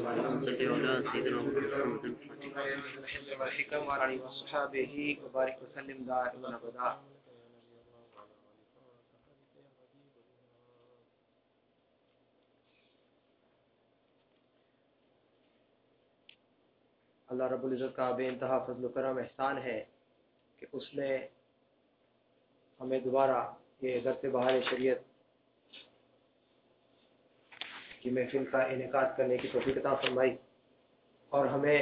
اللہ رب العزت کا بے انتہا فضل و کرم احسان ہے کہ اس نے ہمیں دوبارہ یہ درس بہار شریعت کی محفل کا انعقاد کرنے کی توفیق عطا فرمائی اور ہمیں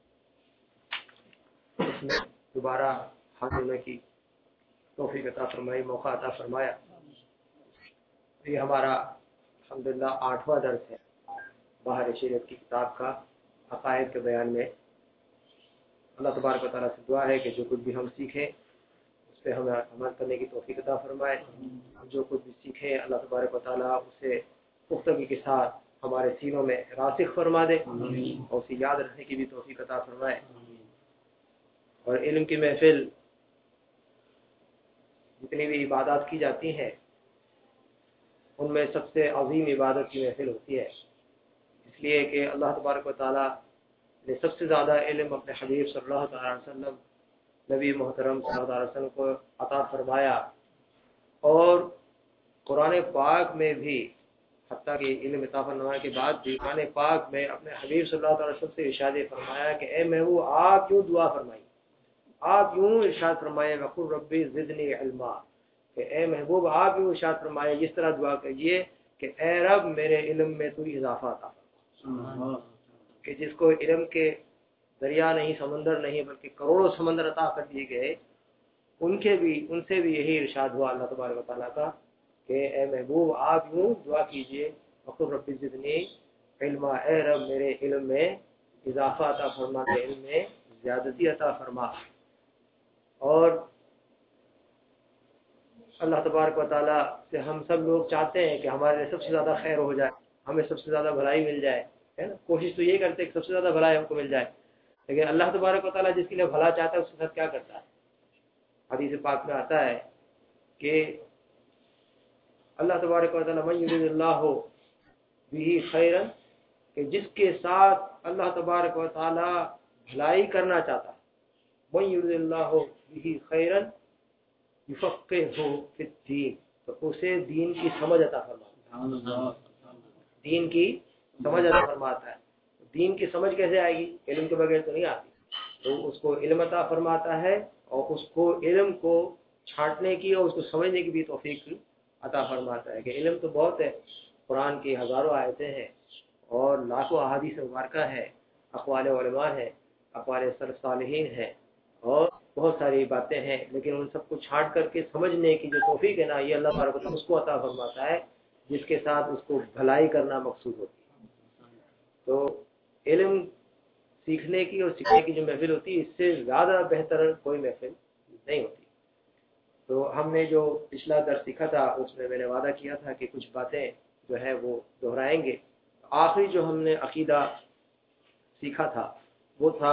اس میں دوبارہ حاضر ہونے کی توفیق عطا فرمائی، موقع عطا فرمایا۔ یہ ہمارا الحمدللہ 8واں درس ہے بہار شریعت کی کتاب کا عقائد کے بیان میں۔ اللہ تبارک و تعالیٰ سے دعا ہے کہ جو کچھ بھی ہم سیکھیں اس پہ ہمیں عمل کرنے کی توفیق عطا فرمائے۔ جو کچھ بھی سیکھیں اللہ تبارک و تعالیٰ اسے پختگی کے ساتھ ہمارے سینوں میں راسخ فرما دے اور اسے یاد رکھنے کی بھی توفیق عطا فرمائے۔ اور علم کی محفل جتنی بھی عبادات کی جاتی ہیں ان میں سب سے عظیم عبادت کی محفل ہوتی ہے، اس لیے کہ اللہ تبارک و تعالیٰ نے سب سے زیادہ علم اپنے حبیب صلی اللہ تعالیٰ علیہ وسلم، نبی محترم صلی اللہ علیہ وسلم کو عطا فرمایا، اور قرآن پاک میں بھی حتیٰ کہ علم عطا فرمانے کے بعد بھی قرآن پاک میں اپنے حبیب صلی اللہ علیہ وسلم سے ارشاد فرمایا کہ اے محبوب آپ کیوں دعا فرمائی، آپ یوں ارشاد فرمائے وقل ربی زدنی علما، کہ اے محبوب آپ یوں ارشاد فرمائے جس طرح دعا کریے کہ اے رب میرے علم میں تو اضافہ عطا فرما، کہ جس کو علم کے دریا نہیں، سمندر نہیں، بلکہ کروڑوں سمندر عطا کر دیے گئے، ان سے بھی یہی ارشاد ہوا اللہ تبارک و تعالیٰ کا کہ اے محبوب آپ یوں دعا کیجئے وقل ربی زدنی علما، اے رب میرے علم میں اضافہ عطا فرما، میرے علم میں زیادتی عطا فرما۔ اور اللہ تبارک و تعالیٰ سے ہم سب لوگ چاہتے ہیں کہ ہمارے لیے سب سے زیادہ خیر ہو جائے، ہمیں سب سے زیادہ بھلائی مل جائے، ہے نا؟ کوشش تو یہ کرتے ہیں کہ سب سے زیادہ بھلائی ہم کو مل جائے، لیکن اللہ تبارک و تعالیٰ جس کے لیے بھلا چاہتا ہے اس کے ساتھ کیا کرتا ہے؟ حدیث پاک میں آتا ہے کہ اللہ تبارک و تعالیٰ من یرید اللہ بہ خیرا، کہ جس کے ساتھ اللہ تبارک و تعالیٰ بھلائی کرنا چاہتا ہے، من یرید اللہ بہ خیرا یفقہہ فی الدین، تو اسے دین کی سمجھ عطا فرماتا ہے، دین کی سمجھ عطا فرماتا ہے۔ دین کی سمجھ کیسے آئے گی؟ علم کے بغیر تو نہیں آتی، تو اس کو علم عطا فرماتا ہے اور اس کو علم کو چھانٹنے کی اور اس کو سمجھنے کی بھی توفیق عطا فرماتا ہے۔ کہ علم تو بہت ہے، قرآن کی ہزاروں آیتیں ہیں اور لاکھوں احادیث مبارکہ ہے، اقوال علماء ہے، اقوال سلف صالحین ہے اور بہت ساری باتیں ہیں، لیکن ان سب کو چھانٹ کر کے سمجھنے کی جو توفیق ہے نا، یہ اللہ تعالیٰ اس کو عطا فرماتا ہے جس کے ساتھ اس کو بھلائی کرنا مقصود ہوتی ہے۔ تو علم سیکھنے کی اور سیکھنے کی جو محفل ہوتی ہے اس سے زیادہ بہتر کوئی محفل نہیں ہوتی۔ تو ہم نے جو پچھلا درس سیکھا تھا اس میں نے وعدہ کیا تھا کہ کچھ باتیں جو ہے وہ دہرائیں گے۔ آخری جو ہم نے عقیدہ سیکھا تھا وہ تھا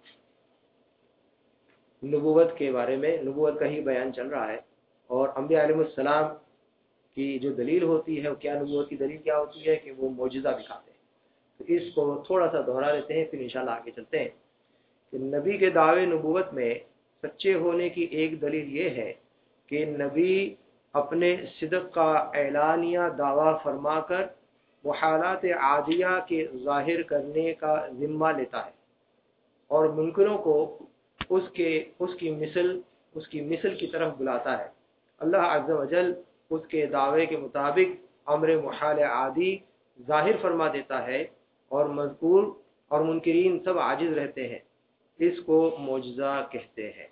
نبوت کے بارے میں، نبوت کا ہی بیان چل رہا ہے، اور انبیاء علیہ السلام کی جو دلیل ہوتی ہے، کیا نبوت کی دلیل کیا ہوتی ہے کہ وہ معجزہ دکھاتے ہیں۔ تو اس کو تھوڑا سا دہرا لیتے ہیں، پھر انشاءاللہ آگے چلتے ہیں کہ نبی کے دعوے نبوت میں سچے ہونے کی ایک دلیل یہ ہے کہ نبی اپنے صدق کا اعلانیہ دعویٰ فرما کر وہ حالات عادیہ کے ظاہر کرنے کا ذمہ لیتا ہے اور منکروں کو اس کی مثل کی طرف بلاتا ہے۔ اللہ عز و جل اس کے دعوے کے مطابق امر محال عادی ظاہر فرما دیتا ہے اور مذکور اور منکرین سب عاجز رہتے ہیں۔ اس کو معجزہ کہتے ہیں،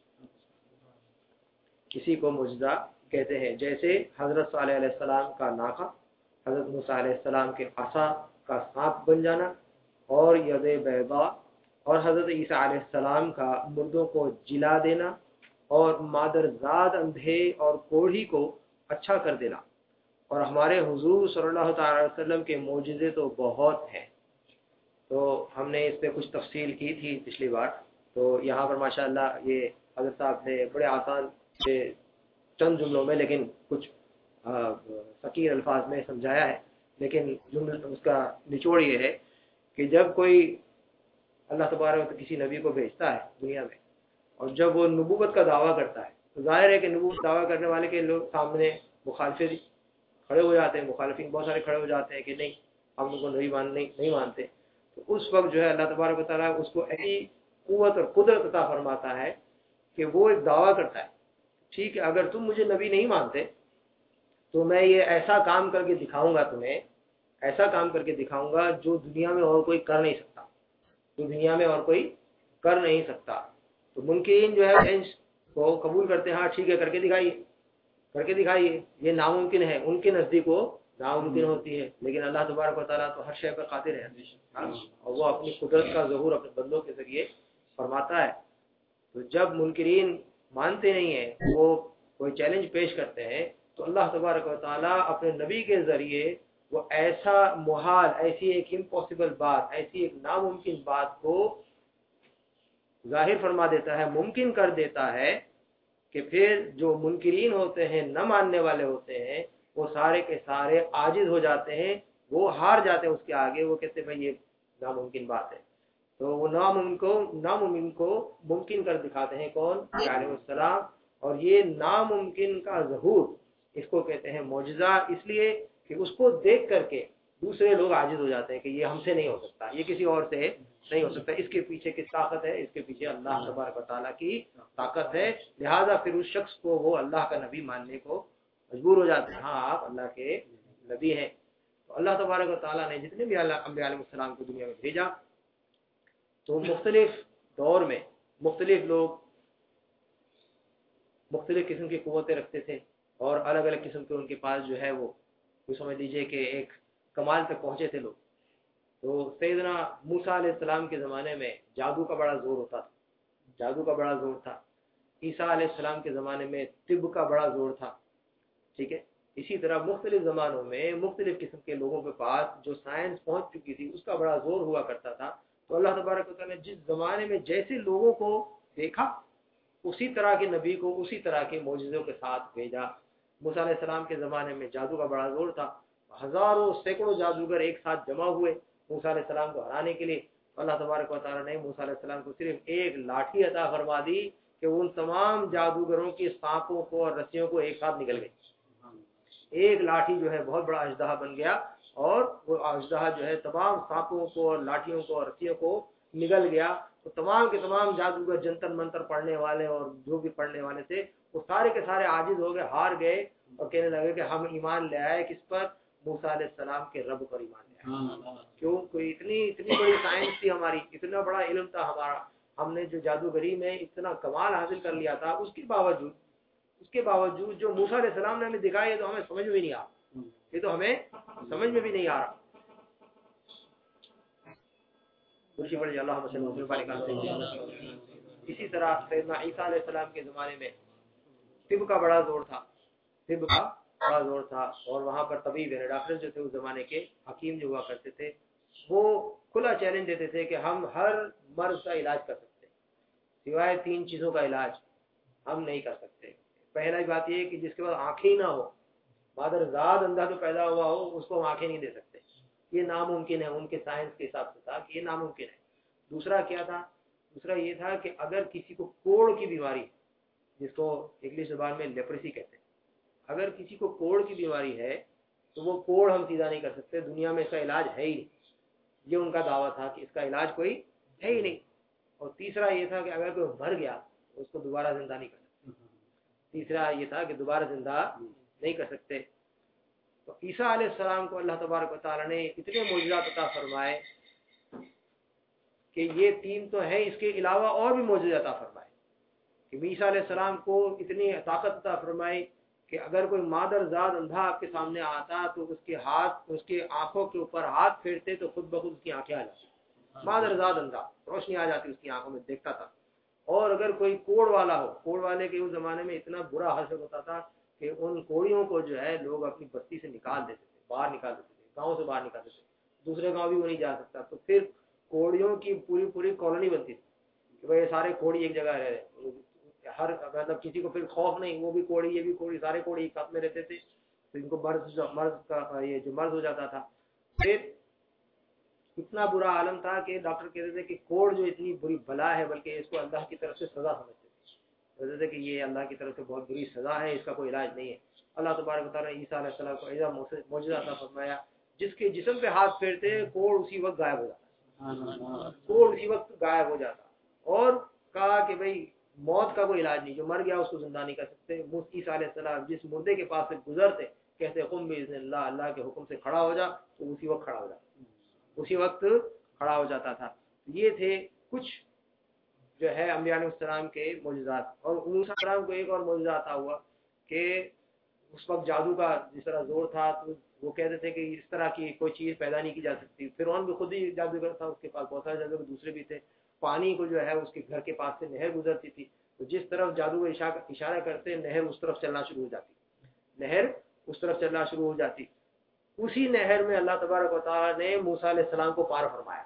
اسی کو معجزہ کہتے ہیں۔ جیسے حضرت صالح علیہ السلام کا ناقہ، حضرت موسیٰ علیہ السلام کے عصا کا سانپ بن جانا، اور ید بیضاء، اور حضرت عیسیٰ علیہ السلام کا مردوں کو جلا دینا، اور مادرزاد اندھے اور کوڑھی کو اچھا کر دینا۔ اور ہمارے حضور صلی اللہ تعالی علیہ وسلم کے معجزے تو بہت ہیں، تو ہم نے اس پہ کچھ تفصیل کی تھی پچھلی بار، تو یہاں پر ماشاءاللہ یہ حضرت صاحب نے بڑے آسان سے چند جملوں میں لیکن کچھ فقیر الفاظ میں سمجھایا ہے، لیکن اس کا نچوڑ یہ ہے کہ जब कोई अल्लाह तबारक किसी नबी को भेजता है दुनिया में और जब वो नबूवत का दावा करता है तो जाहिर है कि नबूवत दावा करने वाले के लोग सामने मुखालिफिन खड़े हो जाते हैं, मुखालिफिन बहुत सारे खड़े हो जाते हैं कि नहीं हम उनको नहीं मानते। तो उस वक्त जो है अल्लाह तबारक व तआला उसको ऐसी कुव्वत और कुदरत अता फरमाता है कि वो एक दावा करता है, ठीक है अगर तुम मुझे नबी नहीं मानते तो मैं ये ऐसा काम करके दिखाऊंगा, तुम्हें ऐसा काम करके दिखाऊंगा जो दुनिया में और कोई कर नहीं सकता, जो दुनिया में और कोई कर नहीं सकता। तो मुमकिन जो है को कबूल करते हैं, हाँ ठीक है करके दिखाइए, ये नामुमकिन है, उनके नज़दीक वो नामुमकिन होती है, लेकिन अल्लाह तबारक व तआला तो हर शय पर कादिर है और वो अपनी कुदरत का ज़हूर अपने बंदों के ज़रिए फरमाता है। तो जब मुनकिरीन मानते नहीं है, वो कोई चैलेंज पेश करते हैं, तो अल्लाह तबारक व तआला अपने नबी के ज़रिए वो ऐसा मुहाल, ऐसी एक इम्पॉसिबल बात, ऐसी एक नामुमकिन बात को जाहिर फरमा देता है, मुमकिन कर देता है कि फिर जो मुनकिरीन होते हैं, न मानने वाले होते हैं, वो सारे के सारे आजिज हो जाते हैं, वो हार जाते हैं उसके आगे, वो कहते हैं भाई ये नामुमकिन बात है। तो वो नामुमकिन को मुमकिन कर दिखाते हैं कौन? अलैहिस्सलाम। और ये नामुमकिन का ज़हूर इसको कहते हैं मौजज़ा, इसलिए कि उसको देख करके दूसरे लोग आजिज हो जाते हैं कि ये हमसे नहीं हो सकता, ये किसी और से नहीं हो सकता, इसके पीछे किस ताकत है? इसके पीछे अल्लाह तबारक व तआला की ताकत है। लिहाजा फिर उस शख्स को वो अल्लाह का नबी मानने को मजबूर हो जाते हैं, हाँ आप अल्लाह के नबी हैं। तो अल्लाह तबारक व तआला ने जितने भी अंबिया अलैहिस्सलाम को दुनिया में भेजा, तो मुख्तलिफ दौर में मुख्तलिफ लोग मुख्तलिफ किस्म की क़ुव्वतें रखते थे और अलग अलग किस्म के उनके पास जो है वो समझ लीजिए कि एक कमाल तक पहुँचे थे लोग। तो सैयदना मूसा अलैहिस्सलाम के ज़माने में जादू का बड़ा ज़ोर होता था, जादू का बड़ा ज़ोर था। ईसा अलैहिस्सलाम के ज़माने में तिब का बड़ा ज़ोर था, ठीक है। इसी तरह मुख्तलिफ ज़मानों में मुख्तलिफ किस्म के लोगों के पास जो साइंस पहुँच चुकी थी उसका बड़ा ज़ोर हुआ करता था। तो अल्लाह तबारक व तआला ने जिस ज़माने में जैसे लोगों को देखा, उसी तरह के नबी को उसी तरह के मौजज़ों के साथ भेजा। मूसा अलैहिस्सलाम के ज़माने में जादू का बड़ा ज़ोर था, हज़ारों सैकड़ों जादूगर एक साथ जमा हुए मूसा अलैहिस्सलाम को हराने के लिए। अल्लाह तबारक व तआला ने मूसा अलैहिस्सलाम को सिर्फ एक लाठी अता फरमा दी कि उन तमाम जादूगरों के सांपों को और रस्सियों को एक साथ निकल गई। एक लाठी जो है बहुत बड़ा अजदहा बन गया और वो अजदहा जो है तमाम सांपों को और लाठियों को और रस्सियों को निगल गया। तो तमाम के तमाम जादूगर जंतर मंतर पढ़ने वाले और जो भी पढ़ने वाले थे वो सारे के सारे आजिज हो गए, हार गए और कहने लगे कि हम ईमान ले आए किस पर? मूसा अलैहिस्सलाम के रब पर ईमान ले आए। क्यों? कोई इतनी बड़ी साइंस थी हमारी, इतना बड़ा इल्म था हमारा, हमने जो जादूगरी में इतना कमाल हासिल कर लिया था, उसके बावजूद जो मूसा अलैहिस्सलाम ने हमें दिखाया, ये तो हमें समझ में भी नहीं आ रहा, ये तो हमें समझ में भी नहीं आ रहा। इसी तरह सैयदना ईसा अलैहिस्सलाम के ज़माने में तिब का बड़ा जोर था और वहाँ पर तबीब यानी डॉक्टर जो थे उस ज़माने के हकीम जो हुआ करते थे, वो खुला चैलेंज देते थे कि हम हर मर्ज का इलाज कर सकते हैं, सिवाय 3 चीज़ों का इलाज हम नहीं कर सकते। पहला बात ये कि जिसके पास आँखें ही ना हो, मादरजाद अंधा तो पैदा हुआ हो, उसको हम आँखें नहीं दे सकते, ये नामुमकिन है। उनके साइंस के हिसाब से था कि ये नामुमकिन है। दूसरा क्या था? दूसरा ये था कि अगर किसी को कोढ़ की बीमारी, जिसको इंग्लिश ज़बान में लेप्रेसी कहते हैं, अगर किसी को कोढ़ की बीमारी है तो वो कोढ़ हम सीधा नहीं कर सकते, दुनिया में इसका इलाज है ही नहीं। ये उनका दावा था कि इसका इलाज कोई है ही नहीं। और तीसरा ये था कि अगर कोई मर गया तो उसको दोबारा जिंदा नहीं कर सकते। तीसरा ये था कि दोबारा जिंदा नहीं कर सकते। तो ईसा अलैहिस्सलाम को अल्लाह तबारक व तआला ने इतने मौजज़ात अता फरमाए कि ये 3 तो है, इसके अलावा और भी मौजज़ात अता फरमाए कि ईसा अलैहिस्सलाम को इतनी ताकत अता फरमाई कि अगर कोई मादरजाद अंधा आपके सामने आता तो उसके आंखों के ऊपर हाथ फेरते तो खुद ब खुद उसकी आंखें आ जाती। मादरजाद अंधा, रोशनी आ जाती उसकी आंखों में, देखता था। और अगर कोई कोढ़ वाला हो, कोढ़ वाले के उस जमाने में इतना बुरा हाल होता था कि उन कोढ़ियों को जो है लोग अपनी बस्ती से निकाल देते थे, बाहर निकाल देते थे, गाँव से बाहर निकाल देते थे, दूसरे गाँव भी वो नहीं जा सकता। तो फिर कोढ़ियों की पूरी कॉलोनी बनती थी कि भाई सारे कोढ़ी एक जगह रह रहे, हर मतलब किसी को फिर खौफ नहीं, वो भी कोढ़ी ये भी कोढ़ी, सारे कोढ़ी एक साथ में रहते थे। तो इनको मर्ज का ये जो मर्ज हो जाता था। फिर इतना बुरा आलम था कि डॉक्टर कहते थे कि कोढ़ जो इतनी बुरी बला है, बल्कि इसको अल्लाह की तरफ से सजा समझते थे, कहते थे कि ये अल्लाह की तरफ से बहुत बुरी सजा है, इसका कोई इलाज नहीं है। अल्लाह तबारक व तआला ईसा अलैहिस्सलाम को ऐसा मौजूदा अता फरमाया, जिसके जिस्म पे हाथ फेरते कोढ़ उसी वक्त गायब हो जाता, कोढ़ उसी वक्त गायब हो जाता। और कहा कि भाई मौत का कोई इलाज नहीं, जो मर गया उसको जिंदा नहीं कर सकते। ईसा अलैहिस्सलाम जिस मुर्दे के पास से गुजरते, कहते कुम बिइज़्निल्लाह, अल्लाह के हुक्म से खड़ा हो जा, तो उसी वक्त खड़ा हो जाता, उसी वक्त खड़ा हो जाता था। ये थे कुछ जो है अंबिया अलैहिस्सलाम के मौजूदात। और मूसा अलैहिस्सलाम को एक और मौजूदा आता हुआ कि उस वक्त जादू का जिस तरह जोर था, तो वो कहते थे कि इस तरह की कोई चीज़ पैदा नहीं की जा सकती। फिरौन भी खुद ही जादूगर था, उसके पास बहुत सारे जादूगर दूसरे भी थे। पानी को जो है उसके घर के पास से नहर गुजरती थी, तो जिस तरफ जादूगर इशारा करते नहर उस तरफ चलना शुरू हो जाती, नहर उस तरफ चलना शुरू हो जाती। उसी नहर में अल्लाह तबारक व तआला ने मूसा अलैहिस्सलाम को पार फरमाया।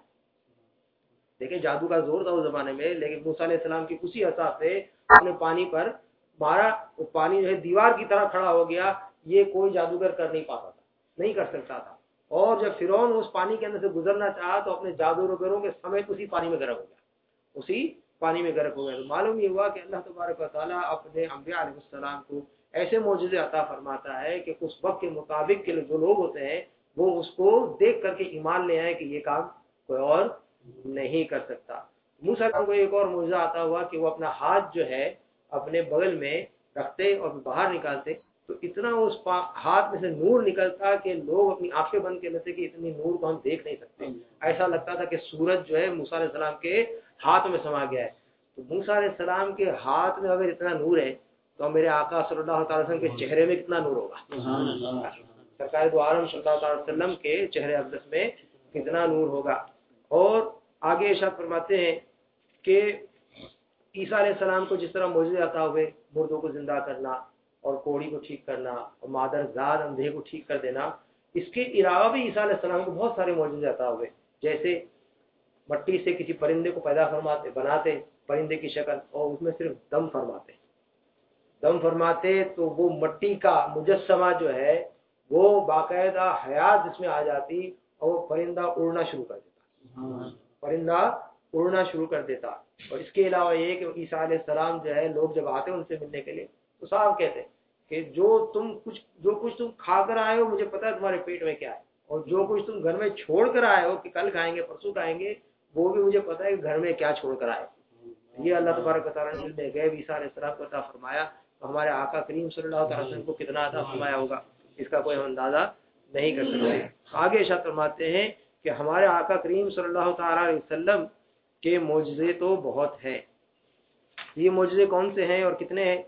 देखिए जादू का जोर था उस जमाने में, लेकिन मूसा अलैहिस्सलाम की उसी असा से अपने पानी पर मारा, वो पानी जो है दीवार की तरह खड़ा हो गया। ये कोई जादूगर कर नहीं पाता था, नहीं कर सकता था। और जब फिरौन उस पानी के अंदर से गुजरना चाहा तो अपने जादूगरों के समेत उसी पानी में गर्क हो गया, उसी पानी में गर्क हो गया। तो मालूम ये हुआ कि अल्लाह तबारक व तआला अपने अंबिया अलैहिस्सलाम को ऐसे मौजूदे अता फरमाता है कि उस वक्त के मुताबिक के जो लोग होते हैं वो उसको देख करके ईमान ले आए कि ये काम कोई और नहीं कर सकता। मूसा को एक और मौजूदा आता हुआ कि वो अपना हाथ जो है अपने बगल में रखते और बाहर निकालते, तो इतना उस हाथ में से नूर निकलता कि लोग अपनी आंखें बंद कर लेते कि इतनी नूर को हम देख नहीं सकते। ऐसा लगता था कि सूरज जो है मूसा अलैहिस्सलाम के हाथ में समा गया है। तो मूसा अलैहिस्सलाम के हाथ में अगर इतना नूर है तो मेरे आका सल्लल्लाहु अलैहि वसल्लम के चेहरे में कितना नूर होगा, सरकार दो आलम सल्लल्लाहु अलैहि वसल्लम के चेहरे अक़दस में कितना नूर होगा। और आगे इरशाद फरमाते हैं कि ईसा अलैहिस्सलाम को जिस तरह मौजूदे अता हुए, मुर्दों को जिंदा करना और कोढ़ी को ठीक करना और मादरजाद अंधे को ठीक कर देना, इसके अलावा भी ईसा अलैहिस्सलाम को बहुत सारे मौजूदे अता हुए। जैसे मट्टी से किसी परिंदे को पैदा फरमाते, बनाते परिंदे की शक्ल, और उसमें सिर्फ दम फरमाते तो वो मट्टी का मुजस्समा जो है वो बाकायदा हयात जिसमें आ जाती और वो परिंदा उड़ना शुरू कर देता, परिंदा उड़ना शुरू कर देता। और इसके अलावा ये कि ईसा अलैहिस्सलाम जो है लोग जब आते हैं उनसे मिलने के लिए तो साहब कहते हैं कि जो कुछ तुम खाकर आए हो मुझे पता है तुम्हारे पेट में क्या है, और जो कुछ तुम घर में छोड़ कर आए हो कि कल खाएंगे परसों खाएंगे वो भी मुझे पता है कि घर में क्या छोड़ कर आए। ये अल्लाह तबारक व तआला ने गैब ईसा अलैहिस्सलाम को अता फरमाया। तो हमारे आका करीम सल्लल्लाहु अलैहि वसल्लम को कितना अता फरमाया होगा इसका कोई अंदाजा नहीं कर सकते। आगे इरशाद फरमाते हैं कि हमारे आका करीम सल्लल्लाहु अलैहि वसल्लम के मौजज़े तो बहुत हैं। ये मौजज़े कौन से हैं और कितने हैं?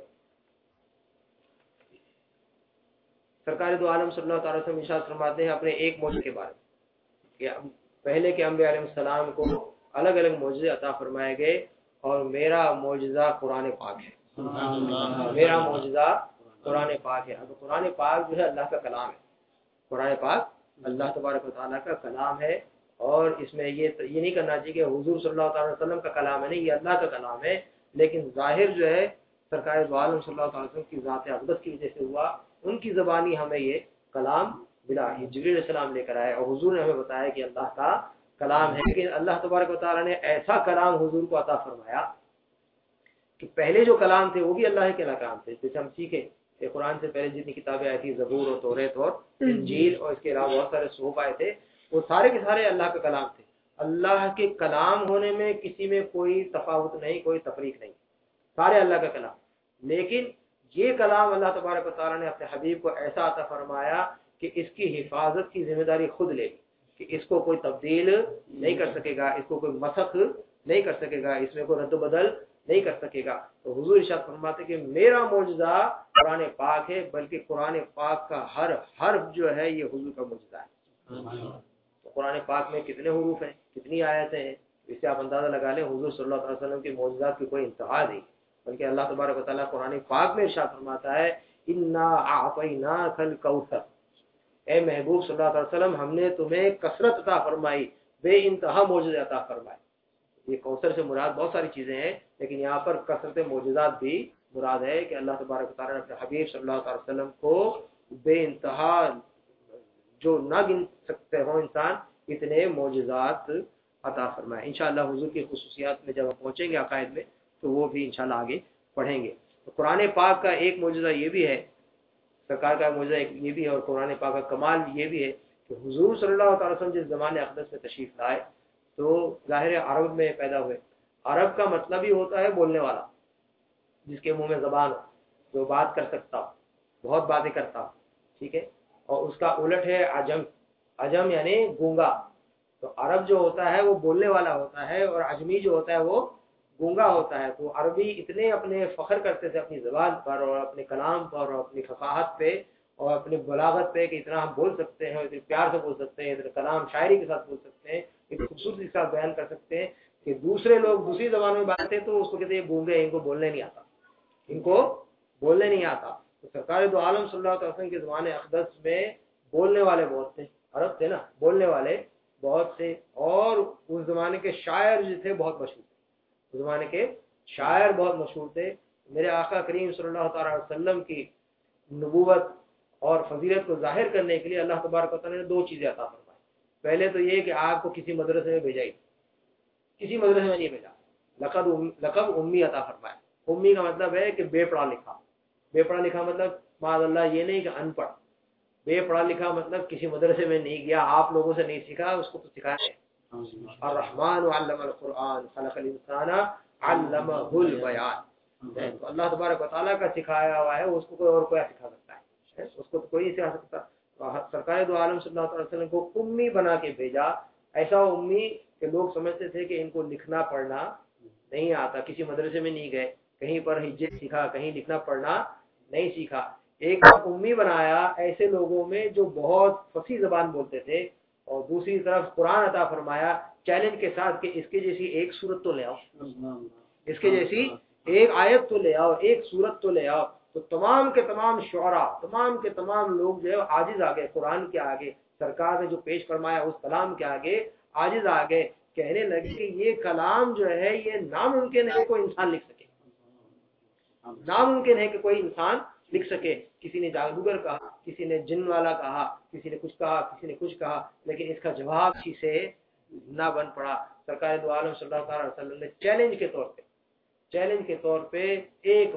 सरकार दो आलम सल्लल्लाहु अलैहि वसल्लम इरशाद फरमाते हैं अपने एक मौजज़े के बारे में कि पहले के अंबिया अलैहिस्सलाम को अलग अलग मौजज़े अता फरमाए गए, और मेरा मौजज़ा कुरान पाक है, मेरा मौजज़ा कुरान पाक है। अब कुरान पाक जो है अल्लाह का कलाम है, कुरान पाक अल्लाह तबारक व तआला का कलाम है। और इसमें ये नहीं करना चाहिए कि हुजूर सल्लल्लाहु अलैहि वसल्लम का कलाम है, नहीं, ये अल्लाह का कलाम है। लेकिन जाहिर जो है सरकार दो आलम सल्लल्लाहु अलैहि वसल्लम की ज़ात अक़दस की वजह से हुआ, उनकी ज़बानी हमें ये कलाम मिला, ये जिब्रील अलैहिस्सलाम लेकर आए और हुजूर ने हमें बताया कि अल्लाह का कलाम है। लेकिन अल्लाह तबारक व तआला ने ऐसा कलाम हुजूर को अता फरमाया कि पहले जो कलाम थे वो भी अल्लाह के कलाम थे। जैसे हम सीखे कि कुरान से पहले जितनी किताबें आई थी, ज़बूर और तौरात और इंजील और इसके अलावा बहुत सारे सूहफ़ आए थे, वो सारे के सारे अल्लाह के कलाम थे। अल्लाह के कलाम होने में किसी में कोई तफावत नहीं, कोई तफरीक नहीं, सारे अल्लाह का कलाम। लेकिन ये कलाम अल्लाह तबारक व तआला ने अपने हबीब को ऐसा अता फरमाया कि इसकी हिफाजत की जिम्मेदारी खुद लेगी, कि इसको कोई तब्दील नहीं कर सकेगा, इसको कोई मसख नहीं कर सकेगा, इसमें कोई रद्द बदल नहीं कर सकेगा। तो हुजूर इरशाद फरमाते कि मेरा मौजज़ा कुरान पाक है, बल्कि कुरान पाक का हर हर्फ जो है ये हुजूर का मौजज़ा है। तो कुरान पाक में कितने हुरूफ हैं, कितनी आयतें हैं, इससे आप अंदाज़ा लगा लें हुजूर सल्लल्लाहु अलैहि वसल्लम के मौजज़ात की कोई इंतहा नहीं। बल्कि अल्लाह तबारक व तआला कुरान पाक में इरशाद फरमाता है इन्ना अअतैनाकल कौसर, ए महबूब सल्लल्लाहु अलैहि वसल्लम हमने तुम्हें कसरत अता फरमाई, बेइंतहा मौजज़े अता फरमाए। ये कौसर से मुराद बहुत सारी चीजें हैं, लेकिन यहाँ पर कसरत मौजज़ात भी मुराद है कि अल्लाह तबारक व तआला ने अपने हबीब सल्लल्लाहु अलैहि वसल्लम को बेइंतहा जो ना गिन सकते हो इंसान اتنے معجزات عطا فرمائے۔ انشاءاللہ حضور کی خصوصیات میں جب ہم پہنچیں گے عقائد میں تو وہ بھی انشاءاللہ آگے پڑھیں گے۔ تو قرآن پاک کا ایک معجزہ یہ بھی ہے، سرکار کا معجزہ یہ بھی ہے، اور قرآن پاک کا کمال یہ بھی ہے کہ حضور صلی اللہ تعالی وسلم جس زمانے اقدس میں تشریف لائے تو ظاہر عرب میں پیدا ہوئے۔ عرب کا مطلب ہی ہوتا ہے بولنے والا، جس کے منہ میں زبان ہو، جو بات کر سکتا ہو، بہت باتیں کرتا ہو، ٹھیک ہے۔ اور اس کا الٹ ہے عجم، عجم یعنی گونگا۔ تو عرب جو ہوتا ہے وہ بولنے والا ہوتا ہے، اور عجمی جو ہوتا ہے وہ گونگا ہوتا ہے۔ تو عربی اتنے اپنے فخر کرتے تھے اپنی زبان پر اور اپنے کلام پر اور اپنی فصاحت پہ اور اپنی بلاغت پہ کہ اتنا ہم بول سکتے ہیں، اتنے پیار سے بول سکتے ہیں، اتنے کلام شاعری کے ساتھ بول سکتے ہیں، اتنی خوبصورتی کے ساتھ بیان کر سکتے ہیں کہ دوسرے لوگ دوسری زبانوں میں بات کرتے تو اس کو کہتے ہیں یہ گونگے، ان کو بولنے نہیں آتا، ان کو بولنے نہیں آتا۔ تو سرکار دو عالم صلی اللہ علیہ وسلم کے زمانے اقدس میں بولنے والے بہت تھے، عرب تھے نا، بولنے والے بہت تھے، اور اس زمانے کے شاعر جو تھے بہت مشہور تھے، اس زمانے کے شاعر بہت مشہور تھے۔ میرے آقا کریم صلی اللہ تعالی علیہ وسلم کی نبوت اور فضیلت کو ظاہر کرنے کے لیے اللہ تبارک و تعالیٰ نے دو چیزیں عطا فرمائی۔ پہلے تو یہ کہ آپ کو کسی مدرسے میں بھیجا ہی، کسی مدرسے میں نہیں بھیجا، لقب امی عطا فرمایا۔ امی کا مطلب ہے کہ بے پڑھا لکھا، بے پڑھا لکھا مطلب معاذ اللہ یہ نہیں کہ ان پڑھ، بے پڑھا لکھا مطلب کسی مدرسے میں نہیں گیا، آپ لوگوں سے نہیں سیکھا، اس کو تو سکھایا ہے۔ الرحمن علم القرآن خلق الانسان علمہ البیان، تو اللہ تبارک و تعالیٰ کا سکھایا ہوا ہے، اس کو کوئی اور کوئی سکھا سکتا ہے، اس کو تو کوئی نہیں سکھا سکتا۔ سرکار دو عالم صلی اللہ علیہ وسلم کو امی بنا کے بھیجا، ایسا امی کہ لوگ سمجھتے تھے کہ ان کو لکھنا پڑھنا نہیں آتا، کسی مدرسے میں نہیں گئے، کہیں پر ہجے سیکھا، کہیں لکھنا پڑھنا نہیں سیکھا۔ ایک طرف امی بنایا ایسے لوگوں میں جو بہت فصیح زبان بولتے تھے، اور دوسری طرف قرآن عطا فرمایا چیلنج کے ساتھ کہ اس کے جیسی ایک سورت تو لے آؤ، اس کے جیسی ایک آیت تو لے آؤ، ایک سورت تو لے آؤ۔ تو تمام کے تمام شعراء، تمام کے تمام لوگ جو ہے عاجز آ گئے قرآن کے آگے، سرکار نے جو پیش فرمایا اس کلام کے آگے عاجز آ گئے، کہنے لگے کہ یہ کلام جو ہے یہ ناممکن ہے کوئی انسان لکھ سکے، ناممکن ہے کہ کوئی انسان لکھ سکے۔ کسی نے جادوگر کہا، کسی نے جن والا کہا، کسی نے کچھ کہا، کسی نے کچھ کہا، لیکن اس کا جواب کسی سے نہ بن پڑا۔ سرکار دو عالم صلی اللہ علیہ وسلم نے چیلنج کے طور پہ ایک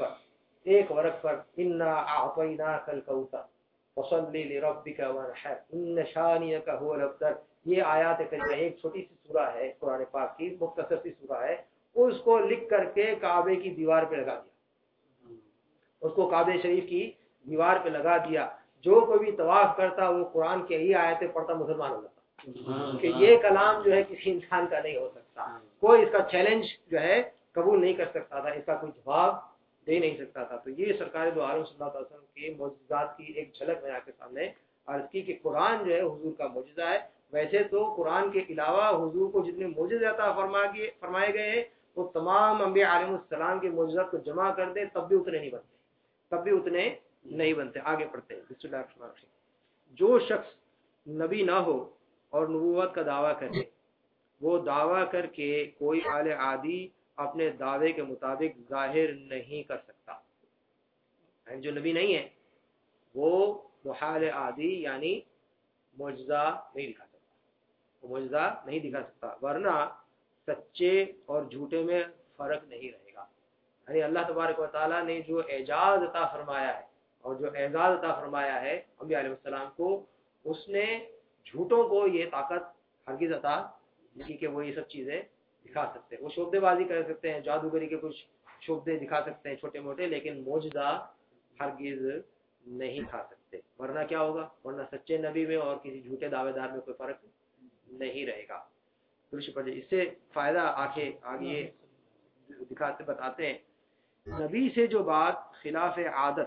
ورق پر انا اعطیناک الکوثر فصلی لربک وانحر ان شانئک هو الابتر، یہ آیات کریمہ ایک چھوٹی سی سورہ ہے قرآن پاک کی، مختصر سی سورہ ہے، اس کو لکھ کر کے کعبے کی دیوار پہ لگا دیا، اس کو کعبے شریف کی دیوار پہ لگا دیا۔ جو کوئی بھی طواف کرتا وہ قرآن کی یہ آیتیں پڑھتا مسلمان ہو جاتا، کہ یہ کلام جو ہے کسی انسان کا نہیں ہو سکتا، کوئی اس کا چیلنج جو ہے قبول نہیں کر سکتا تھا، اس کا کوئی جواب دے نہیں سکتا تھا۔ تو یہ سرکار دو عالم صلی اللہ علیہ وسلم کے معجزات کی ایک جھلک میں آپ کے سامنے عرض کی کہ قرآن جو ہے حضور کا معجزہ ہے۔ ویسے تو قرآن کے علاوہ حضور کو جتنے معجزے عطا فرمائے گئے ہیں وہ تمام انبیاء علیہ السلام کے معجزات کو جمع کر دیں تب بھی اتنے نہیں بنتے۔ آگے پڑھتے ہیں، بسم اللہ الرحمن الرحیم۔ جو شخص نبی نہ ہو اور نبوت کا دعویٰ کرے، وہ دعویٰ کر کے کوئی حال عادی اپنے دعوے کے مطابق ظاہر نہیں کر سکتا، یعنی جو نبی نہیں ہے وہ محال عادی یعنی معجزہ نہیں دکھا سکتا، وہ معجزہ نہیں دکھا سکتا، ورنہ سچے اور جھوٹے میں فرق نہیں رہے گا۔ یعنی اللہ تبارک و تعالیٰ نے جو اعجاز عطا فرمایا ہے اور جو اعزاز عطا فرمایا ہے انبیاء علیہ السلام کو، اس نے جھوٹوں کو یہ طاقت ہرگز عطا نہیں کہ وہ یہ سب چیزیں دکھا سکتے ہیں۔ وہ شعبدے بازی کر سکتے ہیں، جادوگری کے کچھ شعبدے دکھا سکتے ہیں چھوٹے موٹے، لیکن معجزہ ہرگز نہیں دکھا سکتے، ورنہ کیا ہوگا، ورنہ سچے نبی میں اور کسی جھوٹے دعوے دار میں کوئی فرق نہیں رہے گا۔ اس سے فائدہ آگے دکھاتے بتاتے ہیں، نبی سے جو بات خلاف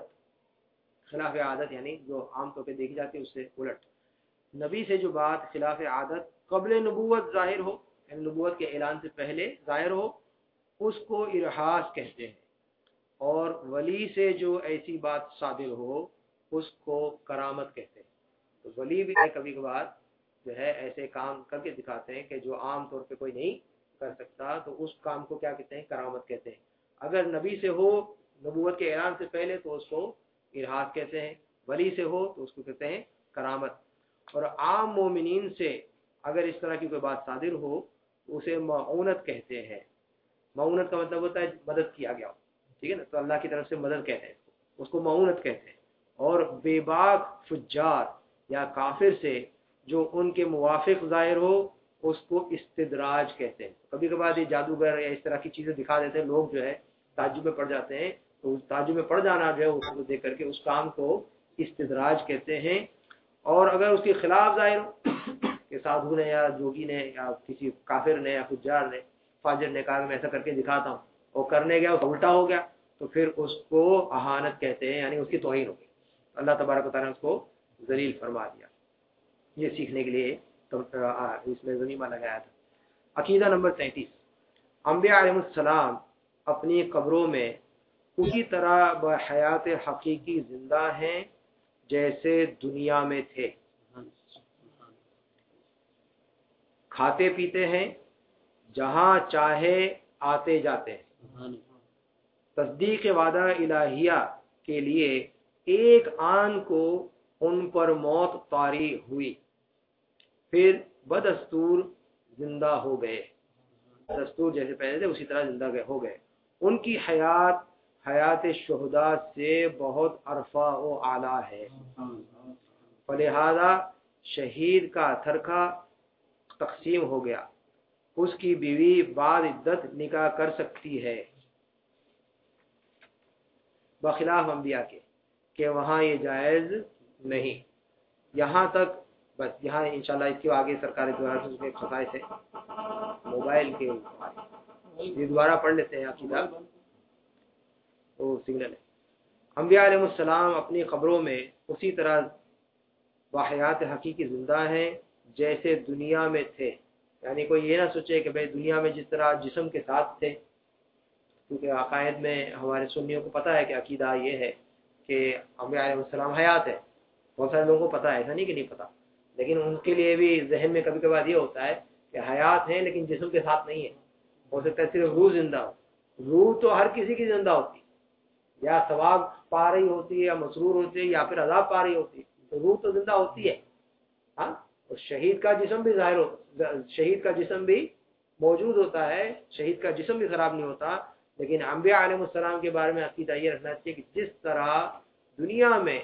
عادت یعنی جو عام طور پہ دیکھی جاتی ہے اس سے الٹ، نبی سے جو بات خلاف عادت قبل نبوت ظاہر ہو، یعنی نبوت کے اعلان سے پہلے ظاہر ہو، اس کو ارہاس کہتے ہیں، اور ولی سے جو ایسی بات صادر ہو اس کو کرامت کہتے ہیں۔ تو ولی بھی کبھی کبھار جو ہے ایسے کام کر کے دکھاتے ہیں کہ جو عام طور پہ کوئی نہیں کر سکتا، تو اس کام کو کیا کہتے ہیں، کرامت کہتے ہیں۔ اگر نبی سے ہو نبوت کے اعلان سے پہلے تو اس کو ارہاس کہتے ہیں، ولی سے ہو تو اس کو کہتے ہیں کرامت۔ اور عام مومنین سے اگر اس طرح کی کوئی بات صادر ہو تو اسے معونت کہتے ہیں. معونت کا مطلب ہوتا ہے مدد کیا گیا ہو, ٹھیک ہے نا, تو اللہ کی طرف سے مدد کہتے ہیں, اس کو معونت کہتے ہیں. اور بے باک فجار یا کافر سے جو ان کے موافق ظاہر ہو اس کو استدراج کہتے ہیں. کبھی کبھار یہ جادوگر یا اس طرح کی چیزیں دکھا دیتے ہیں, لوگ جو ہے تعجب میں پڑ جاتے ہیں, تو اس تعجب میں پڑ جانا جو ہے اس کو دیکھ کر کے اس کام کو استدراج کہتے ہیں. اور اگر اس کے خلاف ظاہر ہو کہ سادھو نے یا جوگی نے یا کسی کافر نے یا فجار نے فاجر نے کہا کہ میں ایسا کر کے دکھاتا ہوں, اور کرنے گیا الٹا ہو گیا, تو پھر اس کو اہانت کہتے ہیں, یعنی اس کی توہین ہو گئی. اللہ تبارک و تعالیٰ نے اس کو ذلیل فرما دیا. یہ سیکھنے کے لیے اس میں ضمیمہ لگایا تھا. عقیدہ نمبر 33, انبیاء علیہ السلام اپنی قبروں میں اسی طرح بحیات حقیقی زندہ ہیں جیسے دنیا میں تھے. کھاتے پیتے ہیں, جہاں چاہے آتے جاتے ہیں. تصدیق وعدہ الہیہ کے لیے ایک آن کو ان پر موت طاری ہوئی, پھر بدستور زندہ ہو گئے. دستور جیسے پہلے تھے اسی طرح زندہ ہو گئے. ان کی حیات شہداء سے بہت ارفع و اعلیٰ ہے. فلہذا شہید کا ترکہ تقسیم ہو گیا, اس کی بیوی بعد عدت نکاح کر سکتی ہے, بخلاف انبیاء کے کہ وہاں یہ جائز نہیں. یہاں تک بس, یہاں انشاءاللہ اس کے آگے سرکار دوبارہ اس کے خصائص ہے موبائل کے, یہ دوبارہ پڑھ لیتے ہیں عقیدہ وہ سگنل ہے. انبیاء علیہ السلام اپنی قبروں میں اسی طرح واحیات حقیقی زندہ ہیں جیسے دنیا میں تھے. یعنی کوئی یہ نہ سوچے کہ بھئی دنیا میں جس طرح جسم کے ساتھ تھے, کیونکہ عقائد میں ہمارے سنیوں کو پتہ ہے کہ عقیدہ یہ ہے کہ انبیاء علیہ السلام حیات ہے. بہت سارے لوگوں کو پتہ ہے, ایسا نہیں کہ نہیں پتہ, لیکن ان کے لیے بھی ذہن میں کبھی کبھار یہ ہوتا ہے کہ حیات ہیں لیکن جسم کے ساتھ نہیں ہے. ہو سکتا ہے صرف روح زندہ ہو. روح تو ہر کسی کی زندہ ہوتی ہے, یا ثواب پا رہی ہوتی ہے یا مسرور ہوتی ہے یا پھر عذاب پا رہی ہوتی ہے, تو روح تو زندہ ہوتی ہے. ہاں, اور شہید کا جسم بھی ظاہر ہو, شہید کا جسم بھی موجود ہوتا ہے, شہید کا جسم بھی خراب نہیں ہوتا. لیکن انبیاء علیہ السلام کے بارے میں عقیدہ یہ رکھنا چاہیے کہ جس طرح دنیا میں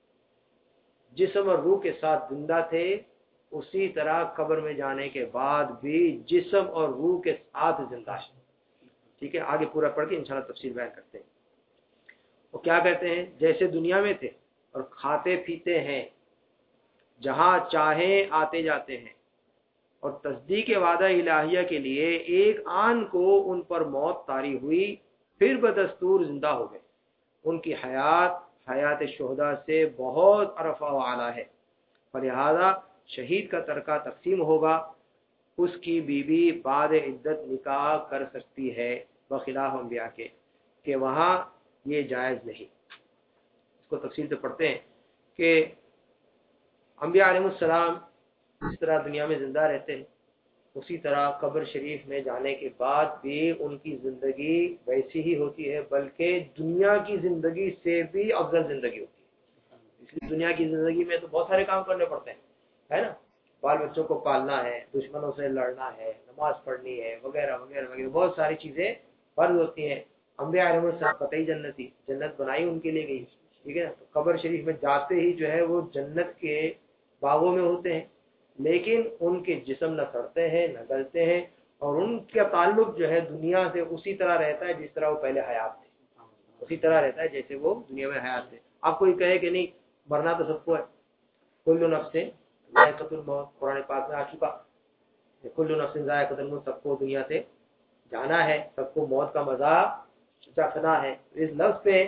جسم اور روح کے ساتھ زندہ تھے, اسی طرح قبر میں جانے کے بعد بھی جسم اور روح کے ساتھ زندہ ہے. ٹھیک ہے, آگے پورا پڑھ کے انشاءاللہ تفصیل بیان کرتے ہیں. وہ کیا کہتے ہیں, جیسے دنیا میں تھے اور کھاتے پیتے ہیں, جہاں چاہیں آتے جاتے ہیں, اور تصدیق وعدہ الہیہ کے لیے ایک آن کو ان پر موت طاری ہوئی, پھر بدستور زندہ ہو گئے. ان کی حیات شہداء سے بہت ارفع و اعلیٰ ہے. فلہذا شہید کا ترکہ تقسیم ہوگا, اس کی بیوی بعد عدت نکاح کر سکتی ہے, بخلاف انبیاء کے کہ وہاں یہ جائز نہیں. اس کو تفصیل سے پڑھتے ہیں کہ انبیاء علیہ السلام اس طرح دنیا میں زندہ رہتے ہیں, اسی طرح قبر شریف میں جانے کے بعد بھی ان کی زندگی ویسی ہی ہوتی ہے, بلکہ دنیا کی زندگی سے بھی افضل زندگی ہوتی ہے. اس لیے دنیا کی زندگی میں تو بہت سارے کام کرنے پڑتے ہیں, ہے نا, بال بچوں کو پالنا ہے, دشمنوں سے لڑنا ہے, نماز پڑھنی ہے, وغیرہ وغیرہ وغیرہ, بہت ساری چیزیں فرض ہوتی ہیں. انبیاء علیہ السلام قطعی جنتی, جنت بنائی ان کے لیے گئی, ٹھیک ہے نا. تو قبر شریف میں جاتے ہی جو ہے وہ جنت کے باغوں میں ہوتے ہیں, لیکن ان کے جسم نہ سڑتے ہیں نہ گلتے ہیں, اور ان کا تعلق جو ہے دنیا سے اسی طرح رہتا ہے جس طرح وہ پہلے حیات تھے, اسی طرح رہتا ہے جیسے وہ دنیا میں حیات تھے. آپ کوئی کہے کہ نہیں مرنا تو سب کو ہے, کل نفس ذائقۃ الموت, قرآن پاک میں آ چکا, کل نفس ذائقۃ الموت, سب کو دنیا سے جانا ہے, سب کو موت کا مزہ چکھنا ہے. اس لفظ پہ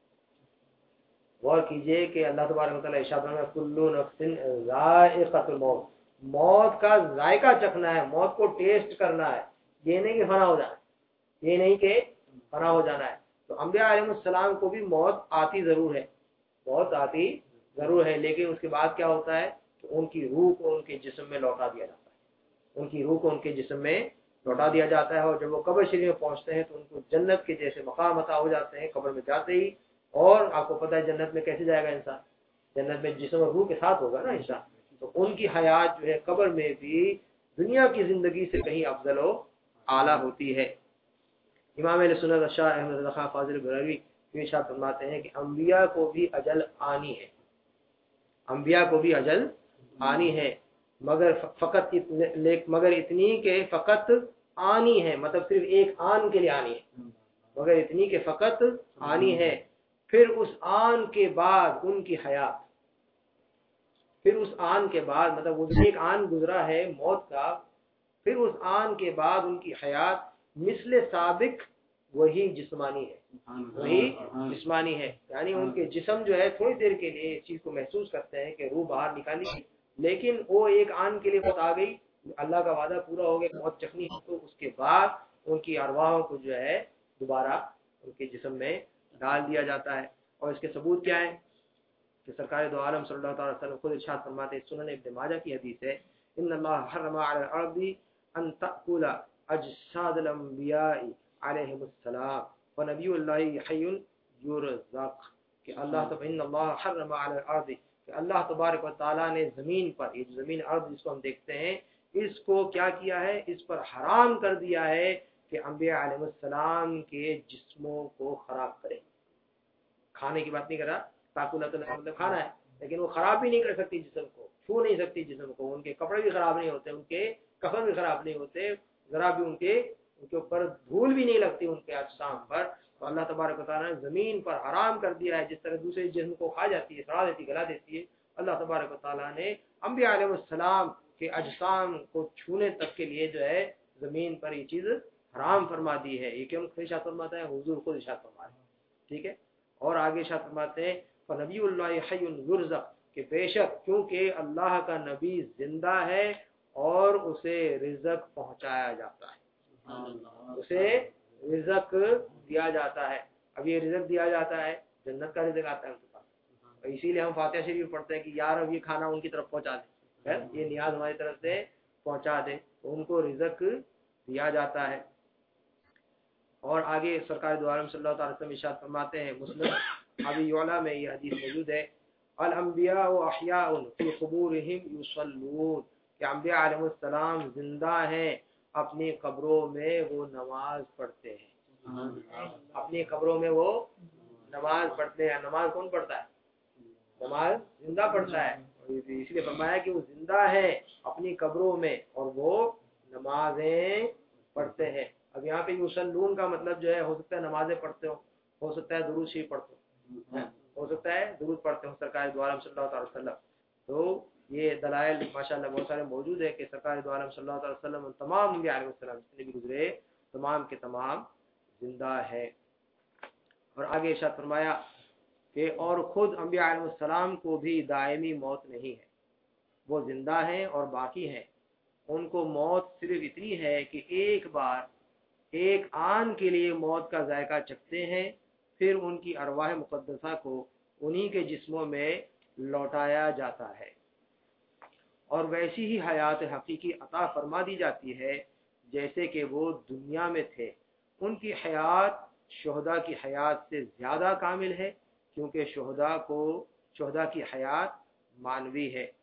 غور کیجئے کہ اللہ تبارک و تعالیٰ ارشاد فرماتا ہے کل نفس ذائقۃ الموت, موت کا ذائقہ چکھنا ہے, موت کو ٹیسٹ کرنا ہے, یہ نہیں کہ فنا ہو جانا, یہ نہیں کہ فنا ہو جانا ہے. تو انبیاء علیہ السلام کو بھی موت آتی ضرور ہے, موت آتی ضرور ہے, لیکن اس کے بعد کیا ہوتا ہے کہ ان کی روح کو ان کے جسم میں لوٹا دیا جاتا ہے, ان کی روح کو ان کے جسم میں لوٹا دیا جاتا ہے. اور جب وہ قبر شریف میں پہنچتے ہیں تو ان کو جنت کے جیسے مقام عطا ہو جاتے ہیں قبر میں جاتے ہی. اور آپ کو پتہ ہے جنت میں کیسے جائے گا انسان, جنت میں جسم اور روح کے ساتھ ہوگا نا انسان, تو ان کی حیات جو ہے قبر میں بھی دنیا کی زندگی سے کہیں افضل و اعلیٰ ہوتی ہے۔ امام اہل سنت شاہ احمد رضا خان فاضل بریلوی ارشاد فرماتے ہیں کہ انبیاء کو بھی اجل آنی ہے، انبیاء کو بھی اجل آنی ہے، مگر اتنی کہ فقط آنی ہے، مطلب صرف ایک آن کے لیے آنی ہے، مگر اتنی کہ فقط آنی ہے، پھر اس آن کے بعد ان کی حیات، پھر اس آن کے بعد مطلب وہ ایک آن گزرا ہے موت کا، پھر اس آن کے بعد ان کی حیات مثل سابق وہی جسمانی ہے، وہی جسمانی ہے، یعنی ان کے جسم جو ہے تھوڑی دیر کے لیے اس چیز کو محسوس کرتے ہیں کہ روح باہر نکالی گئی، لیکن وہ ایک آن کے لیے موت آ گئی، اللہ کا وعدہ پورا ہو گیا، موت چکھنی ہے، تو اس کے بعد ان کی ارواحوں کو جو ہے دوبارہ ان کے جسم میں ڈال دیا جاتا ہے۔ اور اس کے ثبوت کیا ہے کہ سرکار دو عالم صلی اللہ تعالی وسلم خود ارشاد فرماتے ہیں، سنن ابن ماجہ کی حدیث ہے، ان اللہ حرم علی الارض ان تأکل اجساد الانبیاء علیہم السلام ونبی اللہ حی یرزق، کہ اللہ حرم علی الارض، کہ اللہ تبارک و تعالیٰ نے زمین پر، یہ زمین ارض جس کو ہم دیکھتے ہیں، اس کو کیا کیا ہے، اس پر حرام کر دیا ہے کہ انبیاء علیہ السلام کے جسموں کو خراب کرے۔ کھانے کی بات نہیں کر رہا، تاکلۃ مطلب کھانا ہے، لیکن وہ خراب بھی نہیں کر سکتی جسم کو، چھو نہیں سکتی جسم کو، ان کے کپڑے بھی خراب نہیں ہوتے، ان کے کفن بھی خراب نہیں ہوتے، ذرا بھی ان کے اوپر دھول بھی نہیں لگتی ان کے اجسام پر۔ تو اللہ تبارک و تعالیٰ نے زمین پر حرام کر دیا ہے، جس طرح دوسرے جسم کو کھا جاتی ہے، سڑا دیتی، گلا دیتی ہے، اللہ تبارک و تعالیٰ نے انبیاء علیہ السلام کے اجسام کو چھونے تک کے لیے جو ہے زمین پر یہ چیز حرام فرما دی ہے۔ یہ کیوں ارشاد فرماتا ہے؟ حضور خود ارشاد فرماتے ہیں، ٹھیک ہے۔ اور آگے ارشاد فرماتے ہیں فنبی اللہ حی یرزق، کہ بے شک کیونکہ اللہ کا نبی زندہ ہے اور اسے رزق پہنچایا جاتا ہے، اسے رزق دیا جاتا ہے۔ اب یہ رزق دیا جاتا ہے، جنت کا رزق آتا ہے ان کے پاس، اسی لیے ہم فاتحہ شریف پڑھتے ہیں کہ یار اب یہ کھانا ان کی طرف پہنچا دے، یہ نیاز ہماری طرف سے پہنچا دے، تو ان کو رزق دیا جاتا ہے۔ اور آگے سرکار دو عالم صلی اللہ تعالی وسلم ارشاد فرماتے ہیں، مسلم ابی یعلا میں یہ حدیث موجود ہے، الانبیاء احیاء فی قبورہم یصلون، کہ انبیاء علیہ السلام زندہ ہیں، اپنی قبروں میں وہ نماز پڑھتے ہیں، اپنی قبروں میں وہ نماز پڑھتے ہیں۔ نماز کون پڑھتا ہے؟ نماز زندہ پڑھتا ہے، اس لیے فرمایا کہ وہ زندہ ہے اپنی قبروں میں اور وہ نمازیں پڑھتے ہیں۔ اب یہاں پہ یصلون کا مطلب جو ہے، ہو سکتا ہے نمازیں پڑھتے ہو سکتا ہے درود شریف پڑھتے ہو سکتا ہے درود پڑھتے ہو سرکار دو عالم صلی اللہ علیہ وسلم۔ تو یہ دلائل ماشاءاللہ بہت سارے موجود ہے کہ سرکار دو عالم صلی اللہ علیہ وسلم تمام انبیاء علیہ السلام جتنے بھی گزرے تمام کے تمام زندہ ہے۔ اور آگے ارشاد فرمایا کہ اور خود انبیاء علیہ السلام کو بھی دائمی موت نہیں ہے، وہ زندہ ہیں اور باقی ہیں، ان کو موت صرف اتنی ہے کہ ایک بار ایک آن کے لیے موت کا ذائقہ چکھتے ہیں، پھر ان کی ارواح مقدسہ کو انہی کے جسموں میں لوٹایا جاتا ہے، اور ویسی ہی حیات حقیقی عطا فرما دی جاتی ہے جیسے کہ وہ دنیا میں تھے۔ ان کی حیات شہداء کی حیات سے زیادہ کامل ہے، کیونکہ شہداء کی حیات مانوی ہے۔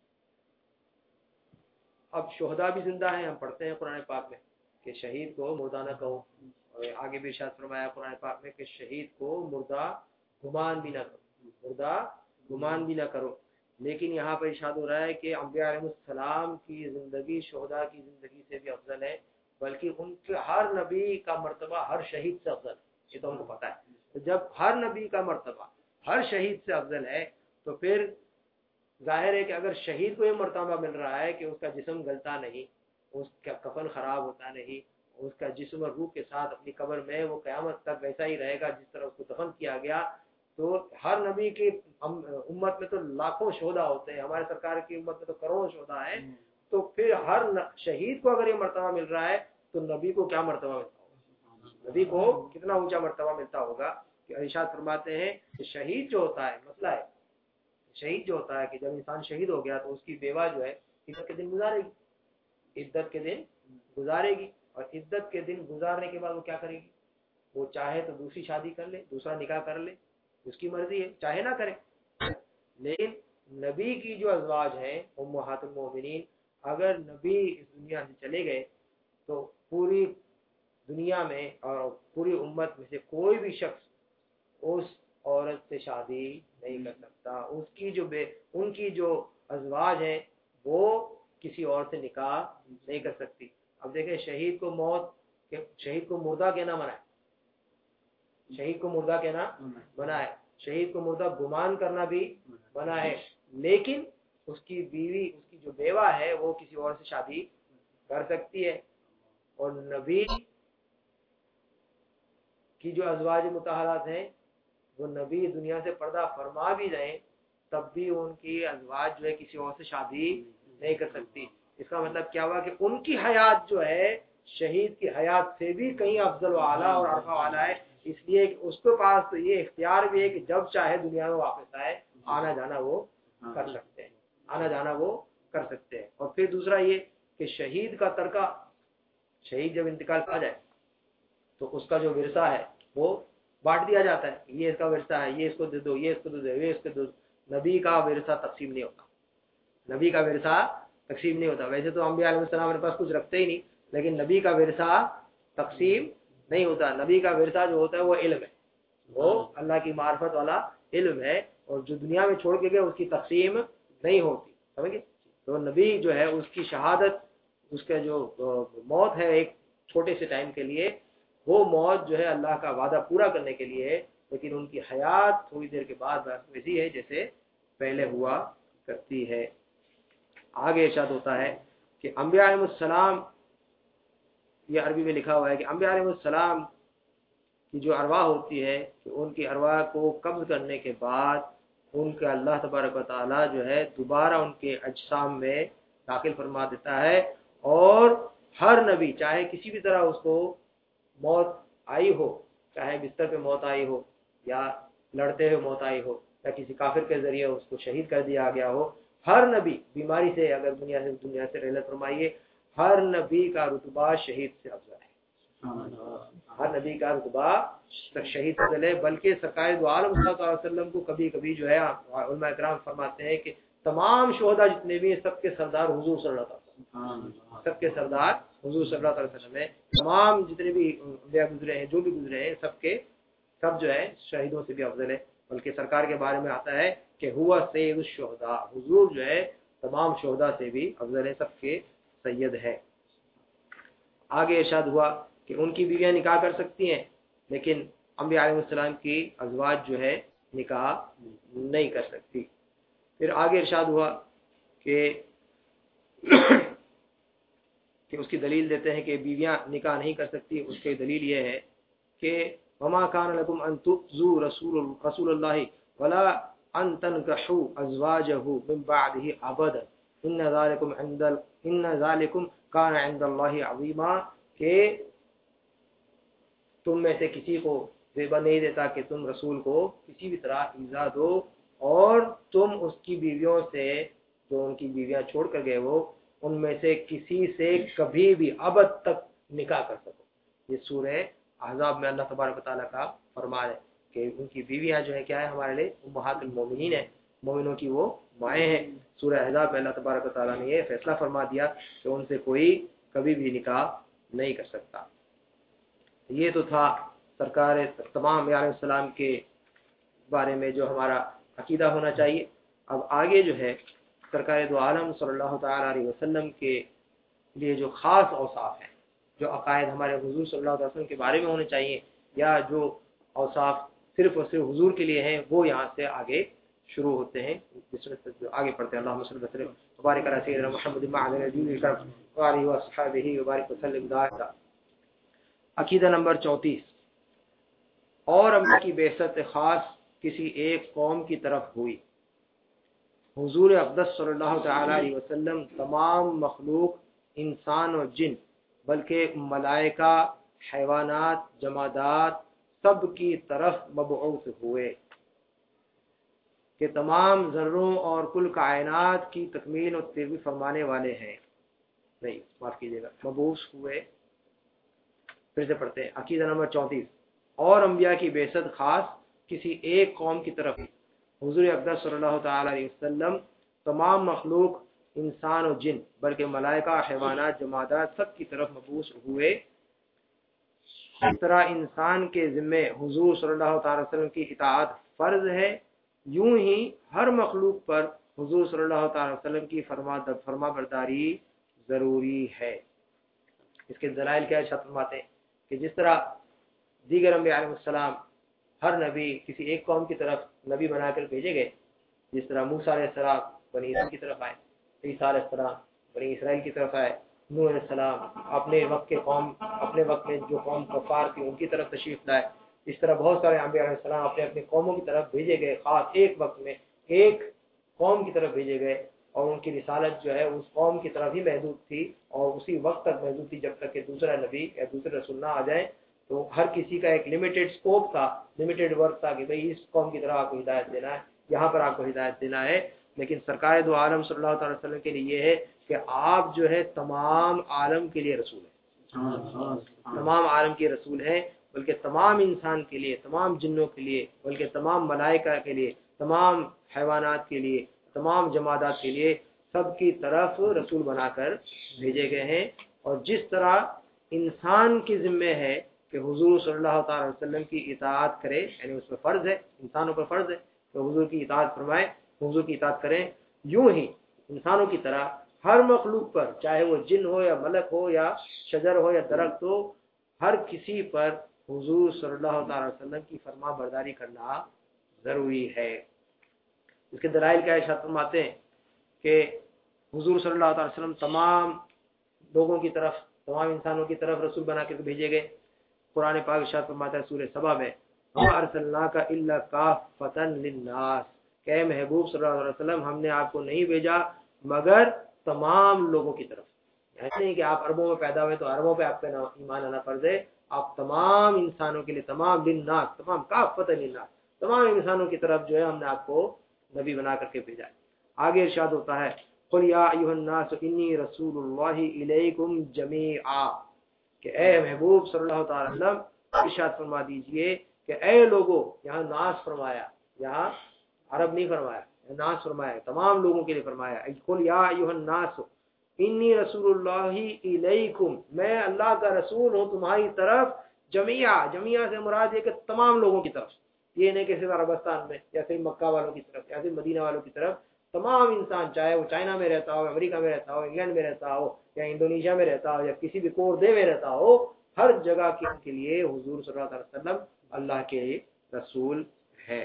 اب شہداء بھی زندہ ہیں، ہم پڑھتے ہیں قرآن پاک میں کہ شہید کو مردہ نہ کہو، اور آگے بھی ارشاد فرمایا قرآن پاک میں کہ شہید کو مردہ گمان بھی نہ کرو، مردہ گمان بھی نہ کرو۔ لیکن یہاں پر ارشاد ہو رہا ہے کہ انبیاء علیہ السلام کی زندگی شہداء کی زندگی سے بھی افضل ہے، بلکہ ان کے ہر نبی کا مرتبہ ہر شہید سے افضل ہے، یہ تو ہم کو پتہ ہے۔ تو جب ہر نبی کا مرتبہ ہر شہید سے افضل ہے، تو پھر ظاہر ہے کہ اگر شہید کو یہ مرتبہ مل رہا ہے کہ اس کا جسم گلتا نہیں، اس کا کفن خراب ہوتا نہیں، اس کا جسم اور روح کے ساتھ اپنی قبر میں وہ قیامت تک ویسا ہی رہے گا جس طرح اس کو دفن کیا گیا، تو ہر نبی کی امت میں تو لاکھوں شہداء ہوتے ہیں، ہمارے سرکار کی امت میں تو کروڑوں شہداء ہیں، تو پھر ہر شہید کو اگر یہ مرتبہ مل رہا ہے تو نبی کو کیا مرتبہ ملتا ہوگا، نبی کو کتنا اونچا مرتبہ ملتا ہوگا۔ کہ ارشاد فرماتے ہیں کہ شہید جو ہوتا ہے، مسئلہ ہے شہید جو ہوتا ہے کہ جب انسان شہید ہو گیا تو اس کی بیوہ جو ہے عدت کے دن گزارے گی، عدت کے دن گزارے گی، اور عدت کے دن گزارنے کے بعد وہ کیا کرے گی؟ وہ چاہے تو دوسری شادی کر لے، دوسرا نکاح کر لے، اس کی مرضی ہے، چاہے نہ کرے، لیکن نبی کی جو ازواج ہیں امہات المومنین، اگر نبی اس دنیا سے چلے گئے تو پوری دنیا میں اور پوری امت میں سے کوئی بھی شخص اس عورت سے شادی نہیں کر سکتا. ان کی جو ازواج ہیں وہ کسی اور سے نکاح نہیں کر سکتی. اب دیکھیں شہید کو مردہ کہنا منع ہے، شہید کو مردہ کہنا منع ہے، شہید کو مردہ گمان کرنا بھی منع ہے، لیکن اس کی بیوی، اس کی جو بیوہ ہے وہ کسی اور سے شادی کر سکتی ہے. اور نبی کی جو ازواج مطہرات ہیں وہ نبی دنیا سے پردہ فرما بھی جائیں تب بھی ان کی ازواج جو ہے کسی اور سے شادی نہیں کر سکتی. اس کا مطلب کیا ہوا کہ ان کی حیات جو ہے شہید کی حیات سے بھی کہیں افضل و اعلیٰ اور عرفہ والا ہے، اس لیے کہ اس کے پاس تو یہ اختیار بھی ہے کہ جب چاہے دنیا میں واپس آئے، آنا جانا وہ کر سکتے ہیں، آنا جانا وہ کر سکتے ہیں. اور پھر دوسرا یہ کہ شہید کا ترکہ، شہید جب انتقال پا جائے تو اس کا جو ورثہ ہے وہ بانٹ دیا جاتا ہے، یہ اس کا ورثہ ہے، یہ اس کو دے دو، یہ اس کو دے دو، یہ اس کو دے دو. نبی کا ورثہ تقسیم نہیں ہوتا، نبی کا ورثہ تقسیم نہیں ہوتا. ویسے تو انبیاء علیہ السلام اپنے پاس کچھ رکھتے ہی نہیں، لیکن نبی کا ورثہ تقسیم نہیں ہوتا. نبی کا ورثہ جو ہوتا ہے وہ علم ہے، وہ اللہ کی معرفت والا علم ہے، اور جو دنیا میں چھوڑ کے گئے اس کی تقسیم نہیں ہوتی. سمجھے؟ تو نبی جو ہے اس کی شہادت، اس کا جو موت ہے ایک چھوٹے سے ٹائم کے لیے، وہ موت جو ہے اللہ کا وعدہ پورا کرنے کے لیے ہے، لیکن ان کی حیات تھوڑی دیر کے بعد ویسی ہے جیسے پہلے ہوا کرتی ہے. آگے ارشاد ہوتا ہے کہ انبیاء علیہ السلام، یہ عربی میں لکھا ہوا ہے کہ انبیاء علیہ السلام کی جو ارواح ہوتی ہے کہ ان کی ارواح کو قبض کرنے کے بعد ان کا اللہ تبارک و تعالی جو ہے دوبارہ ان کے اجسام میں داخل فرما دیتا ہے. اور ہر نبی چاہے کسی بھی طرح اس کو موت آئی ہو، چاہے بستر پہ موت آئی ہو یا لڑتے ہوئے موت آئی ہو یا کسی کافر کے ذریعے اس کو شہید کر دیا گیا ہو، ہر نبی بیماری سے اگر دنیا سے رحلت فرمائیے، ہر نبی کا رتبہ شہید سے افضل ہے. ہر نبی کا رتبہ شہید سے افضل ہے. بلکہ سرکار دو عالم صلی اللہ علیہ وسلم کو کبھی کبھی جو ہے علماء اکرام فرماتے ہیں کہ تمام شہداء جتنے بھی ہیں سب کے سردار حضور صلی اللہ علیہ وسلم، سب کے سردار حضور صلی اللہ علیہ وسلم ہے. تمام جتنے بھی انبیاء گزرے ہیں، جو بھی گزرے ہیں، سب جو ہے شہیدوں سے بھی افضل ہے. بلکہ سرکار کے بارے میں آتا ہے کہ ہوا سید الشہداء، حضور جو ہے تمام شہداء سے بھی افضل ہے، سب کے سید ہے. آگے ارشاد ہوا کہ ان کی بیویاں نکاح کر سکتی ہیں، لیکن انبیاء علیہ السلام کی ازواج جو ہے نکاح نہیں کر سکتی. پھر آگے ارشاد ہوا کہ اس کی دلیل دیتے ہیں کہ بیویاں نکاح نہیں کر سکتی. اس کی دلیل یہ ہے کہ وما كان لكم ان تؤذوا رسول الله ولا ان تنكحوا ازواجه من بعده ابدا ان ذلكم كان عند الله عظيما، کہ تم میں سے کسی کو زیبا نہیں دیتا کہ تم رسول کو کسی بھی طرح ایذا دو، اور تم اس کی بیویوں سے جو ان کی بیویاں چھوڑ کر گئے وہ ان میں سے کسی سے کبھی بھی ابد تک نکاح کر سکو. یہ سورہ احزاب میں اللہ تبارک و تعالیٰ کا فرمان ہے کہ ان کی بیویاں جو ہے کیا ہے ہمارے لیے امہات المومنین ہیں، مومنوں کی وہ مائیں ہیں. سورہ احزاب میں اللہ تبارک و تعالیٰ نے یہ فیصلہ فرما دیا کہ ان سے کوئی کبھی بھی نکاح نہیں کر سکتا. یہ تو تھا سرکار تمام علیہ السلام کے بارے میں جو ہمارا عقیدہ ہونا چاہیے. اب آگے جو ہے سرکار دو عالم صلی اللہ تعالیٰ علیہ وسلم کے لیے جو خاص اوصاف ہیں، جو عقائد ہمارے حضور صلی اللہ علیہ وسلم کے بارے میں ہونے چاہیے، یا جو اوصاف صرف اور صرف حضور کے لیے ہیں، وہ یہاں سے آگے شروع ہوتے ہیں. آگے پڑھتے ہیں. اللہم صلی اللہ وبارک علی سیدنا محمد وعلی آلہ وصحبہ وبارک وسلم. عقیدہ نمبر 34. اور انبیاء کی بعثت خاص کسی ایک قوم کی طرف ہوئی. حضور اقدس صلی اللہ تعالی علیہ وسلم تمام مخلوق انسان و جن، بلکہ ملائکہ، حیوانات، جمادات سب کی طرف مبعوث ہوئے کہ تمام ذروں اور کل کائنات کی تکمیل و تربیت فرمانے والے ہیں. نہیں معاف کیجیے گا، مبعوث ہوئے. پھر سے پڑھتے ہیں. عقیدہ نمبر 34. اور انبیاء کی بعثت خاص کسی ایک قوم کی طرف. हुजूर अक़दस सल्लल्लाहु ताला अलैहि वसल्लम तमाम मखलूक इंसान और जिन बल्कि मलाइका हैवानात जमादात सब की तरफ मबूस हुए। इस तरह इंसान के ज़िम्मे हुजूर सल्लल्लाहु ताला अलैहि वसल्लम की इताअत फ़र्ज है, यूं ही हर मखलूक पर हुजूर सल्लल्लाहु ताला अलैहि वसल्लम की फरमाबरदारी ज़रूरी है। इसके दलाइल क्या फरमाते हैं कि जिस तरह दीगर अंबिया अलैहिस्सलाम हर नबी किसी एक कौम की तरफ नबी बनाकर भेजे गए, जिस तरह मूसा अलैहिस्सलाम बनी इसराइल की तरफ आए, ईसा अलैहिस्सलाम बनी इसराइल की तरफ आए, नूह अलैहिस्सलाम अपने वक्त में जो कौम कफ़ार थी उनकी तरफ तशरीफ लाए। इस तरह बहुत सारे अंबिया अलैहिस्सलाम अपने अपने कौमों की तरफ भेजे गए, खास एक वक्त में एक कौम की तरफ भेजे गए, और उनकी रिसालत जो है उस कौम की तरफ ही महदूद थी और उसी वक्त तक महदूद थी जब तक कि दूसरा नबी या दूसरे रसूल ना आ जाए। तो हर किसी का एक लिमिटेड स्कोप था, लिमिटेड वर्क था कि भाई इस कौम की तरफ आपको हिदायत देना है, यहाँ पर आपको हिदायत देना है। लेकिन सरकार दो आलम सल्लल्लाहु अलैहि वसल्लम के लिए ये है कि आप जो है तमाम आलम के लिए रसूल हैं, तमाम आलम के रसूल हैं, बल्कि तमाम इंसान के लिए, तमाम जिन्नों के लिए, बल्कि तमाम मलाइका के लिए, तमाम हैवानात के लिए, तमाम जमादात के लिए सबकी तरफ रसूल बनाकर भेजे गए हैं। और जिस तरह इंसान के जिम्मे है कि हुजूर सल्लल्लाहु अलैहि वसल्लम की इताअत करे, यानी उस पर फ़र्ज़ है, इंसानों पर फ़र्ज़ है तो हुजूर की इताअत फरमाए, हुजूर की इताअत करें। यूं ही इंसानों की तरह हर मखलूक पर, चाहे वो जिन हो या मलक हो या शजर हो या दरख्त हो, हर किसी पर हुजूर सल्लल्लाहु अलैहि वसल्लम की फरमा बरदारी करना ज़रूरी है। इसके दलाइल क्या इरशाद फरमाते हैं कि हुजूर सल्लल्लाहु अलैहि वसल्लम तमाम लोगों की तरफ, तमाम इंसानों की तरफ रसूल बना के भेजे गए। कुरान पाक इरशाद फरमाता है सूरह सबा में, वमा अरसलनाका इल्ला काफ़तन लिन्नास, कि महबूब सल्लल्लाहु अलैहि वसल्लम हमने आपको नहीं भेजा मगर तमाम लोगों की तरफ। ऐसे नहीं कि आप अरबों में पैदा हुए तो अरबों पे आप पे ईमान आना फर्ज है, आप तमाम इंसानों के लिए, तमाम लिन्नास, तमाम काफ़तन लिन्नास, तमाम इंसानों की तरफ जो है हमने आपको नबी बना करके भेजा है। आगे इरशाद होता है, कुल या अय्युहन्नास इन्नी रसूलुल्लाहि इलैकुम जमीआ, कि ए महबूब सल्लल्लाहु अलैहि वसल्लम इरशाद फरमा दीजिए कि ए लोगों, यहाँ नास फरमाया, यहाँ अरब नहीं फरमाया, नास फरमाया, तमाम लोगों के लिए फरमाया। कुल या अय्युहन्नास इन्नी रसूलुल्लाहि इलैकुम, मैं अल्लाह का रसूल हूँ तुम्हारी तरफ। जमिया, जमिया से मुराद है कि तमाम लोगों की तरफ, ये नहीं कि सिर्फ अरबस्तान में या सिर्फ मक्का वालों की तरफ या सिर्फ मदीना वालों की तरफ, तमाम इंसान, चाहे वो चाइना में रहता हो, अमेरिका में रहता हो, इंग्लैंड में रहता हो या इंडोनेशिया में रहता हो या किसी भी कोरदे में रहता हो, हर जगह के लिए हुजूर सल्लल्लाहु अलैहि वसल्लम अल्लाह के रसूल है।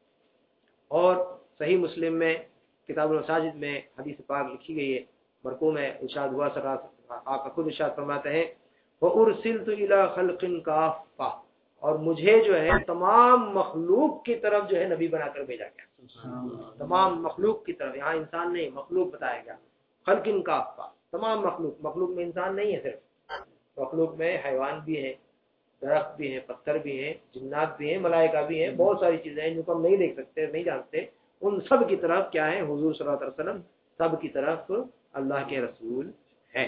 और सही मुस्लिम में किताबुल मसाजिद में हदीस पाक लिखी गई है, मरकू में इरशाद हुआ, आप खुद इरशाद फरमाते हैं, व उरसिलतु इला खल्किन काफ़ा, और मुझे जो है तमाम मखलूक की तरफ जो है नबी बनाकर भेजा गया। तमाम मखलूक की तरफ, यहाँ इंसान नहीं मखलूक बताया गया। खल्किन काफ़ा, तमाम मखलूक, मखलूक में इंसान नहीं है सिर्फ, मखलूक में हैवान भी है, दरख्त भी है, पत्थर भी है, जिन्नात भी है, मलाइका भी है, बहुत सारी चीजें हैं जिनको हम नहीं देख सकते, नहीं जानते। उन सब की तरफ क्या है, हुजूर सल्लल्लाहु अलैहि वसल्लम सब की तरफ अल्लाह के रसूल है।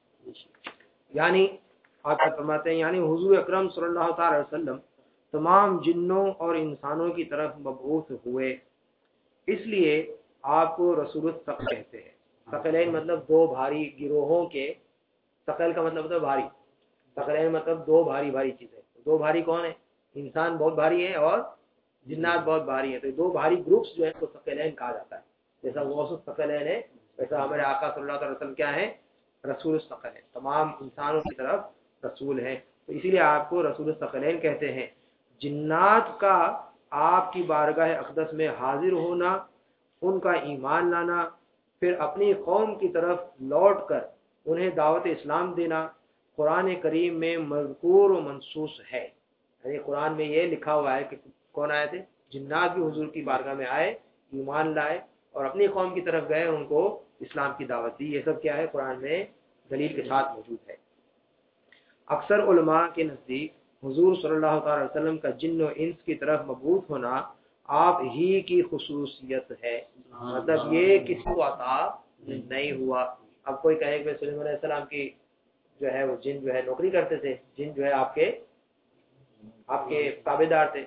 यानी आप क्या फरमाते हैं, यानी हुजूर अकरम सल्लल्लाहु अलैहि वसल्लम तमाम जिन्नों और इंसानों की तरफ मबऊस हुए, इसलिए आपको रसूल सक़ल कहते हैं। सकलैन मतलब दो भारी गिरोहों के, सकल का मतलब होता है भारी, सकलैन मतलब दो भारी भारी चीजें। दो भारी कौन है, इंसान बहुत भारी है और जिन्नात बहुत भारी है, तो दो भारी ग्रुप्स जो है तो सकलैन कहा जाता है। जैसा गौसुस सकलैन है, वैसा हमारे आका सल्लल्लाहु अलैहि वसल्लम क्या है, रसूल सकल है, तमाम इंसानों की तरफ रसूल है, तो इसीलिए आपको रसूल सकलैन कहते हैं। जिन्नात का आपकी बारगाह अक़दस में हाजिर होना, उनका ईमान लाना, फिर अपनी कौम की तरफ लौट कर उन्हें दावत इस्लाम देना, कुरान करीम में मज़कूर व मनसूस है। यानी कुरान में ये लिखा हुआ है कि कौन आए थे, जिन्नात भी हुजूर की बारगाह में आए, ईमान लाए और अपनी कौम की तरफ गए, उनको इस्लाम की दावत दी। ये सब क्या है, कुरान में दलील के साथ मौजूद है। अक्सर उलमा के नज़दीक हुजूर सल्लल्लाहु अलैहि वसल्लम का जिन्न और इंस की तरफ मबूस होना आप ही की खुसूसियत है, मतलब ये किसी को अता नहीं हुआ। अब कोई कहे कि सुलेमान अलैहिस्सलाम की जो है वो जिन जो है नौकरी करते थे, जिन जो है आपके ताबेदार थे, तो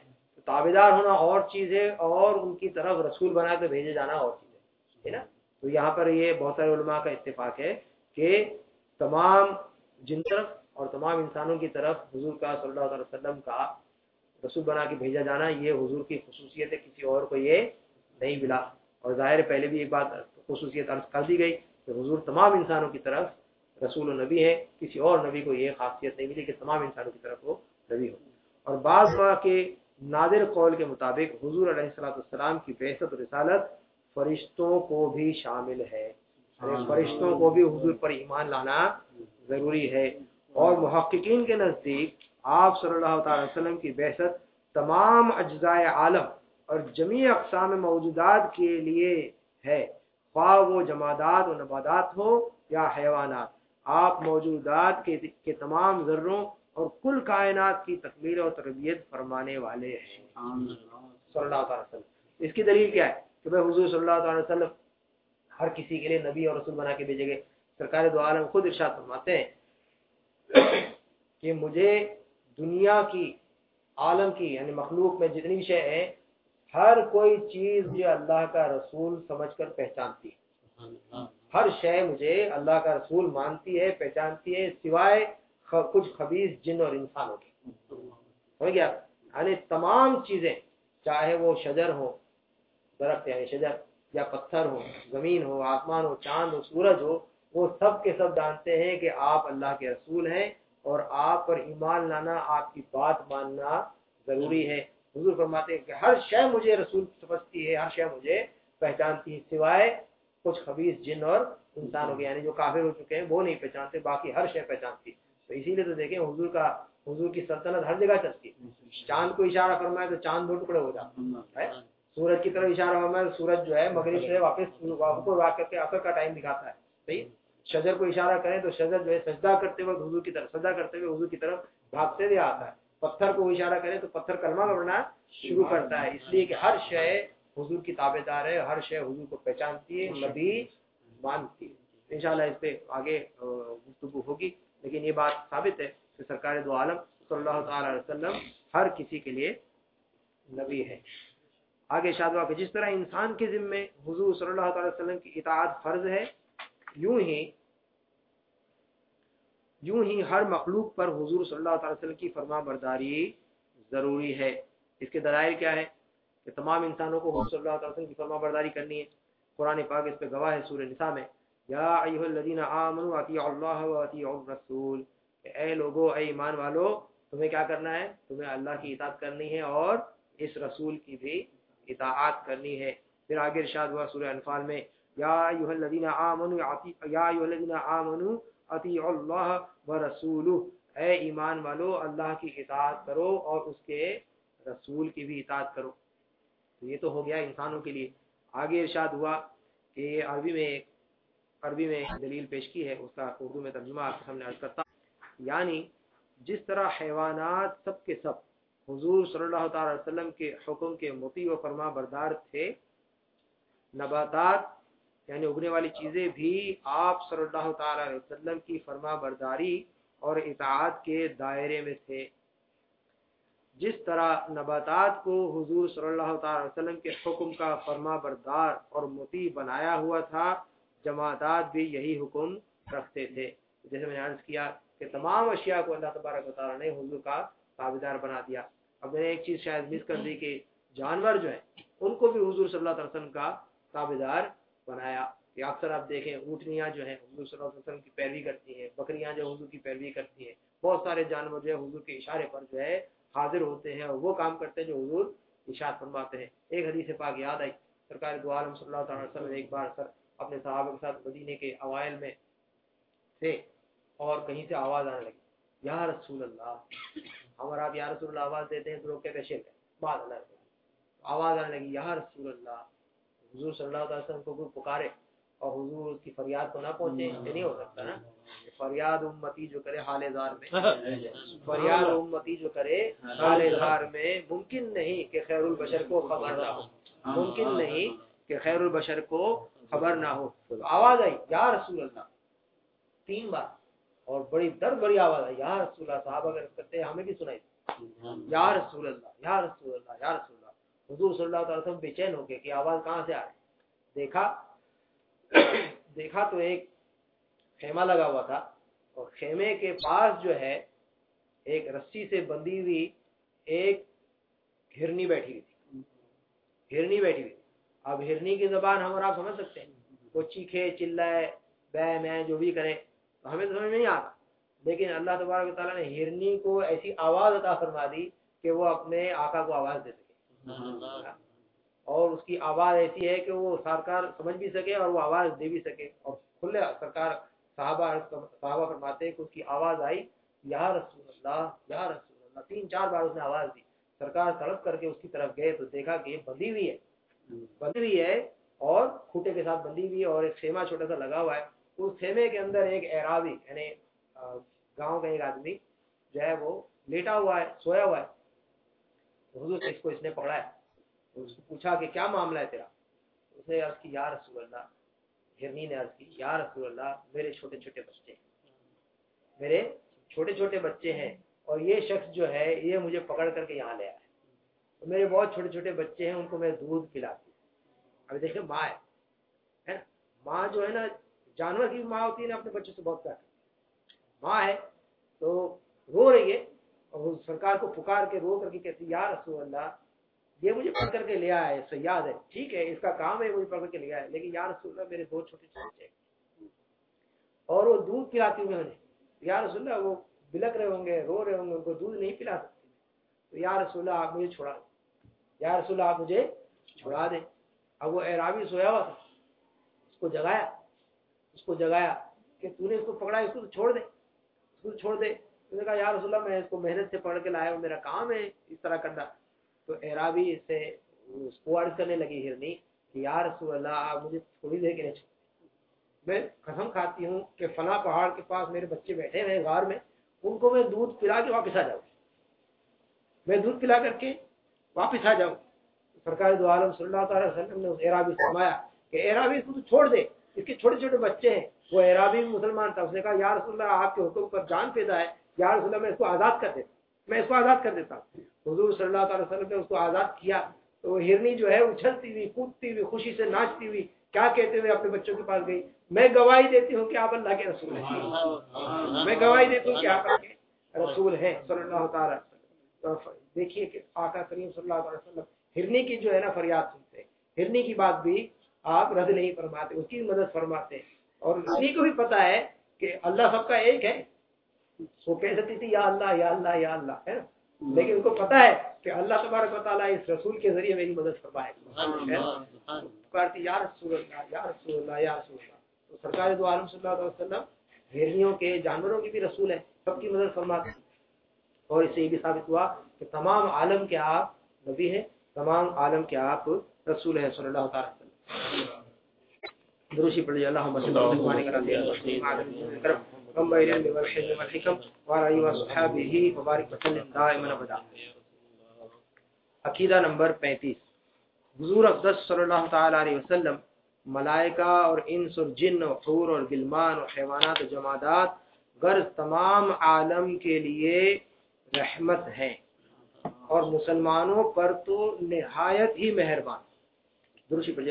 ताबेदार होना और चीज़ है और उनकी तरफ रसूल बना के भेजे जाना और चीज़ है ना। तो यहाँ पर ये बहुत सारे उलमा का इत्तेफाक है कि तमाम जिन तरफ और तमाम इंसानों की तरफ हुजूर का सल्लल्लाहु अलैहि वसल्लम का रसूल बना के भेजा जाना ये हुजूर की खुसूसियत है, किसी और को ये नहीं मिला। और ज़ाहिर पहले भी एक बात खुसूसियत अर्ज कर दी गई कि हुजूर तमाम इंसानों की तरफ रसूल और नबी है, किसी और नबी को ये खासियत नहीं मिली कि तमाम इंसानों की तरफ वो नबी हो। और बाज़ के नादिर कौल के मुताबिक हुजूर अलैहिस्सलाम की बेइज्जत और रिसालत फरिश्तों को भी शामिल है, फरिश्तों को भी हुजूर पर ईमान लाना ज़रूरी है। और मुहक्किकीन के नज़दीक आप सल्लल्लाहु अलैहि वसल्लम की बेइज्जत तमाम अज्जाए आलम और जमी अक़साम मौजूदात के लिए है, ख्वाह वो जमादात और नबादात हो या हैवानात। आप मौजूदात के तमाम ज़र्रों और कुल कायनात की तकमील और तरबियत फरमाने वाले हैं सल्लल्लाहु अलैहि वसल्लम। इसकी दलील क्या है कि भाई हुजूर सल्लल्लाहु अलैहि वसल्लम हर किसी के लिए नबी और रसूल बना के भेजे गए। सरकार दो आलम खुद इरशाद फरमाते हैं कि मुझे दुनिया की आलम की यानी मखलूक में जितनी शय है हर कोई चीज़ मुझे अल्लाह का रसूल समझकर पहचानती है, हर शय मुझे अल्लाह का रसूल मानती है, पहचानती है, सिवाय कुछ खबीस जिन और इंसानों के। हो गया, यानी तमाम चीज़ें चाहे वो शजर हो, दरख्त यानी शजर, या पत्थर हो, ज़मीन हो, आसमान हो, चांद हो, सूरज हो, वो सब के सब जानते हैं कि आप अल्लाह के रसूल हैं और आप पर ईमान लाना, आपकी बात मानना ज़रूरी है। हुजूर फरमाते हैं कि हर शय मुझे रसूल समझती है, हर शय मुझे पहचानती है, सिवाय कुछ खबीस जिन और इंसानों के, यानी जो काफिर हो चुके हैं वो नहीं पहचानते, बाकी हर शय पहचानती है। तो इसीलिए तो देखें हुजूर की सल्तनत हर जगह चलती है। चांद को इशारा फरमाए तो चांद दो टुकड़े हो जाते हैं, सूरज की तरफ इशारा फरमाए तो सूरज जो है मगरिब से वापस करके असर का टाइम दिखाता है। सही, शजर को इशारा करें तो शजर जो है सजदा करते हुए हुजूर की तरफ, सजदा करते हुए हुजूर की तरफ भागते हुए आता है। पत्थर को इशारा करें तो पत्थर कलमा पढ़ना शुरू करता है, इसलिए कि हर शय हुजूर की ताबेदार है, हर शय हुजूर को पहचानती है, नबी मानती है। इंशाल्लाह इस पे आगे गुफ्तगू होगी, लेकिन ये बात साबित है कि सरकार दो आलम सल्लल्लाहु अलैहि वसल्लम हर किसी के लिए नबी है। आगे इरशाद हुआ कि जिस तरह इंसान के जिम्मे हुजूर सल्लल्लाहु अलैहि वसल्लम की इताअत फर्ज है, यूं ही हर मखलूक पर हुजूर सल्लल्लाहु अलैहि वसल्लम की फरमा बरदारी ज़रूरी है। इसके दलाइल क्या है कि तमाम इंसानों को हुजूर सल्लल्लाहु अलैहि वसल्लम की फरमा बरदारी करनी है। कुरान पाक इस पे गवाह है, सूरह निसा में या अय्युहल्लज़ीना आमनू अतीउल्लाह व अतीउर रसूल, ऐ लोगो, ऐ ईमान वालो, तुम्हें क्या करना है, तुम्हें अल्लाह की इताअत करनी है और इस रसूल की भी इताअत करनी है। फिर आगे इरशाद हुआ सूरह अनफाल में या अय्युहल्लज़ीना आमनू अतीउल्लाह व रसूलुहु, ऐ ईमान वालो अल्लाह की इताअत करो और उसके रसूल की भी इताअत करो। तो ये तो हो गया इंसानों के लिए। आगे इरशाद हुआ कि अरबी में एक दलील पेश की है, उसका उर्दू में तर्जुमा आपके सामने अर्ज करता। यानी जिस तरह हैवानात सब के सब हुजूर सल्लल्लाहु अलैहि वसल्लम के हुक्म के मुती व फरमा बरदार थे, नबातात यानी उगने वाली चीज़ें भी आप सल्लल्लाहु अलैहि वसल्लम की फरमा बरदारी और इताअत के दायरे में थे। जिस तरह नबातात को हुजूर सल्लल्लाहु अलैहि वसल्लम के हुक्म का फरमा बरदार और मुती बनाया हुआ था, जमादात भी यही हुक्म रखते थे। जैसे मैंने अर्ज किया कि तमाम अशिया को अल्लाह तबारक व तआला ने हुजूर का ताबेदार बना दिया। अब मैंने एक चीज़ शायद मिस कर दी कि जानवर जो है उनको भी हुजूर सल्लल्लाहु अलैहि वसल्लम का ताबेदार बनाया। कि अक्सर आप देखें ऊँटनियाँ जो हैं हुजूर सल्लल्लाहु अलैहि वसल्लम की पैरवी करती हैं, बकरियाँ जो हुजूर की पैरवी करती हैं, बहुत सारे जानवर जो है हुजूर के इशारे पर जो है हाजिर होते हैं और वो काम करते हैं जो हुजूर इरशाद फरमाते हैं। एक हदीस पाक याद आई, सरकार दो आलम सल्लल्लाहु अलैहि वसल्लम एक बार अपने सहाबा के साथ मदीने के अवाइल में थे और कहीं से आवाज़ आने लगी, या रसूल अल्लाह। हमारा आप या रसूल अल्लाह आवाज़ देते हैं तो लोग कहते हैं बात अल्लाह, आवाज़ आने लगी या रसूल अल्लाह। हुजूर सल्लल्लाहु अलैहि वसल्लम को पुकारे और हुजूर उसकी फरियाद को ना पहुंचे, ये नहीं हो सकता ना। फरियाद उम्मती जो करे हाले ज़ार में, फरियाद उम्मती जो करे हाले ज़ार में, मुमकिन नहीं कि खैरुल बशर को खबर ना हो, मुमकिन नहीं कि खैरुल बशर को खबर ना हो। तो आवाज़ आई या रसूल अल्लाह 3 बार और बड़ी दर्द बड़ी आवाज़ आई या रसूल अल्लाह। साहब अगर करते हमें भी सुनाई या रसूल अल्लाह, या रसूल अल्लाह, या रसूल अल्लाह। हुजूर सल्लल्लाहु अलैहि वसल्लम बेचैन हो गए कि आवाज कहाँ से आ रही। देखा तो एक खेमा लगा हुआ था और खेमे के पास जो है एक रस्सी से बंधी हुई एक हिरनी बैठी हुई थी। हिरनी बैठी हुई। अब हिरनी की जबान हम और आप समझ सकते हैं, वो चीखे चिल्लाए बै मैं जो भी करे तो हमें तो समझ में नहीं आता, लेकिन अल्लाह तबारक व तआला ने हिरनी को ऐसी आवाज अता फरमा दी कि वो अपने आका को आवाज दे सके, और उसकी आवाज ऐसी है कि वो सरकार समझ भी सके और वो आवाज दे भी सके। और खुले सरकार साहबा फरमाते कि उसकी आवाज आई या रसूल अल्लाह, या रसूल अल्लाह। 3-4 बार उसने आवाज दी। सरकार तड़प करके उसकी तरफ गए तो देखा कि ये बंधी हुई है और खूटे के साथ बंधी हुई है और एक खेमा छोटा सा लगा हुआ है। उस खेमे के अंदर एक एराबी यानी गांव का एक आदमी जो है वो लेटा हुआ है, सोया हुआ है। हुजूर से इसको इसने पकड़ा है, उसको पूछा कि क्या मामला है तेरा। उसने अर्ज की या रसूल अल्लाह, हिरनी ने अर्ज की या रसूल अल्लाह, मेरे छोटे छोटे बच्चे हैं और ये शख्स जो है ये मुझे पकड़ करके यहाँ ले आया है। तो मेरे बहुत छोटे छोटे बच्चे हैं, उनको मैं दूध पिलाती हूँ। अभी देखिए माँ है ना, माँ जो है ना, जानवर की माँ होती है ना, अपने बच्चों से बहुत प्यार करती है। माँ है तो रो रही है और सरकार को पुकार के रो करके कहती या रसूल अल्लाह, ये मुझे पकड़ करके ले आया है, सयाद है, ठीक है, इसका काम है, मुझे पकड़ के ले आया है, लेकिन या रसूल अल्लाह मेरे दो छोटे बच्चे और वो दूध पिलाती हूँ मैंने। या रसूल अल्लाह वो बिलक रहे होंगे, रो रहे होंगे, उनको दूध नहीं पिला सकती। तो या रसूल अल्लाह आप मुझे छोड़ा दे, या रसूल अल्लाह आप मुझे छुड़ा दे। अब वो एराबी सोया हुआ था, उसको जगाया कि तूने इसको पकड़ा, इसको तो छोड़ दे, उसने कहा या रसूल अल्लाह मैं इसको मेहनत से पकड़ के लाया हूँ, मेरा काम है इस तरह करना। तो एराबी से उसको अर्ज करने लगी हिरनी कि या रसूल अल्लाह आप मुझे थोड़ी देर के लिए, मैं कसम खाती हूँ कि फला पहाड़ के पास मेरे बच्चे बैठे हुए गार में, उनको मैं दूध पिला के वापस आ जाऊँ, मैं दूध पिला करके वापस आ जाऊँ। सरकार दो आलम सल्लल्लाहु अलैहि वसल्लम ने उस एराबी से फरमाया कि एराबी इसको तो छोड़ दे, इसके छोटे छोटे बच्चे हैं। वो एराबी भी मुसलमान था, उसने कहा या रसूल अल्लाह आपके हुक्म पर जान पैदा है, या रसूल अल्लाह मैं इसको आज़ाद कर देता। हुजूर सल्लल्लाहु अलैहि वसल्लम ने उसको आज़ाद किया तो वो हिरनी जो है उछलती हुई, कूदती हुई, खुशी से नाचती हुई क्या कहते हुए अपने बच्चों के पास गई, मैं गवाही देती हूँ कि आप अल्लाह के रसूल हैं, मैं गवाही देती हूँ कि आप अल्लाह के रसूल हैं सल्लल्लाहु अलैहि वसल्लम। तो देखिए कि आका करीम सल्लल्लाहु अलैहि वसल्लम हिरनी की जो है ना फरियाद सुनते हैं, हिरनी की बात भी आप रद्द नहीं फरमाते, उसकी मदद फरमाते हैं। और हिरनी को भी पता है कि अल्लाह सबका एक है, वो कह सकती थी या अल्लाह या अल्लाह या अल्लाह, है ना, लेकिन उनको पता है कि अल्लाह तबारक व तआला इस रसूल के जरिए मेरी मदद फरमाएगा। पुकारती या रसूल अल्लाह, या रसूल अल्लाह, या रसूल अल्लाह। तो सरकार दो आलम सल्लल्लाहु अलैहि वसल्लम हिरनियों के, जानवरों की भी रसूल है, सबकी मदद फरमाते हैं। और इससे ये भी साबित हुआ कि तमाम आलम के आप नबी हैं, तमाम आलम के आप रसूल हैं सल्लल्लाहु अलैहि वसल्लम। दुरूशी पढ़िए अल्लाहुम्मा सल्लि अला मुहम्मद व अकीदा नंबर 35। हुजूर अक़दस सल्लल्लाहु तआला अलैहि वसल्लम मलाइका और इंस और जिन्न और हूर और गिलमान और हैवानात और जमादात गर्ज तमाम आलम के लिए रहमत है और मुसलमानों पर तो निहायत ही मेहरबान। दुरूशी पढ़िए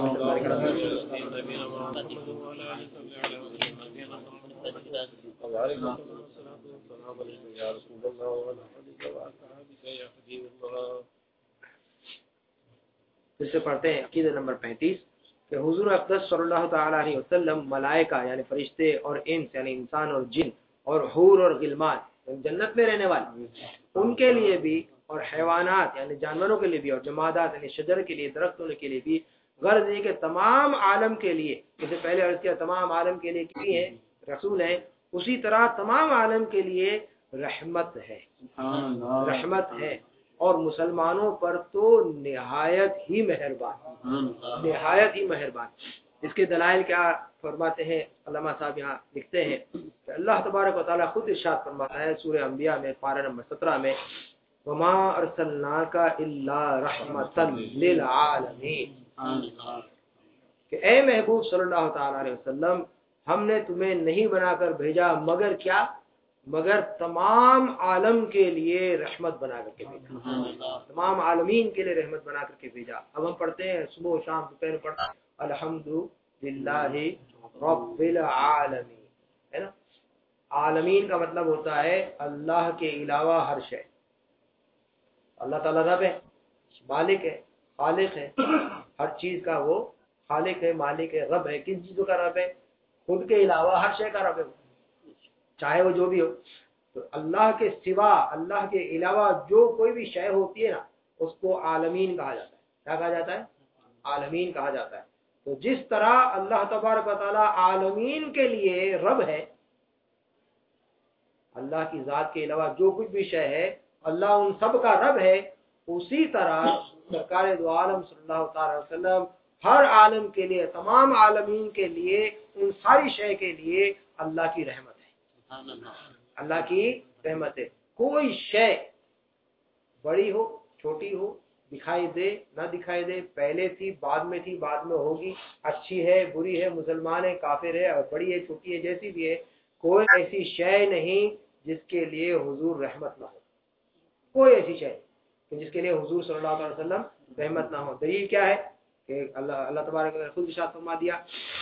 फिर से पढ़ते हैं अकीदा नंबर 35 कि हुजूर अक़दस सल्लल्लाहु तआला अलैहि वसल्लम मलाइका यानी फरिश्ते और इंस यानी इंसान और जिन और हूर और गिलमान जन्नत में रहने वाले उनके लिए भी और हैवानात यानी जानवरों के लिए भी और जमादात यानी शजर के लिए, दरख्तों के लिए भी गर्ज है कि तमाम आलम के लिए, जैसे पहले अर्ज किया तमाम आलम के लिए कितनी है रसूल है, उसी तरह तमाम आलम के लिए रहमत है और मुसलमानों पर तो निहायत ही मेहरबान। इसके दलाइल क्या फरमाते हैं अल्लामा साहब यहाँ लिखते हैं कि अल्लाह तबारक व तआला खुद इरशाद फरमाता है सूरह अंबिया में पारा नंबर 17 में, वमा अरसलनाका इल्ला रहमतन लिल आलमीन, कि ए महबूब सल्लल्लाहु तआला अलैहि वसल्लम हमने तुम्हें नहीं बनाकर भेजा मगर क्या, مگر تمام عالم کے لیے رحمت بنا کر کے بھیجا، تمام عالمین کے لیے رحمت بنا کر کے بھیجا۔ اب ہم پڑھتے ہیں صبح و شام دوپہر پڑھتے ہیں الحمدللہ رب العالمین، ہے نا۔ عالمین کا مطلب ہوتا ہے اللہ کے علاوہ ہر شے۔ اللہ تعالیٰ رب ہے، مالک ہے، خالق ہے، ہر چیز کا وہ خالق ہے، مالک ہے، رب ہے۔ کن چیزوں کا رب ہے؟ خود کے علاوہ ہر شے کا رب ہے، چاہے وہ جو بھی ہو۔ تو اللہ کے سوا، اللہ کے علاوہ جو کوئی بھی شے ہوتی ہے نا، اس کو عالمین کہا جاتا ہے۔ کیا کہا جاتا ہے؟ عالمین کہا جاتا ہے۔ تو جس طرح اللہ تبارک و تعالیٰ عالمین کے لیے رب ہے، اللہ کی ذات کے علاوہ جو کچھ بھی شے ہے اللہ ان سب کا رب ہے، اسی طرح سرکار دو عالم صلی اللہ تعالی وسلم ہر عالم کے لیے، تمام عالمین کے لیے، ان ساری شے کے لیے اللہ کی رحمت ہے، اللہ کی رحمت ہے۔ کوئی شے بڑی ہو چھوٹی ہو، دکھائی دے نہ دکھائی دے، پہلے تھی بعد میں تھی بعد میں ہوگی، اچھی ہے بری ہے، مسلمان ہے کافر ہے، اور بڑی ہے چھوٹی ہے، جیسی بھی ہے، کوئی ایسی شے نہیں جس کے لیے حضور رحمت نہ ہو۔ کوئی ایسی شے کہ جس کے لیے حضور صلی اللہ علیہ وسلم رحمت نہ ہو۔ دلیل کیا ہے کہ اللہ تبارک و تعالیٰ خود ارشاد فرما دیا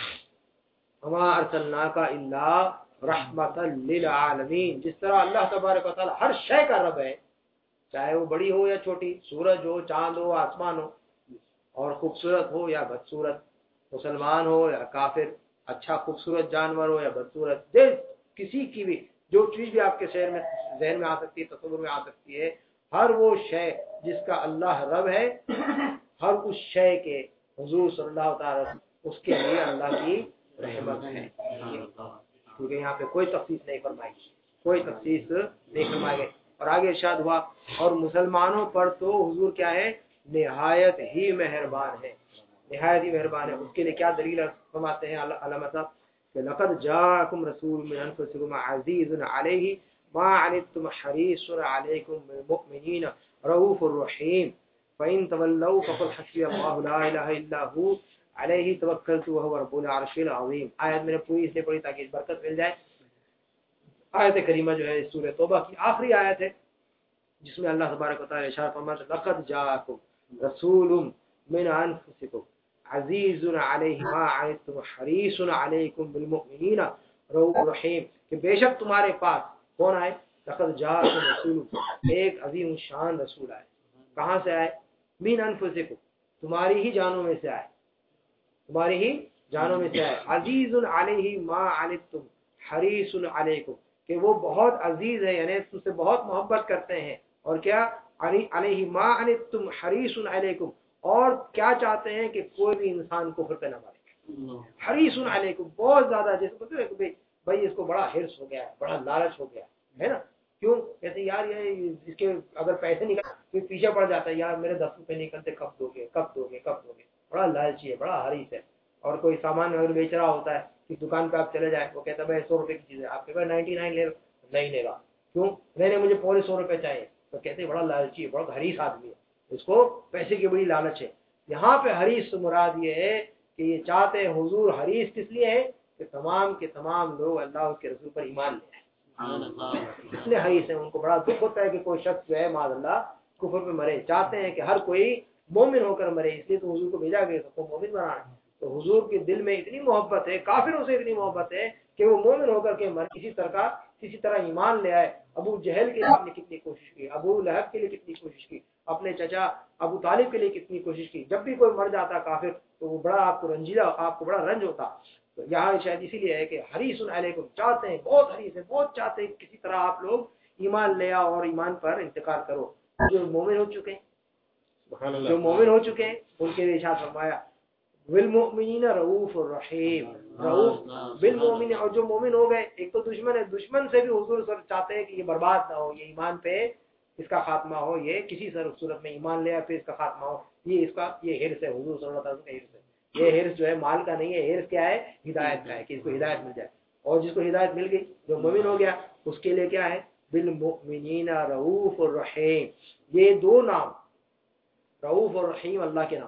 وما ارسلناک الا رحمتا للعالمین۔ جس طرح اللہ تبارک و تعالیٰ ہر شے کا رب ہے، چاہے وہ بڑی ہو یا چھوٹی، سورج ہو، چاند ہو، آسمان ہو، اور خوبصورت ہو یا بدصورت، مسلمان ہو یا کافر، اچھا خوبصورت جانور ہو یا بدصورت، کسی کی بھی جو چیز بھی آپ کے شہر میں ذہن میں آ سکتی ہے، تصور میں آ سکتی ہے، ہر وہ شے جس کا اللہ رب ہے، ہر اس شے کے حضور صلی اللہ تعالی وسلم اس کے لیے اللہ کی رحمت ہے، کیونکہ یہاں پہ کوئی تخصیص نہیں فرمائی، کوئی تخصیص نہیں فرمائی گئی۔ اور آگے ارشاد ہوا اور مسلمانوں پر تو حضور کیا ہے؟ نہایت ہی مہربان ہے، نہایت ہی مہربان ہے۔ اس کے لیے کیا دلیل فرماتے ہیں علامہ صاحب کہ لقد جاءکم رسول من انفسکم عزیز علیہ ما عنتم حریص علیکم بالمؤمنین رؤوف الرحیم فإن تولوا فقل حسبی اللہ لا الہ الا هو علیہ توکلت وهو رب العرش العظیم۔ آیت میں نے پوری اس لیے پڑھی تاکہ برکت مل جائے۔ آیت کریمہ جو ہے سورہ توبہ کی آخری آیت ہے، جس میں اللہ تبارک و تعالی ارشاد فرماتا ہے لقد جاءکم رسول من انفسکم عزیز علیہ ما عنتم حریص علیکم بالمؤمنین رؤوف رحیم، کہ بے شک تمہارے پاس کون آئے؟ لقد جاءکم رسول، ایک عظیم شان رسول آئے۔ کہاں سے آئے؟ من انفسکم، تمہاری ہی جانوں میں سے آئے، تمہاری ہی جانوں میں سے آئے۔ عزیز علیہ ما عنتم حریص علیکم، کہ وہ بہت عزیز ہے، یعنی تم سے بہت محبت کرتے ہیں، اور کیا علیہ ما عنتم حریص علیکم، اور کیا چاہتے ہیں کہ کوئی بھی انسان کفر پہ نہ مارے۔ حریص علیکم، بہت زیادہ، جیسے بولتے ہیں کہ بھائی اس کو بڑا حرص ہو گیا ہے، بڑا لالچ ہو گیا ہے نا۔ کیوں کہتے ہیں یار یہ اس کے اگر پیسے نکل کوئی پیچھے پڑ جاتا ہے، یار میرے 10 روپے نکلتے کب دو گے کب دو گے کب دو گے، بڑا لالچی ہے، بڑا حریص ہے۔ اور کوئی سامان اگر بیچ رہا ہوتا ہے کہ دکان پہ آپ چلے جائیں، وہ کہتا ہے بھائی 100 روپے کی چیز ہے، آپ کے پاس 99 نہیں لے گا، کیوں نہیں مجھے پورے 100 روپے چاہیے، تو کہتے ہیں بڑا لالچی ہے، بڑا حریص آدمی ہے، اس کو پیسے کی بڑی لالچ ہے۔ یہاں پہ حریص مراد یہ ہے کہ یہ چاہتے ہیں حضور حریص کس لیے ہے کہ تمام کے تمام لوگ اللہ کے رسول پر ایمان لے آئے، اس لیے حریص ہیں۔ ان کو بڑا دکھ ہوتا ہے کہ کوئی شخص جو ہے معاذ اللہ کفر پہ مرے، چاہتے ہیں کہ ہر کوئی مومن ہو کر مرے، اس لیے تو حضور کو بھیجا گیا سب کو مومن بنانا۔ تو حضور کے دل میں اتنی محبت ہے، کافروں سے اتنی محبت ہے کہ وہ مومن ہو کر کے مرے، کسی طرح ایمان لے آئے۔ ابو جہل کے لیے نے کتنی کوشش کی، ابو لہب کے لیے کتنی کوشش کی، اپنے چچا ابو طالب کے لیے کتنی کوشش کی، جب بھی کوئی مر جاتا کافر تو وہ بڑا آپ کو رنجیدہ، آپ کو بڑا رنج ہوتا۔ تو یہاں شاید اسی لیے ہے کہ حریص علیکم، چاہتے ہیں، بہت حریص ہے، بہت چاہتے ہیں کسی طرح آپ لوگ ایمان لے آؤ اور ایمان پر انتقال کرو۔ جو مومن ہو چکے ہیں، جو مومن ہو چکے ہیں ان کے لیے ارشاد فرمایا بالمؤمنین رؤوف الرحیم، رؤوف بالمؤمنین، اور جو مومن ہو گئے، ایک تو دشمن ہے، دشمن سے بھی حضور چاہتے ہیں کہ یہ برباد نہ ہو، یہ ایمان پہ اس کا خاتمہ ہو، یہ کسی صورت میں ایمان لے پھر اس کا خاتمہ ہو، یہ اس کا یہ حرص ہے، حضور صلی اللہ علیہ وسلم کا حرص ہے۔ یہ حرص جو ہے مال کا نہیں ہے، حرص کیا ہے؟ ہدایت کا ہے، کہ اس کو ہدایت مل جائے، اور جس کو ہدایت مل گئی، جو مومن ہو گیا، اس کے لیے کیا ہے؟ بالمؤمنین رؤوف الرحیم۔ یہ دو نام رؤوف اور رحیم اللہ کے نام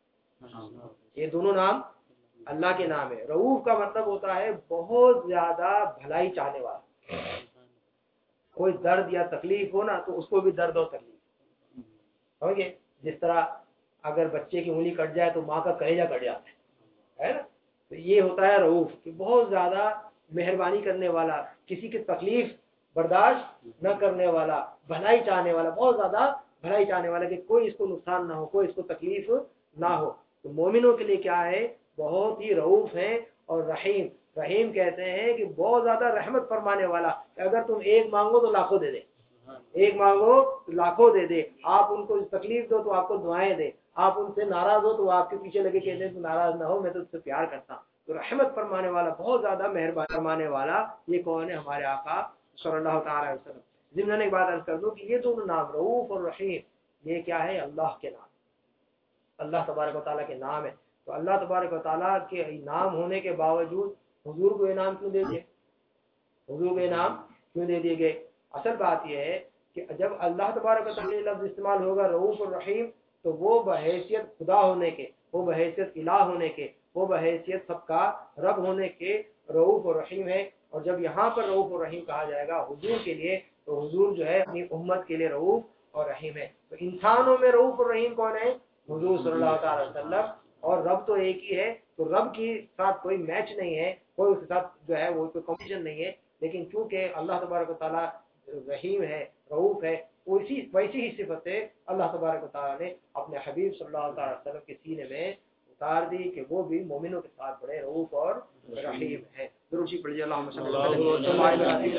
ہے، یہ دونوں نام اللہ کے نام ہے۔ رؤوف کا مطلب ہوتا ہے بہت زیادہ بھلائی چاہنے والا، کوئی درد یا تکلیف ہو نا تو اس کو بھی درد اور تکلیف سمجھے. جس طرح اگر بچے کی انگلی کٹ جائے تو ماں کا کلیجہ کٹ جاتا ہے نا. تو یہ ہوتا ہے رؤوف کہ بہت زیادہ مہربانی کرنے والا, کسی کی تکلیف برداشت نہ کرنے والا, بھلائی چاہنے والا, بہت زیادہ بھلائی چاہنے والا, کہ کوئی اس کو نقصان نہ ہو, کوئی اس کو تکلیف نہ ہو. تو مومنوں کے لیے کیا ہے, بہت ہی رؤوف ہیں. اور رحیم, رحیم کہتے ہیں کہ بہت زیادہ رحمت فرمانے والا, کہ اگر تم ایک مانگو تو لاکھوں دے دے, ایک مانگو تو لاکھوں دے دے. آپ ان کو تکلیف دو تو آپ کو دعائیں دے, آپ ان سے ناراض ہو تو آپ کے پیچھے لگے کہتے ہیں تو ناراض نہ ہو, میں تو اس سے پیار کرتا ہوں. تو رحمت فرمانے والا, بہت زیادہ مہربان فرمانے والا, یہ کون ہے؟ ہمارے آقا صلی اللہ تعالی علیہ وسلم. ضمن ایک بات عرض کر دوں کہ یہ دونوں نام رؤوف اور رحیم, یہ کیا ہے؟ اللہ کے نام, اللہ تبارک و تعالیٰ کے نام ہے. تو اللہ تبارک و تعالیٰ کے نام ہونے کے باوجود حضور کو یہ نام کیوں دے دیے؟ حضور کو یہ نام کیوں دے دیے گئے؟ اصل بات یہ ہے کہ جب اللہ تبارک و تعالیٰ لفظ استعمال ہوگا رؤوف اور رحیم, تو وہ بحیثیت خدا ہونے کے, وہ بحیثیت الہ ہونے کے, وہ بحیثیت سب کا رب ہونے کے رؤوف اور رحیم ہے. اور جب یہاں پر رؤوف اور رحیم کہا جائے گا حضور کے لیے, تو حضور جو ہے اپنی امت کے لیے رؤوف اور رحیم ہے. تو انسانوں میں رؤوف اور رحیم کون ہے؟ حضور صلی اللہ تعالی وسلم. اور رب تو ایک ہی ہے, تو رب کے ساتھ کوئی میچ نہیں ہے, کوئی اس کے ساتھ جو ہے وہ کوئی کمپٹیشن نہیں ہے. لیکن چونکہ اللہ تبارک و تعالیٰ رحیم ہے, رؤوف ہے, ویسی ہی صفتیں اللہ تبارک و تعالیٰ نے اپنے حبیب صلی اللہ تعالی وسلم کے سینے میں اتار دی, کہ وہ بھی مومنوں کے ساتھ بڑے رؤوف اور رحیم ہیں. درود پڑھیے اللہم صلی اللہ علیہ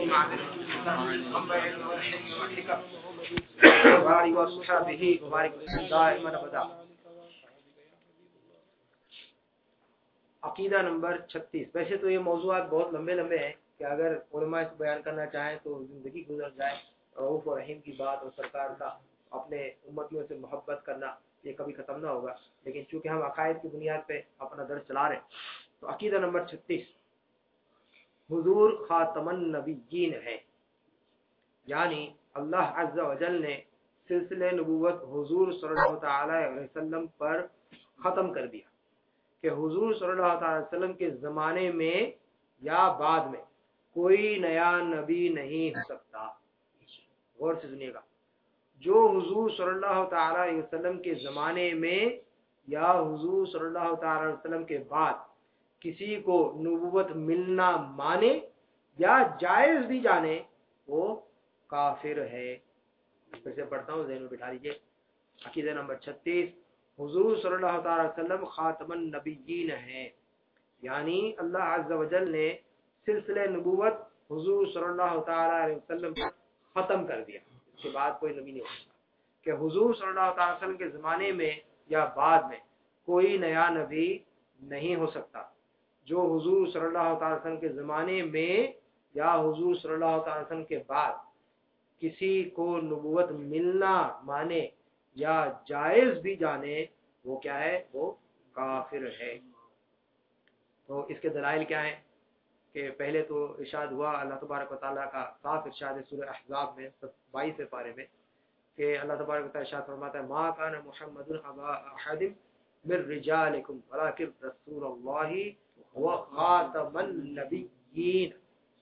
وسلم. عقیدہ نمبر 36. ویسے تو یہ موضوعات بہت لمبے لمبے ہیں کہ اگر علماء اس بیان کرنا چاہیں تو زندگی گزر جائے. رؤوف اور رحیم کی بات اور سرکار کا اپنے امتیوں سے محبت کرنا یہ کبھی ختم نہ ہوگا. لیکن چونکہ ہم عقائد کی بنیاد پہ اپنا درس چلا رہے ہیں, تو عقیدہ نمبر 36 حضور خاتم النبیین ہے. یعنی اللہ عز و جل نے سلسلہ نبوت حضور صلی اللہ تعالی علیہ وسلم پر ختم کر دیا, کہ حضور صلی اللہ تعالی وسلم کے زمانے میں یا بعد میں کوئی نیا نبی نہیں ہو سکتا. غور سے سنیے گا, جو حضور صلی اللہ تعالی علیہ وسلم کے زمانے میں یا حضور صلی اللہ تعالی علیہ وسلم کے بعد کسی کو نبوت ملنا مانے یا جائز بھی جانے, وہ کافر ہے. پھر سے پڑھتا ہوں, ذہن میں بٹھا لیجیے. عقیدہ نمبر 36 حضور صلی اللہ تعالی وسلم خاتم النبیین ہیں. یعنی اللہ عز و جل نے سلسلہ نبوت حضور صلی اللہ تعالی علیہ وسلم ختم کر دیا, اس کے بعد کوئی نبی نہیں ہو سکتا. کہ حضور صلی اللہ تعالی وسلم کے زمانے میں یا بعد میں کوئی نیا نبی نہیں ہو سکتا. جو حضور صلی اللہ تعالی وسلم کے زمانے میں یا حضور صلی اللہ تعالی وسلم کے بعد کسی کو نبوت ملنا مانے یا جائز بھی جانے, وہ کیا ہے؟ وہ کافر ہے. تو اس کے دلائل کیا ہیں؟ کہ پہلے تو ارشاد ہوا اللہ تبارک و تعالیٰ کا صاف ارشاد ہے سورہ احزاب میں 22 پارے میں, کہ اللہ تبارک و تعالیٰ ارشاد فرماتا ہے ما کان محمد ابا احد من رجالکم ولکن رسول اللہ وخاتم النبیین.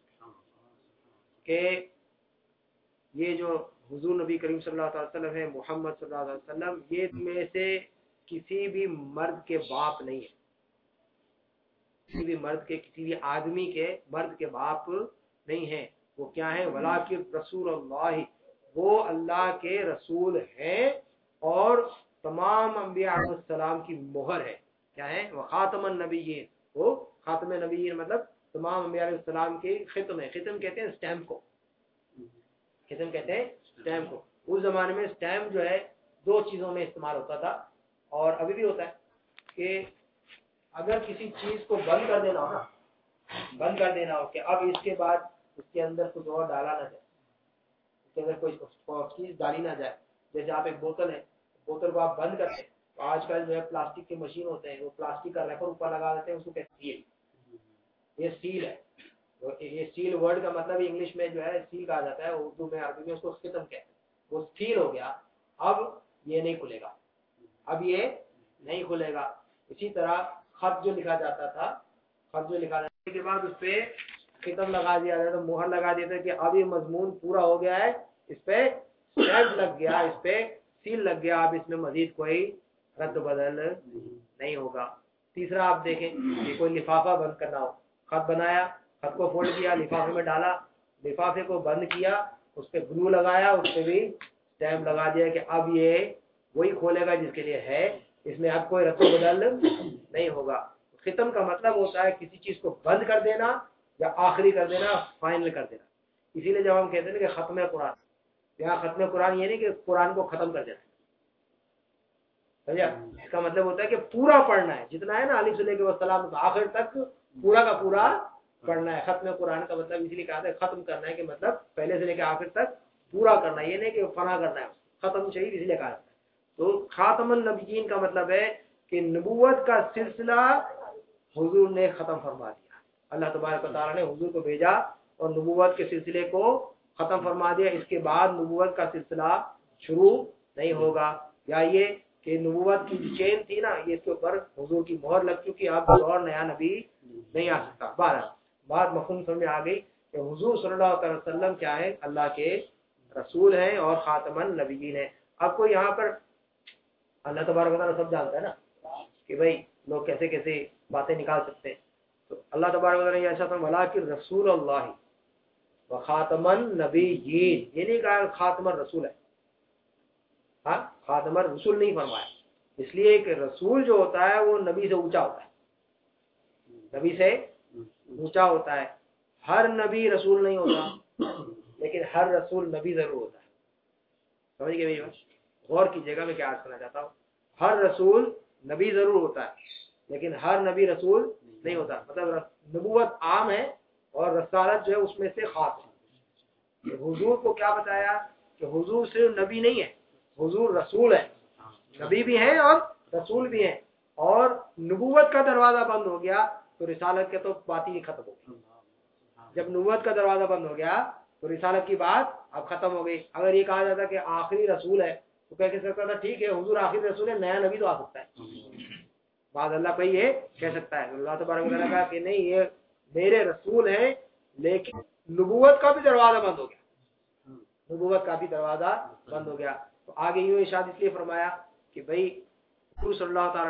کہ یہ جو حضور نبی کریم صلی اللہ علیہ وسلم ہے, محمد صلی اللہ علیہ وسلم, یہ میں سے کسی بھی مرد کے باپ نہیں ہے, کسی بھی مرد کے, کسی بھی آدمی کے مرد کے باپ نہیں ہیں. وہ کیا ہیں؟ ولیکن رسول اللہ, وہ اللہ کے رسول ہیں اور تمام انبیاء علیہ السلام کی مہر ہے. کیا ہے؟ وہ خاتم النبیین, وہ خاتم النبیین مطلب تمام انبیاء علیہ السلام کے ختم ہے. ختم کہتے ہیں سٹیمپ کو, ختم کہتے ہیں سٹیمپ کو. اس زمانے میں سٹیمپ جو ہے دو چیزوں میں استعمال ہوتا تھا, اور ابھی بھی ہوتا ہے, کہ اگر کسی چیز کو بند کر دینا ہو نا, بند کر دینا ہو کہ اب اس کے بعد اس کے اندر کچھ اور ڈالا نہ جائے, اس کے اندر کوئی چیز ڈالی نہ جائے. جیسے آپ ایک بوتل ہے, بوتل کو آپ بند کرتے ہیں, تو آج کل جو ہے پلاسٹک کی مشین ہوتے ہیں, وہ پلاسٹک کا ریپر اوپر لگا دیتے ہیں, اس کو کہتے ہیں سیل. یہ سیل ہے. یہ سیل ورڈ کا مطلب انگلش میں جو ہے سیل کہا جاتا ہے, اردو میں عربی میں اس کو ختم کہتے ہیں. وہ سیل ہو گیا, اب یہ نہیں کھلے گا, اب یہ نہیں کھلے گا. اسی طرح خط جو لکھا جاتا تھا, خط جو لکھا جانے کے بعد اس پہ ختم لگا دیا جاتا, مہر لگا دیتے کہ اب یہ مضمون پورا ہو گیا ہے, اس پہ اسٹیمپ لگ گیا, اس پہ سیل لگ گیا, اب اس میں مزید کوئی رد بدل نہیں ہوگا. تیسرا آپ دیکھیں کہ کوئی لفافہ بند کرنا ہو, خط بنایا, خط کو فولڈ کیا, لفافے میں ڈالا, لفافے کو بند کیا, اس پہ گلو لگایا, اس پہ بھی اسٹیمپ لگا دیا کہ اب یہ وہی کھولے گا جس کے لیے ہے, اس میں اب کوئی رد و بدل نہیں ہوگا. ختم کا مطلب ہوتا ہے کسی چیز کو بند کر دینا یا آخری کر دینا, فائنل کر دینا. اسی لیے جب ہم کہتے ہیں کہ ختم قرآن, یہاں ختم قرآن یہ نہیں کہ قرآن کو ختم کر دینا, اس کا مطلب ہوتا ہے کہ پورا پڑھنا ہے, جتنا ہے نا الف سے لے کے والسلام آخر تک پورا کا پورا پڑھنا ہے. ختم قرآن کا مطلب اس لیے کہا ہے ختم کرنا ہے کہ مطلب پہلے سے لے کے آخر تک پورا کرنا ہے, یہ نہیں کہ فنا کرنا ہے, ختم شہید اس لیے کہا ہے. تو خاتم النبیین کا مطلب ہے کہ نبوت کا سلسلہ حضور نے ختم فرما دیا. اللہ تبارک و تعالیٰ نے حضور کو بھیجا اور نبوت کے سلسلے کو ختم فرما دیا. اس کے بعد نبوت کا سلسلہ شروع نہیں ہوگا. یا یہ کہ نبوت کی جو چین تھی نا, یہ اس کے اوپر حضور کی مہر لگ چکی, اب اور نیا نبی نہیں آ سکتا. بات مفہوم سمجھ میں آ گئی کہ حضور صلی اللہ علیہ وسلم کیا ہے, اللہ کے رسول ہیں اور خاتم النبیین ہیں. اب کو یہاں پر اللہ تبارک و تعالیٰ سب جانتا ہے نا کہ بھائی لوگ کیسے کیسے باتیں نکال سکتے ہیں. تو اللہ تبارک و تعالیٰ نے ایسا تھا ولیکن رسول اللہ و خاتم النبیین, یہ نہیں کہا خاتم الرسول ہے, ہاں خاتم الرسول نہیں فرمایا, اس لیے کہ رسول جو ہوتا ہے وہ نبی سے اونچا ہوتا ہے, نبی سے اونچا ہوتا ہے. ہر نبی رسول نہیں ہوتا, لیکن ہر رسول نبی ضرور ہوتا ہے. سمجھ گئے بھائی, غور کیجیے گا, میں کیا عرض کرنا چاہتا ہوں. ہر رسول نبی ضرور ہوتا ہے, لیکن ہر نبی رسول نہیں ہوتا. مطلب نبوت عام ہے اور رسالت جو ہے اس میں سے خاص ہے. حضور کو کیا بتایا کہ حضور صرف نبی نہیں ہے, حضور رسول ہے, نبی بھی ہیں اور رسول بھی ہیں. اور نبوت کا دروازہ بند ہو گیا تو رسالت کے تو بات ہی ختم ہو گئی. جب نبوت کا دروازہ بند ہو گیا تو رسالت کی بات اب ختم ہو گئی. اگر یہ کہا جاتا کہ آخری رسول ہے تو کہہ سکتا تھا ٹھیک ہے حضور آخری رسول ہے, نیا نبی تو آ سکتا ہے, بعد اللہ پہ یہ کہہ سکتا ہے. اللہ تبارک و تعالیٰ کہا کہ نہیں یہ میرے رسول ہیں, لیکن نبوت کا بھی دروازہ بند ہو گیا, نبوت کا بھی دروازہ بند ہو گیا. تو آگے یوں ارشاد اس لیے فرمایا کہ بھائی حضور صلی اللہ تعالی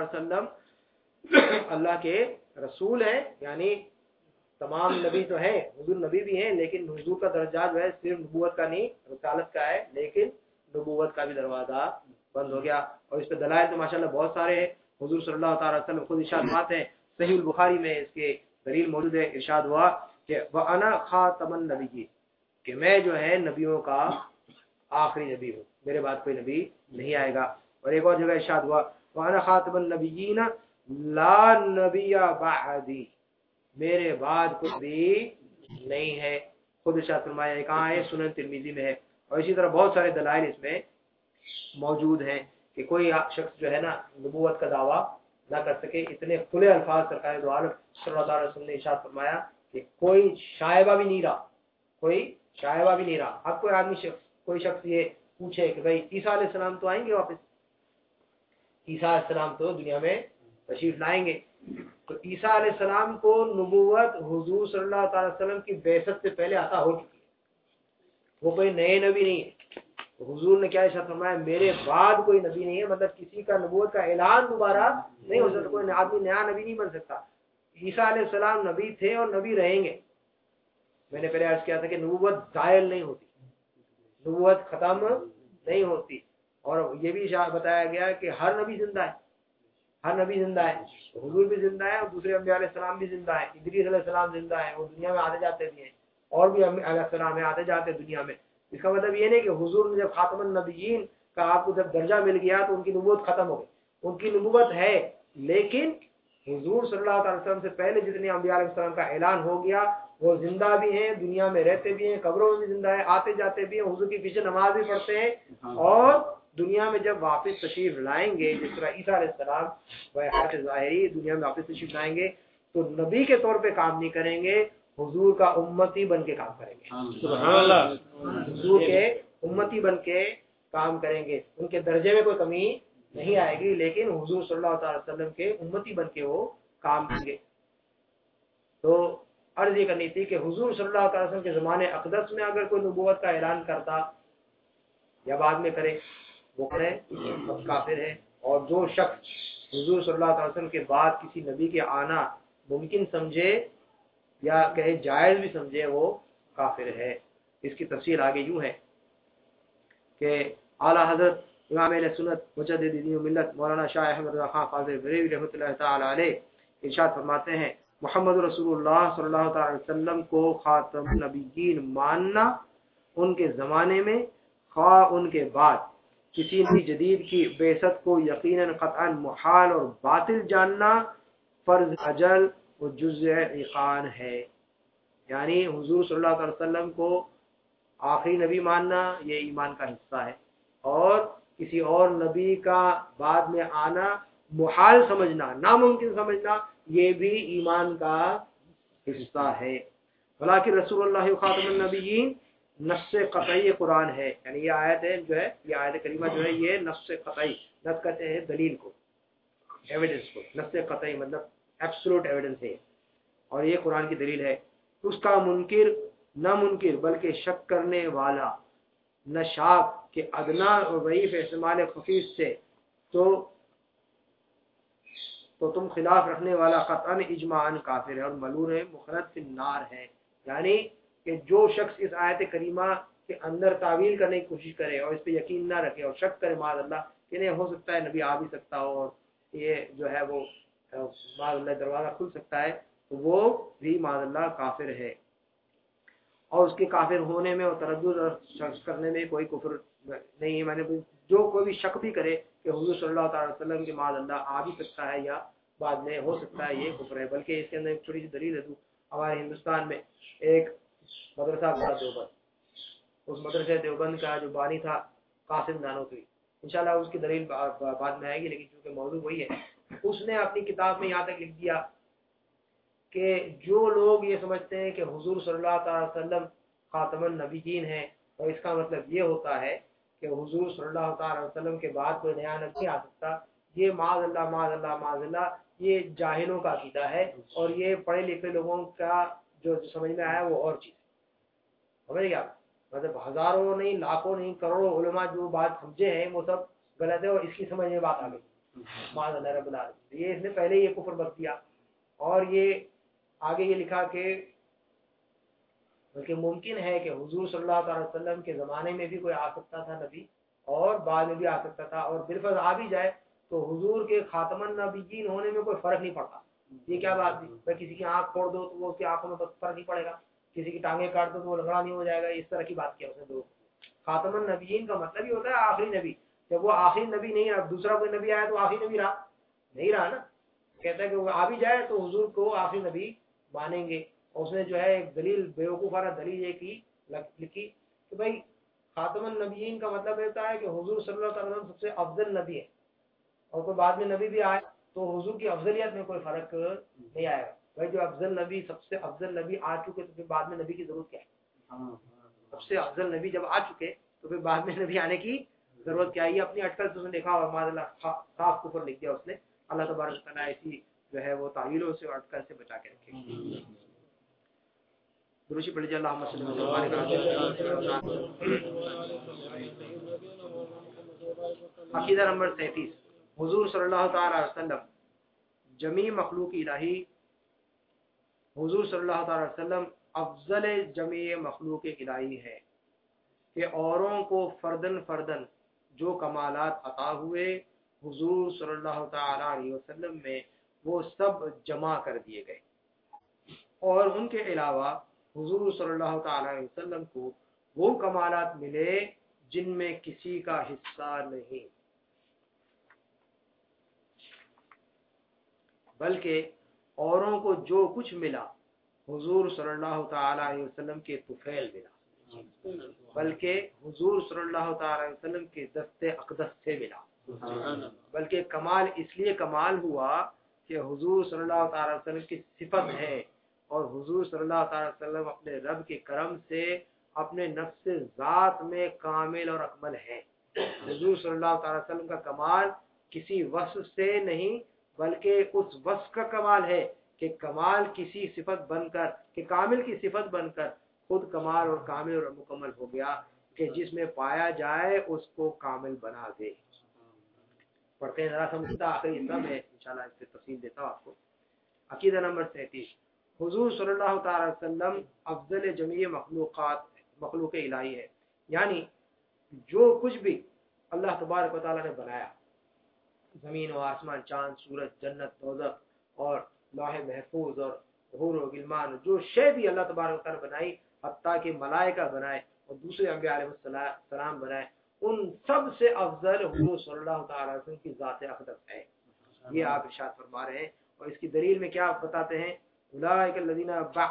وسلم اللہ کے رسول ہیں, یعنی تمام نبی تو ہیں, حضور نبی بھی ہیں, لیکن حضور کا درجہ جو ہے صرف نبوت کا نہیں رسالت کا ہے, لیکن نبوت کا بھی دروازہ بند ہو گیا. اور اس پہ دلائل تو ماشاءاللہ بہت سارے ہیں. حضور صلی اللہ تعالی وسلم خود ارشاد فرماتے ہیں, صحیح البخاری میں اس کے دلیل موجود ہے, ارشاد ہوا کہ وَأَنَا خَاتَمَ النَّبِيِّينَ, کہ میں جو ہے نبیوں کا آخری نبی ہوں, میرے بعد کوئی نبی نہیں آئے گا. اور ایک اور جگہ ارشاد ہوا وَأَنَا خَاتَمُ النَّبِيِّينَ لَا نَبِيَّ بَعْدِي, میرے بعد کوئی نبی نہیں ہے. خود ارشاد فرمایا, ایک کہاں ہے سنن ترمذی میں ہے. اور اسی طرح بہت سارے دلائل اس میں موجود ہیں کہ کوئی شخص جو ہے نا نبوت کا دعویٰ نہ کر سکے. اتنے کھلے الفاظ سرکار دو عالم صلی اللہ علیہ وسلم نے ارشاد فرمایا کہ کوئی شائبہ بھی نہیں رہا, کوئی شائبہ بھی نہیں رہا. اب کوئی آدمی کوئی شخص یہ پوچھے کہ بھائی عیسیٰ علیہ السلام تو آئیں گے واپس, عیسیٰ علیہ السلام تو دنیا میں تشریف لائیں گے, تو عیسیٰ علیہ السلام کو نبوت حضور صلی اللہ تعالی وسلم کی بعثت سے پہلے عطا ہو چکی ہے, وہ کوئی نئے نبی نہیں ہے. حضور نے کیا ارشاد فرمایا میرے بعد کوئی نبی نہیں ہے, مطلب کسی کا نبوت کا اعلان دوبارہ نہیں ہو سکتا, کوئی آدمی نیا نبی نہیں بن سکتا. عیسیٰ علیہ السلام نبی تھے اور نبی رہیں گے. میں نے پہلے عرض کیا تھا کہ نبوت زائل نہیں ہوتی, نبوت ختم نہیں ہوتی. اور یہ بھی بتایا گیا کہ ہر نبی زندہ ہے, ہر نبی زندہ ہے. حضور بھی زندہ ہے اور دوسرے انبیاء علیہ السلام بھی زندہ ہے. ادریس علیہ السلام زندہ ہے, وہ دنیا میں آتے جاتے بھی ہیں, اور بھی علیہ السلام ہے آتے جاتے دنیا میں. اس کا مطلب یہ نہیں کہ حضور نے جب خاتم النبیین کا آپ کو جب درجہ مل گیا تو ان کی نبوت ختم ہو گئی. ان کی نبوت ہے, لیکن حضور صلی اللہ علیہ وسلم سے پہلے جتنے انبیاء علیہ السلام کا اعلان ہو گیا وہ زندہ بھی ہیں, دنیا میں رہتے بھی ہیں, قبروں میں بھی زندہ ہیں, آتے جاتے بھی ہیں, حضور کی پیچھے نماز بھی پڑھتے ہیں. اور دنیا میں جب واپس تشریف لائیں گے, جس طرح عیسیٰ علیہ السلام حیات ظاہری دنیا میں واپس تشریف لائیں گے تو نبی کے طور پہ کام نہیں کریں گے, حضور کا امتی بن کے کام کریں گے. سبحان اللہ, حضور کے امتی بن کے کام کریں گے. ان کے درجے میں کوئی کمی نہیں آئے گی, لیکن حضور صلی اللہ علیہ وسلم کے امتی بن کے وہ کام کریں گے. تو عرض یہ کرنی تھی کہ حضور صلی اللہ علیہ وسلم کے زمانے اقدس میں اگر کوئی نبوت کا اعلان کرتا یا بعد میں کرے وہ کرے کافر ہے، اور جو شخص حضور صلی اللہ علیہ وسلم کے بعد کسی نبی کے آنا ممکن سمجھے یا کہے جائز بھی سمجھے وہ کافر ہے۔ اس کی تفصیل آگے یوں ہے کہ اعلیٰ حضرت امام اہل سنت مجدد دین و ملت مولانا شاہ احمد رضا خان قادری بریلوی رحمۃ اللہ تعالی علیہ ارشاد فرماتے ہیں محمد رسول اللہ صلی اللہ تعالی وسلم کو خاتم النبیین ماننا ان کے زمانے میں خواہ ان کے بعد کسی نبی جدید کی بعثت کو یقیناً قطعا محال اور باطل جاننا فرض اجل و جزء ایقان ہے۔ یعنی حضور صلی اللہ علیہ وسلم کو آخری نبی ماننا یہ ایمان کا حصہ ہے، اور کسی اور نبی کا بعد میں آنا محال سمجھنا، ناممکن سمجھنا، یہ بھی ایمان کا حصہ ہے۔ ولیکن رسول اللہ خاتم النبیین نص قطعی قرآن ہے، یعنی یہ آیت ہے جو ہے، یہ آیت کریمہ جو ہے یہ نص قطعی، نص کہتے ہیں دلیل کو، ایویڈنس کو، نص قطعی مطلب ایبسولوٹ ایویڈنس ہے، اور یہ قرآن کی دلیل ہے۔ اس کا منکر نہ منکر بلکہ شک کرنے والا نہ شاک کے ادنا اور ضعیف استعمال خفیف سے تو تم خلاف رکھنے والا قطعاً اجماعاً کافر ہے اور ملعون ہے، مخلد فی النار ہے۔ یعنی کہ جو شخص اس آیت کریمہ کے اندر تعویل کرنے کی کوشش کرے اور اس پہ یقین نہ رکھے اور شک کرے معاذ اللہ کہ نہیں ہو سکتا ہے نبی آ بھی سکتا ہو اور یہ جو ہے وہ معاذ اللہ دروازہ کھل سکتا ہے، تو وہ بھی معاذ اللہ کافر ہے، اور اس کے کافر ہونے میں اور تردد اور شک کرنے میں کوئی کفر نہیں ہے۔ میں نے جو کوئی بھی شک بھی کرے کہ حضور صلی اللہ تعالی وسلم کے معاذ اللہ آ بھی سکتا ہے یا بعد میں ہو سکتا ہے، یہ کفر ہے۔ بلکہ اس کے اندر ایک چھوٹی سی دلیل ہے، ہمارے ہندوستان میں ایک مدرسہ تھا دیوبند، اس مدرسہ دیوبند کا جو بانی تھا قاسم نانوتوی، انشاءاللہ اس کی دلیل بعد میں آئے گی، لیکن چونکہ موضوع وہی ہے، اس نے اپنی کتاب میں یہاں تک لکھ دیا کہ جو لوگ یہ سمجھتے ہیں کہ حضور صلی اللہ تعالی وسلم خاتم النبیین ہیں، اور اس کا مطلب یہ ہوتا ہے کہ حضور صلی اللہ تعالی وسلم کے بعد کوئی نیا نبی آ سکتا، یہ معاذ اللہ معاذ اللہ معاذ اللہ یہ جاہلوں کا عقیدہ ہے، اور یہ پڑھے لکھے لوگوں کا جو سمجھ میں آیا وہ اور چیز ہے۔ سمجھ گیا؟ مطلب ہزاروں نہیں، لاکھوں نہیں، کروڑوں علماء جو بات سمجھے ہیں وہ سب غلط ہے، اور اس کی سمجھ میں بات آ گئی معاذ اللہ رب العالمین۔ یہ اس نے پہلے یہ کفر بک دیا، اور یہ آگے یہ لکھا کہ بلکہ ممکن ہے کہ حضور صلی اللہ تعالی وسلم کے زمانے میں بھی کوئی آ سکتا تھا نبی، اور بعد میں بھی آ سکتا تھا، اور بالفرض آ بھی جائے تو حضور کے خاتم النبیین ہونے میں کوئی فرق نہیں پڑتا۔ یہ کیا بات تھی؟ بھائی کسی کی آنکھ پھوڑ دو تو وہ اس کی آنکھوں میں فرق نہیں پڑے گا، کسی کی ٹانگیں کاٹ دو تو وہ لنگڑا نہیں ہو جائے گا، اس طرح کی بات کیا اس نے دو۔ خاتم النبیین کا مطلب ہی ہوتا ہے آخری نبی، جب وہ آخری نبی نہیں رہا، دوسرا کوئی نبی آیا تو آخری نبی رہا نہیں رہا نا، کہتا ہے کہ وہ آ بھی جائے تو حضور کو آخری نبی مانیں گے۔ اور اس نے جو ہے ایک دلیل بیوقوفانہ دلیل یہ کی لکھی کہ بھائی خاتم النبیین کا مطلب ہوتا ہے کہ حضور صلی اللہ علیہ وسلم سب سے افضل نبی ہے، اور کوئی بعد میں نبی بھی آئے تو حضور کی افضلیت میں کوئی فرق نہیں آئے گا۔ بھائی جو افضل نبی، سب سے افضل نبی آ چکے تو پھر بعد میں نبی کی ضرورت کیا ہے؟ سب سے افضل نبی جب آ چکے تو پھر بعد میں نبی آنے کی ضرورت کیا ہے؟ یہ اپنی اٹکل سے اس نے دیکھا اور ہمارے اللہ صاف کفر لکھ دیا اس نے۔ اللہ تبارک تعالیٰ ایسی جو ہے وہ تعویلوں سے اور اٹکل سے بچا کے رکھے۔ دروشی پڑھ لیجیے، اللہم صلی اللہ علیہ وسلم۔ عقیدہ نمبر 33، حضور صلی اللہ تعالی وسلم جمیع مخلوق الہی، حضور صلی اللہ تعالی وسلم افضل جمیع مخلوق الہی ہے کہ اوروں کو فردن فردن جو کمالات عطا ہوئے حضور صلی اللہ تعالی علیہ وسلم میں وہ سب جمع کر دیے گئے، اور ان کے علاوہ حضور صلی اللہ تعالی علیہ وسلم کو وہ کمالات ملے جن میں کسی کا حصہ نہیں، بلکہ اوروں کو جو کچھ ملا حضور صلی اللہ تعالی علیہ وسلم کے طفیل ملا، بلکہ حضور صلی اللہ تعالی علیہ وسلم کے دست اقدس سے ملا، بلکہ کمال اس لیے کمال ہوا کہ حضور صلی اللہ تعالی علیہ وسلم کی صفت ہے، اور حضور صلی اللہ تعالی وسلم اپنے رب کے کرم سے اپنے نفس ذات میں کامل اور اکمل ہے۔ حضور صلی اللہ تعالی وسلم کا کمال کسی وصف سے نہیں بلکہ اس وصف کا کمال ہے کہ کمال کسی صفت بن کر کہ کامل کی صفت بن کر خود کمال اور کامل اور مکمل ہو گیا کہ جس میں پایا جائے اس کو کامل بنا دے. پڑھتے ہیں ذرا سمجھتا آخری حصہ میں انشاءاللہ اس پہ تفصیل دیتا ہوں آپ کو. عقیدہ نمبر 33 حضور صلی اللہ تعالی وسلم افضل جمیع مخلوق الہی ہے. یعنی جو کچھ بھی اللہ تبارک و تعالی نے بنایا زمین و آسمان چاند سورج جنت دوزخ اور لوح محفوظ اور حور و غلمان جو شے بھی اللہ تبارک و تعالی نے بنائی حتیٰ کہ ملائکہ بنائے اور دوسرے انبیاء علیہ السلام بنائے ان سب سے افضل حضور صلی اللہ تعالی وسلم کی ذات اقدس ہے. یہ آپ ارشاد فرما رہے ہیں اور اس کی دلیل میں کیا بتاتے ہیں اولئک الذین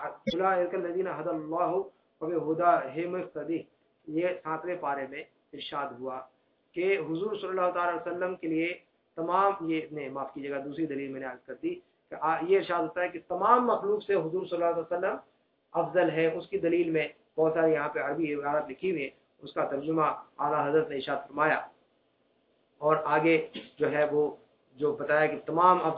ھدی اللہ وبہداہ مقتدی. یہ 7ویں پارے میں ارشاد ہوا کہ حضور صلی اللہ تعالی وسلم کے لیے تمام یہ نہیں معاف کیجیے گا دوسری دلیل میں نے عرض کر دی کہ یہ ارشاد ہوتا ہے کہ تمام مخلوق سے حضور صلی اللہ علیہ وسلم افضل ہے. اس کی دلیل میں بہت ساری یہاں پہ عربی عبارات لکھی ہوئی ہے اس کا ترجمہ اعلیٰ حضرت نے ارشاد فرمایا اور آگے جو ہے وہ جو بتایا کہ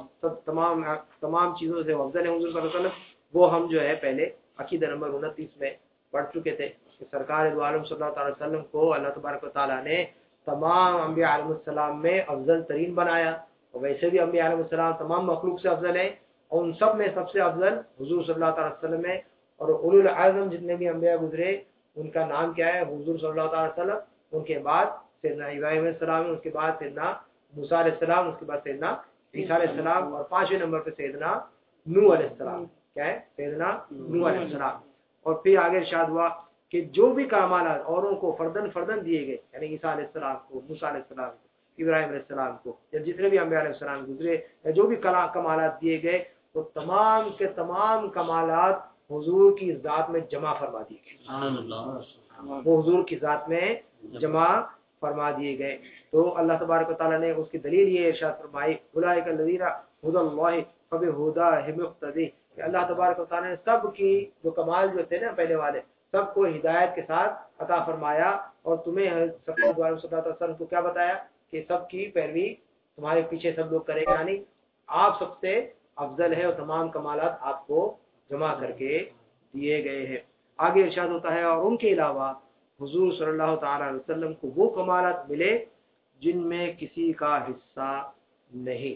تمام چیزوں سے افضل ہے حضور صلی اللہ علیہ وسلم. وہ ہم جو ہے پہلے عقیدہ نمبر 29 میں پڑھ چکے تھے کہ سرکار دو عالم صلی اللہ علیہ وسلم کو اللہ تبارک و تعالیٰ نے تمام انبیاء علیہ السلام میں افضل ترین بنایا. اور ویسے بھی انبیاء علیہ السلام تمام مخلوق سے افضل ہیں اور ان سب میں سب سے افضل حضور صلی اللہ تعالی وسلم ہے. اور اولو العزم جتنے بھی انبیاء گزرے ان کا نام کیا ہے حضور صلی اللہ تعالی وسلم. ان کے بعد سیدنا ابراہیم علیہ السلام اس کے بعد سیدنا موسیٰ علیہ السلام اس کے بعد سیدنا عیسیٰ علیہ السلام اور 5ویں نمبر پہ سیدنا نوح علیہ السلام. کیا ہے سیدنا نوح علیہ السلام. اور پھر آگے ارشاد ہوا کہ جو بھی کمالات اوروں کو فردن فردن دیے گئے یعنی عیسیٰ علیہ السلام کو موسیٰ علیہ السلام کو ابراہیم علیہ السلام کو یا جتنے بھی انبیاء علیہ السلام گزرے یا جو بھی کمالات دیے گئے وہ تمام کے تمام کمالات حضور کی ذات میں جمع فرما دیے گئے. وہ حضور کی ذات میں جمع فرما دیے گئے. تو اللہ تبارک و تعالیٰ نے اس کی دلیل یہ ارشاد فرمائی اولئک الذین ھدی اللہ فبہداہ مقتدی کہ اللہ تبارک و تعالیٰ نے سب کی جو کمال جو تھے نا پہلے والے سب کو ہدایت کے ساتھ عطا فرمایا اور تمہیں صلی اللہ علیہ وسلم کو کیا بتایا کہ سب کی پیروی تمہارے پیچھے سب لوگ کریں گے. یعنی آپ سب سے افضل ہے اور تمام کمالات آپ کو جمع کر کے دیے گئے ہیں. آگے ارشاد ہوتا ہے اور ان کے علاوہ حضور صلی اللہ تعالی علیہ وسلم کو وہ کمالات ملے جن میں کسی کا حصہ نہیں.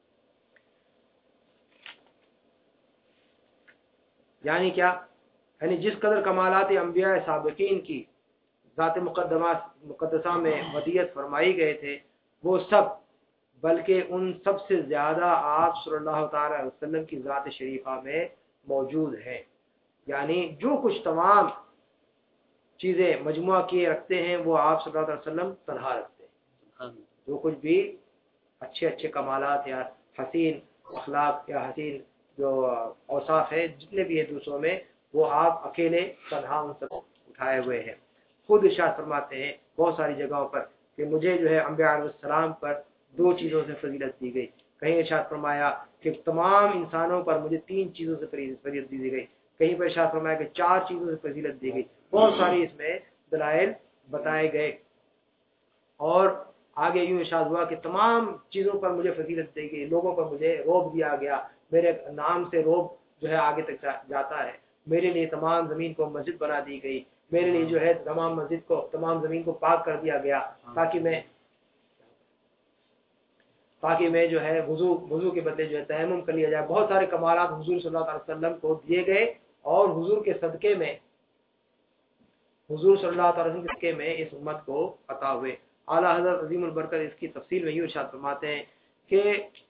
یعنی کیا یعنی جس قدر کمالات انبیاء سابقین کی ذات مقدسہ میں ودیت فرمائی گئے تھے وہ سب بلکہ ان سب سے زیادہ آپ صلی اللہ تعالی علیہ وسلم کی ذات شریفہ میں موجود ہیں. یعنی جو کچھ تمام چیزیں مجموعہ کیے رکھتے ہیں وہ آپ صلی اللہ علیہ وسلم تنہا رکھتے ہیں. جو کچھ بھی اچھے کمالات یا حسین اخلاق یا حسین جو اوصاف ہے جتنے بھی ہیں دوسروں میں وہ آپ اکیلے تنہا ان سب اٹھائے ہوئے ہیں. خود ارشاد فرماتے ہیں بہت ساری جگہوں پر کہ مجھے جو ہے انبیاء علیہ السلام پر 2 چیزوں سے فضیلت دی گئی. کہیں ارشاد فرمایا کہ تمام انسانوں پر مجھے 3 چیزوں سے فضیلت دی گئی. کہیں پر ارشاد فرمایا کہ 4 چیزوں سے فضیلت دی گئی. بہت ساری اس میں دلائل بتائے گئے. اور آگے یوں ارشاد ہوا کہ تمام چیزوں پر مجھے فضیلت دی گئی. لوگوں پر مجھے روب دیا گیا. میرے نام سے روب جو ہے آگے تک جاتا ہے. میرے لیے تمام زمین کو مسجد بنا دی گئی. میرے لیے جو ہے تمام زمین کو پاک کر دیا گیا تاکہ میں جو ہے وضو کے بدلے جو ہے تیمم کر لیا جائے. بہت سارے کمالات حضور صلی اللہ علیہ وسلم کو دیے گئے اور حضور کے صدقے میں حضور صلی اللہ علیہ وسلم میں اس امت کو عطا ہوئے. اعلیٰ حضرت عظیم البرکت اس کی تفصیل میں یوں ارشاد فرماتے ہیں کہ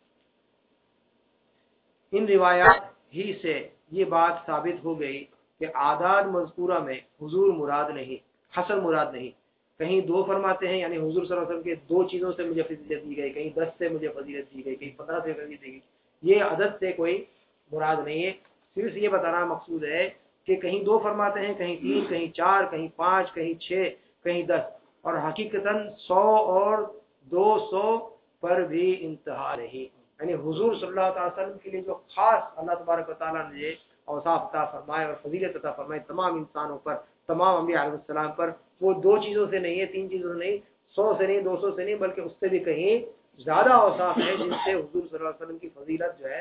ان روایات ہی سے یہ بات ثابت ہو گئی کہ اعداد مذکورہ میں حضور مراد نہیں حسن مراد نہیں. کہیں 2 فرماتے ہیں یعنی حضور صلی اللہ علیہ وسلم کے 2 چیزوں سے مجھے فضیلت دی گئی. کہیں 10 سے مجھے فضیلت دی گئی. کہیں 15 سے فضیلت دی گئی. یہ عدد سے کوئی مراد نہیں ہے. صرف یہ بتانا مقصود ہے کہ کہیں 2 فرماتے ہیں کہیں 3 کہیں 4 کہیں 5 کہیں 6 کہیں 10 اور حقیقتاً 100 اور 200 پر بھی انتہا نہیں. یعنی حضور صلی اللہ علیہ وسلم کے لیے جو خاص اللہ تبارک و تعالیٰ نے اوصاف عطا فرمائے اور فضیلت عطا فرمائے تمام انسانوں پر تمام انبیاء علیہ السلام پر وہ 2 چیزوں سے نہیں ہے 3 چیزوں سے نہیں 100 سے نہیں 200 سے نہیں بلکہ اس سے بھی کہیں زیادہ اوصاف ہیں جن سے حضور صلی اللہ علیہ وسلم کی فضیلت جو ہے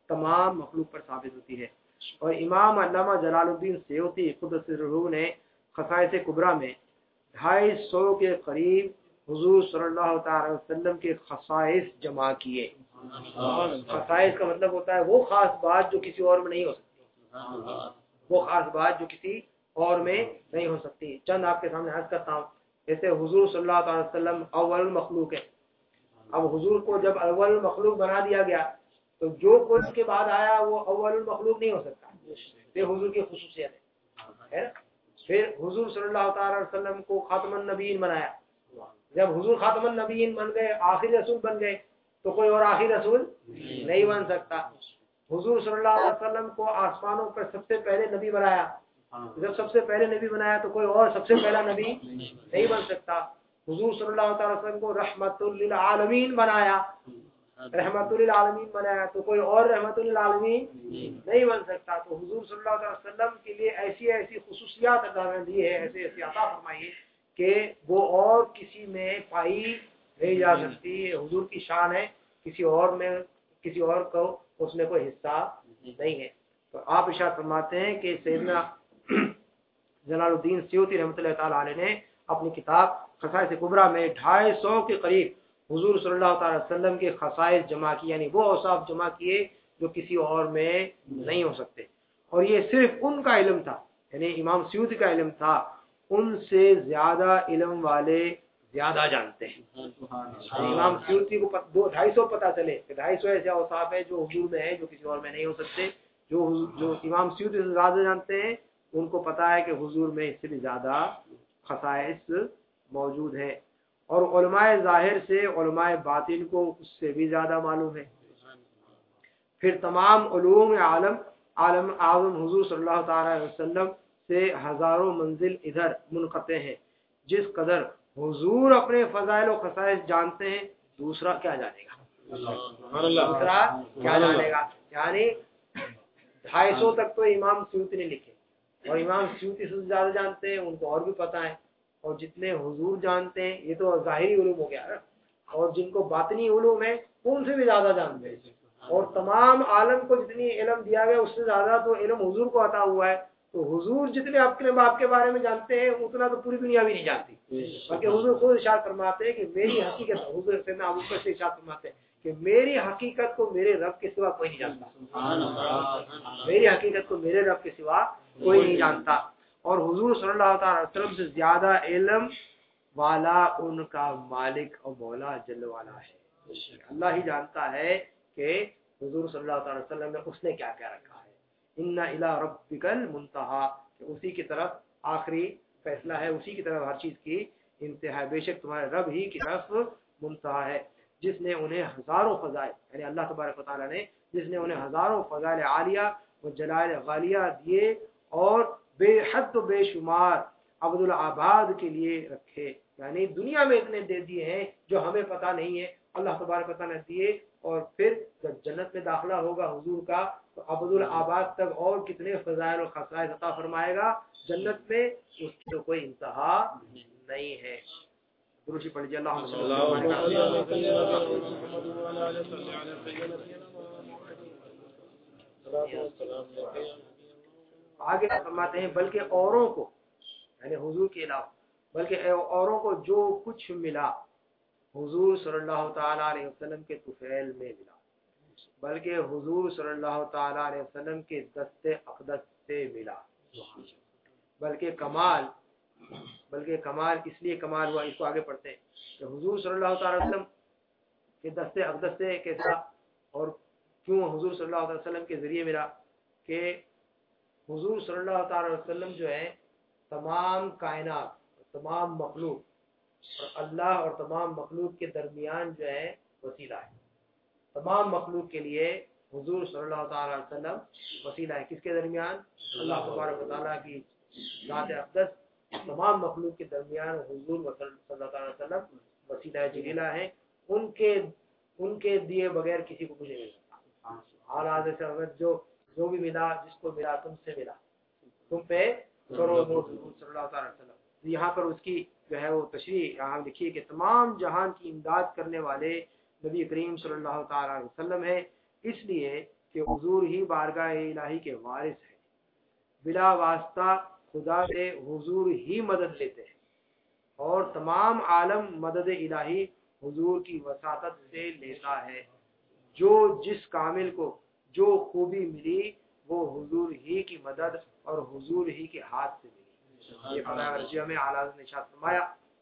तमाम मखलूक पर साबित होती है। और इमाम अल्लामा जलालुद्दीन सयूती क़ुद्दस ने खसाइस कुबरा में 250 के करीब हुजूर सल्लल्लाहु अलैहि वसल्लम के खसाइस जमा किए। खसाइस का मतलब होता है वो खास बात जो किसी और में नहीं हो सकती, वो खास बात जो किसी और में नहीं हो सकती। चंद आपके सामने अर्ज करता हूँ। जैसे हुजूर सल्लल्लाहु अलैहि वसल्लम अव्वल मखलूक है। अब हुजूर को जब अव्वल मखलूक बना दिया गया तो जो कोई उसके बाद आया वो अव्वल मखलूक नहीं हो सकता, ये हुजूर की खुसूसियत है ना। फिर हुजूर सल्लल्लाहु अलैहि वसल्लम को खातमुन नबीयीन बनाया। जब हुजूर खातमुन नबीयीन बन गए, आखिरी रसूल बन गए, तो कोई और आखिरी रसूल नहीं बन सकता। हुजूर सल्लल्लाहु अलैहि वसल्लम को आसमानों पर सबसे पहले नबी बनाया। जब सबसे पहले नबी बनाया तो कोई और सबसे पहला नबी नहीं बन सकता। हुजूर सल्लल्लाहु अलैहि वसल्लम को रहमतुल लिल आलमीन बनाया, रहमतुल लिल आलमीन बनाया तो कोई और रहमतुल लिल आलमीन नहीं बन सकता। तो हुजूर सल्लल्लाहु अलैहि वसल्लम के लिए ऐसी ऐसी खुसूसियात अता दी है, ऐसे ऐसी अता फरमाई है कि वो और किसी में पाई नहीं जा सकती। हुजूर की शान है, किसी और में किसी और को उसमें कोई हिस्सा नहीं है। तो आप इरशाद फरमाते हैं कि सैयदना जलालुद्दीन सयूती रहमतुल्लाह तआला अलैह ने अपनी किताब खसाइस कुबरा में 250 के करीब हुजूर सल्लल्लाहु अलैहि वसल्लम के खसाइस जमा किए, यानी वो औसाफ जमा किए जो किसी और में नहीं हो सकते। और ये सिर्फ उनका इल्म था, यानी इमाम सयूती का इल्म था। उनसे ज्यादा इल्म वाले ज्यादा जानते हैं। इमाम सयूती को 250 पता चले कि 250 ऐसे औसाफ है जो हुजूर में है जो किसी और में नहीं हो सकते। जो इमाम सयूती से ज्यादा जानते हैं उनको पता है कि हुजूर में इससे भी ज्यादा खसाइस मौजूद है। और उलमाए ज़ाहिर से उलमाए बातिन को उससे भी ज्यादा मालूम है। फिर तमाम उलूम आलम आज़म हुजूर सल्लल्लाहु अलैहि वसल्लम से हजारों मंजिल इधर मुनक़ते हैं। जिस कदर हुजूर अपने फ़ज़ाइल और खसाइस जानते हैं दूसरा क्या जानेगा, दूसरा क्या जानेगा। यानी 250 तक तो इमाम सयूती ने लिखे और इमाम सयूती से ज्यादा जानते हैं, उनको और भी पता है। और जितने हुजूर जानते हैं ये तो ज़ाहिरी उलूम हो गया ना, और जिनको बातिनी उलूम है उनसे भी ज्यादा जानते हैं। और तमाम आलम को जितनी इल्म दिया गया उससे ज्यादा तो इल्म हुजूर को अता हुआ है। तो हुजूर जितने अपने बाप के बारे में जानते हैं उतना तो पूरी दुनिया भी नहीं जानती। बल्कि हुजूर खुद इरशाद फरमाते हैं कि मेरी हकीकत, हुजूर से अबू बकर से इरशाद फरमाते हैं कि मेरी हकीकत को मेरे रब के सिवा कोई नहीं जानता, मेरी हकीकत को मेरे रब के सिवा कोई नहीं जानता। और हुजूर सल्लल्लाहु अलैहि वसल्लम से ज्यादा इल्म वाला उनका मालिक और मौला जल्ल वाला है। अल्लाह ही जानता है कि हुजूर सल्लल्लाहु अलैहि वसल्लम में उसने क्या क्या रखा है। इन्ना इला रब्बिकल मुंतहा, उसी की तरफ आखिरी फैसला है, उसी की तरफ हर चीज की इंतहा। बेशक तुम्हारे रब ही की तरफ मुंतहा है, जिसने उन्हें हजारों फजाइल, यानी अल्लाह तबारक व तआला ने जिसने उन्हें हजारों फजाइल आलिया व जलाल गालिया दिए और बेहद तो बेशुमार अब्दुल आबाद के लिए रखे। यानी दुनिया में इतने दे दिए हैं जो हमें पता नहीं है, अल्लाह तबारक व तआला ने दिए। और फिर जब जन्नत में दाखिला होगा हुजूर का तो अब्दुल आबाद तक और कितने फजाइल और खसाइस अता फरमाएगा जन्नत में, उसकी तो कोई इंतहा नहीं है। दुरूद पढ़ लीजिए। अल्लाहुम्मा आगे फरमाते हैं बल्कि औरों को, यानी हुजूर के अलावा, बल्कि औरों को जो कुछ मिला हुजूर सल्लल्लाहु ताला अलैहि वसल्लम के तुफैल में मिला, बल्कि हुजूर सल्लल्लाहु ताला अलैहि वसल्लम के दस्ते अक़दस से मिला। बल्कि कमाल इसलिए कमाल हुआ, इसको आगे पढ़ते हैं कि हुजूर सल्लल्लाहु ताला अलैहि वसल्लम के दस्ते अक़दस से कैसा और क्यों हुजूर सल्लल्लाहु अलैहि वसल्लम के जरिए मिला कि हुजूर सल्लल्लाहु अलैहि वसल्लम जो है तमाम कायनात, तमाम मखलूक और अल्लाह और तमाम मखलूक के दरमियान जो है वसीला है। तमाम मखलूक के लिए हुजूर सल्लल्लाहु अलैहि वसल्लम वसीला है। किसके दरमियान? अल्लाह तबारक व तआला की ज़ात अक़दस, तमाम मखलूक के दरमियान हुजूर सल्लल्लाहु अलैहि वसल्लम वसीला जिला है। उनके दिए बगैर किसी को कुछ नहीं मिल सकता। आला से अगर जो भी मिला, जिसको मिला तुमसे मिला, तुम पे सल्लल्लाहु अलैहि वसल्लम। यहाँ पर उसकी जो है वो तशरीह यहाँ लिखिए कि तमाम जहान की इमदाद करने वाले नबी करीम सल्लल्लाहु अलैहि वसल्लम है। इसलिए کہ حضور ہی بارگاہ الہی کے وارث ہیں، بلا واسطہ خدا سے حضور ہی مدد لیتے ہیں، اور تمام عالم مدد الہی حضور کی وساطت سے لیتا ہے۔ جو جس کامل کو جو خوبی ملی وہ حضور ہی کی مدد اور حضور ہی کے ہاتھ سے ملی۔ یہ فتح رضیہ میں اعلیٰ حضرت نے ارشاد فرمایا،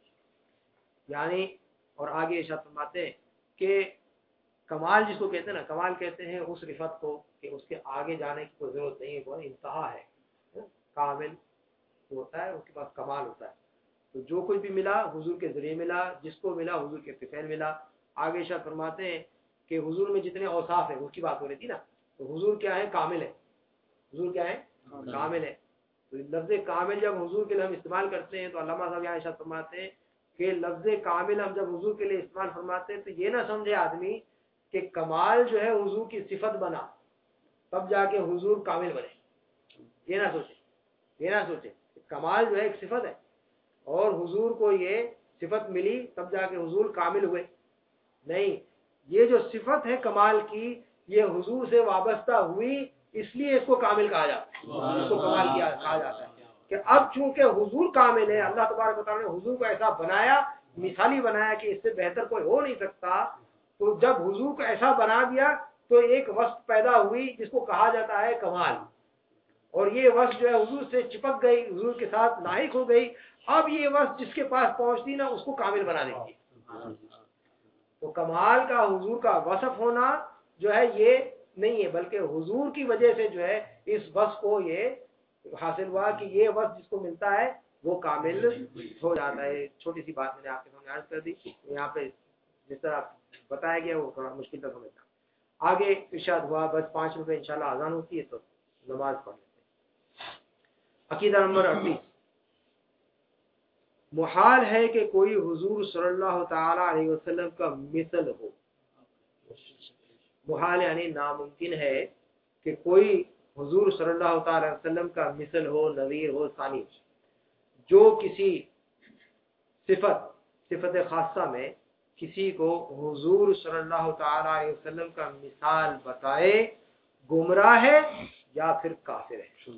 یعنی اور آگے ارشاد فرماتے ہیں کہ کمال جس کو کہتے ہیں نا، کمال کہتے ہیں اس رفت کو کہ اس کے آگے جانے کی کوئی ضرورت نہیں ہے، کوئی انتہا ہے، کامل ہوتا ہے اس کے پاس کمال ہوتا ہے۔ تو جو کچھ بھی ملا حضور کے ذریعے ملا، جس کو ملا حضور کے فعل ملا۔ آگے ارشاد فرماتے ہیں کہ حضور میں جتنے اوصاف ہیں اس کی بات ہو رہی تھی نا، تو حضور کیا ہے؟ کامل ہے۔ حضور کیا ہے؟ کامل ہے۔ تو لفظ کامل جب حضور کے لیے ہم استعمال کرتے ہیں تو علامہ صاحب یہاں ارشاد فرماتے ہیں کہ لفظ کامل ہم جب حضور کے لیے استعمال فرماتے ہیں تو یہ نہ سمجھے آدمی کہ کمال جو ہے حضور کی صفت بنا تب جا کے حضور کامل بنے، یہ نہ سوچے، یہ نہ سوچے کمال جو ہے ایک صفت ہے اور حضور کو یہ صفت ملی تب جا کے حضور کامل ہوئے، نہیں، یہ جو صفت ہے کمال کی یہ حضور سے وابستہ ہوئی، اس لیے اس کو کامل کہا جاتا ہے، اس کو کمال کہا جاتا ہے کہ اب چونکہ حضور کامل ہے، اللہ تبارک و تعالیٰ نے حضور کو ایسا بنایا، مثالی بنایا کہ اس سے بہتر کوئی ہو نہیں سکتا، تو جب حضور کو ایسا بنا دیا تو ایک وصف پیدا ہوئی جس کو کہا جاتا ہے کمال، اور یہ وصف جو ہے حضور سے چپک گئی، حضور کے ساتھ لاحق ہو گئی، اب یہ وصف جس کے پاس پہنچتی نا اس کو کامل بنا دیتی ہے۔ تو کمال کا حضور کا وصف ہونا جو ہے یہ نہیں ہے، بلکہ حضور کی وجہ سے جو ہے اس وصف کو یہ حاصل ہوا کہ یہ وصف جس کو ملتا ہے وہ کامل ہو جاتا ہے۔ چھوٹی سی بات میں نے آپ کے سامنے عرض کر دی، یہاں پہ جس طرح بتایا گیا وہ تھوڑا مشکل تھا سمجھنا۔ آگے ارشاد ہوا، بس 5 منٹ میں انشاءاللہ اذان ہوتی ہے تو نماز پڑھ لیتے ہیں۔ عقیدہ نمبر 38، محال ہے کہ کوئی حضور صلی اللہ تعالی علیہ وسلم کا مثل ہو۔ محال یعنی ناممکن ہے کہ کوئی حضور صلی اللہ تعالی علیہ وسلم کا مثل ہو، نظیر ہو، ثانی ہو۔ جو کسی صفت خاصہ میں کسی کو حضور صلی اللہ تعالی علیہ وسلم کا مثال بتائے گمراہ ہے یا پھر کافر ہے،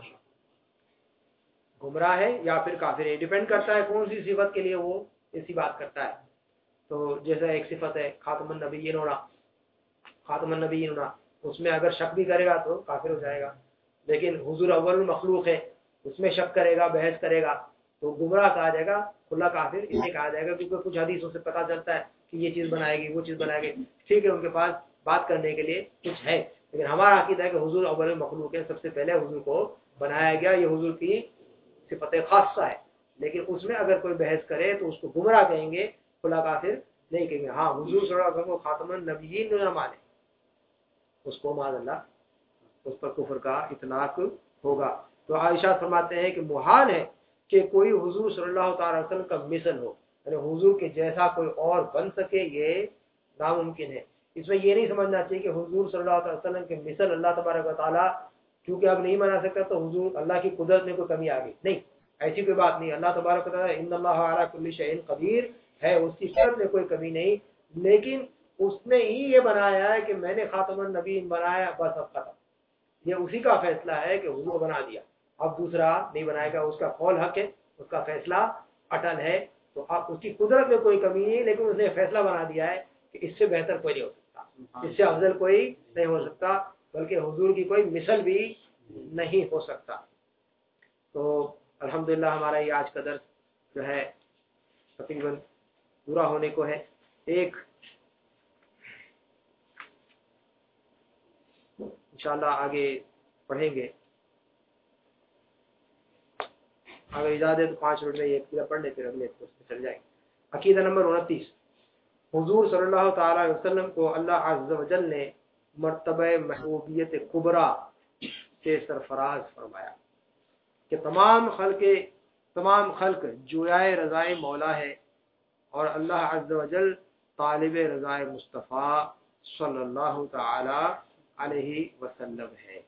گمراہ ہے یا پھر کافر ہے، ڈیپینڈ کرتا ہے کون سی صفت کے لیے وہ ایسی بات کرتا ہے۔ تو جیسا ایک صفت ہے خاتم النبیین ہونا، خاتم النبیین ہونا، اس میں اگر شک بھی کرے گا تو کافر ہو جائے گا، لیکن حضور اول المخلوق ہے اس میں شک کرے گا، بحث کرے گا تو گمراہ کہا جائے گا، کھلا کافر اس لیے کہا جائے گا کیونکہ کچھ حدیثوں سے پتہ چلتا ہے کہ یہ چیز بنائے گی، وہ چیز بنائے گی، ٹھیک ہے ان کے پاس بات کرنے کے لیے کچھ ہے، لیکن ہمارا عقیدہ ہے کہ حضور اول المخلوق ہے، سب سے پہلے حضور کو بنایا گیا، یہ حضور کی صفت خاصہ ہے، لیکن اس میں اگر کوئی بحث کرے تو اس کو گمراہ کہیں گے، کھلا کافر نہیں کہیں گے۔ ہاں حضور صلی اللہ علیہ وسلم کو خاتم النبیین نہ مانے، اس کو معاذ اللہ اس پر کفر کا اطلاق ہوگا۔ تو عائشہ فرماتے ہیں کہ محال ہے کہ کوئی حضور صلی اللہ تعالی وسلم کا مثل ہو، یعنی حضور کے جیسا کوئی اور بن سکے یہ ناممکن ہے۔ اس میں یہ نہیں سمجھنا چاہیے کہ حضور صلی اللہ علیہ وسلم کے مثل اللہ تبارک و تعالیٰ کیونکہ اب نہیں بنا سکتا تو حضور اللہ کی قدرت میں کوئی کمی آ گئی، نہیں، ایسی کوئی بات نہیں۔ اللہ تبارک و تعالیٰ ان اللہ علی کل شیء قدیر ہے، اس کی قدرت میں کوئی کمی نہیں، لیکن اس نے ہی یہ بنایا ہے کہ میں نے خاتم النبیین بنایا، بس اب ختم، یہ اسی کا فیصلہ ہے کہ حضور بنا دیا، اب دوسرا نہیں بنائے گا، اس کا قول حق ہے، اس کا فیصلہ اٹل ہے، تو اب اس کی قدرت میں کوئی کمی نہیں، لیکن اس نے فیصلہ بنا دیا ہے کہ اس سے بہتر کوئی نہیں ہو سکتا، اس سے افضل کوئی نہیں ہو سکتا، بلکہ حضور کی کوئی مثل بھی نہیں ہو سکتا۔ تو الحمدللہ ہمارا یہ آج کا درس جو ہے تقریباً پورا ہونے کو ہے۔ ایک انشاءاللہ آگے پڑھیں گے، اگر اجازت ہے تو 5 منٹ میں یہ عقیدہ پڑھ لیں پھر اگلے اس میں چل جائیں گے۔ عقیدہ نمبر 29، حضور صلی اللہ تعالی علیہ وسلم کو اللہ عز و جل نے مرتبہ محبوبیت کبریٰ سے سرفراز فرمایا کہ تمام خلق جویائے رضائے مولا ہے، اور اللہ عز و جل طالب رضائے مصطفیٰ صلی اللہ تعالی علیہ وسلم ہے۔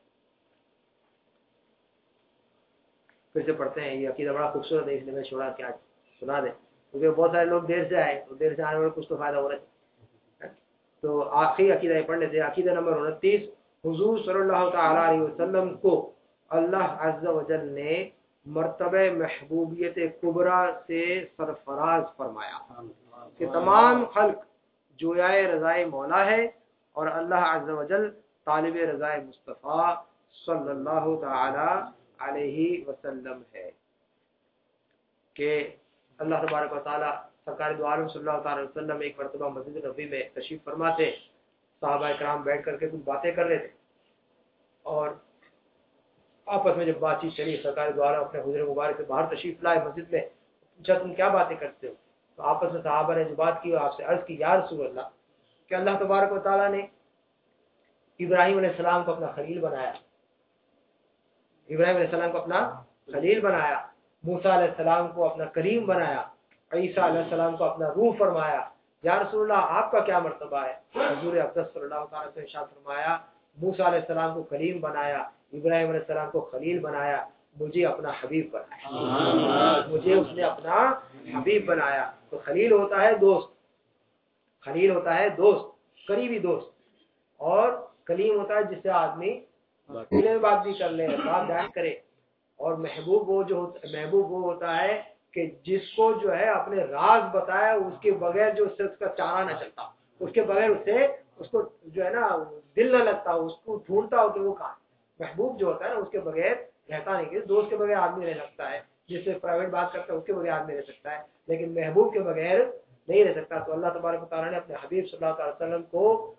پھر سے پڑھتے ہیں، یہ عقیدہ بڑا خوبصورت ہے، اس لیے میں چھوڑا کہ آج سنا دیں، کیونکہ بہت سارے لوگ دیر سے آئے تو دیر سے آنے والے کچھ تو فائدہ ہو رہا ہے۔ تو آخری عقیدہ یہ پڑھ لیتے ہیں، عقیدہ نمبر 29، हुजूर सल्लल्लाहु ताला अलैहि वसल्लम को अल्लाह अज़्ज़ व जल ने मर्तबे महबूबियत कुबरा से सरफराज फरमाया कि तमाम खल्क जोयाए रज़ाए मौला है और अल्लाह अज़्ज़ व जल तालिब रज़ाए मुस्तफ़ा सल्लल्लाहु ताला अलैहि वसल्लम है। कि अल्लाह तबारक व तआला सरकार दो आलम सल्लल्लाहु अलैहि वसल्लम एक मरतबा मस्जिद नबी में तशरीफ फरमा थे। सहाबा कराम बैठ करके कुछ बातें कर रहे थे और आपस में जब बातचीत चली, सरकार दो आलम अपने हुजूर मुबारक से बाहर तशरीफ लाए मस्जिद में। पूछा तुम क्या बातें करते हो? तो आपस में सहाबा ने जो बात की आपसे अर्ज की, या रसूल अल्लाह, कि अल्लाह तबारक व तआला ने इब्राहिम अलैहिस्सलाम को अपना खलील बनाया, इब्राहिम अलैहिस्सलाम को अपना खलील बनाया, मूसा अलैहिस्सलाम को अपना करीम बनाया, ईसा अलैहिस्सलाम को अपना रूह फरमाया। या रसूलल्लाह आपका क्या मर्तबा है? हुजूर अक़दस सल्लल्लाहु अलैहि वसल्लम ने इरशाद फरमाया, मूसा अलैहिस्सलाम को करीम बनाया, इब्राहिम अलैहिस्सलाम को खलील बनाया, मुझे अपना हबीब बनाया, मुझे उसने अपना हबीब बनाया। तो खलील होता है दोस्त, खलील होता है दोस्त, करीबी दोस्त, और कलीम होता है जिससे आदमी बात भी कर ले, बात जाहिर करे। और महबूब वो होता है कि जिसको जो है अपने राज बताया, उसके बगैर जो उससे उसका चारा न चलता, उसके बगैर उससे उसको जो है ना दिल न लगता, उसको ढूंढता हो कि वो कहाँ। महबूब जो होता है ना उसके बगैर रहता नहीं, कि दोस्त के बगैर आदमी रह सकता है, जिससे प्राइवेट बात करता है उसके बगैर आदमी रह सकता है, लेकिन महबूब के बगैर नहीं रह सकता। तो अल्लाह तबारक व तआला ने अपने हबीब सल्लल्लाहु अलैहि वसल्लम को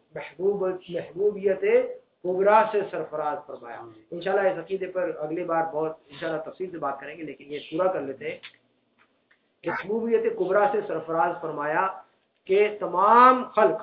महबूबियत कुबरा से सरफराज फरमाया। इंशाल्लाह इस अकीदे पर अगली बार बहुत इंशाल्लाह तफसील से बात करेंगे, लेकिन ये पूरा कर लेते हैं कि महबूबियत कुबरा से सरफराज फरमाया कि तमाम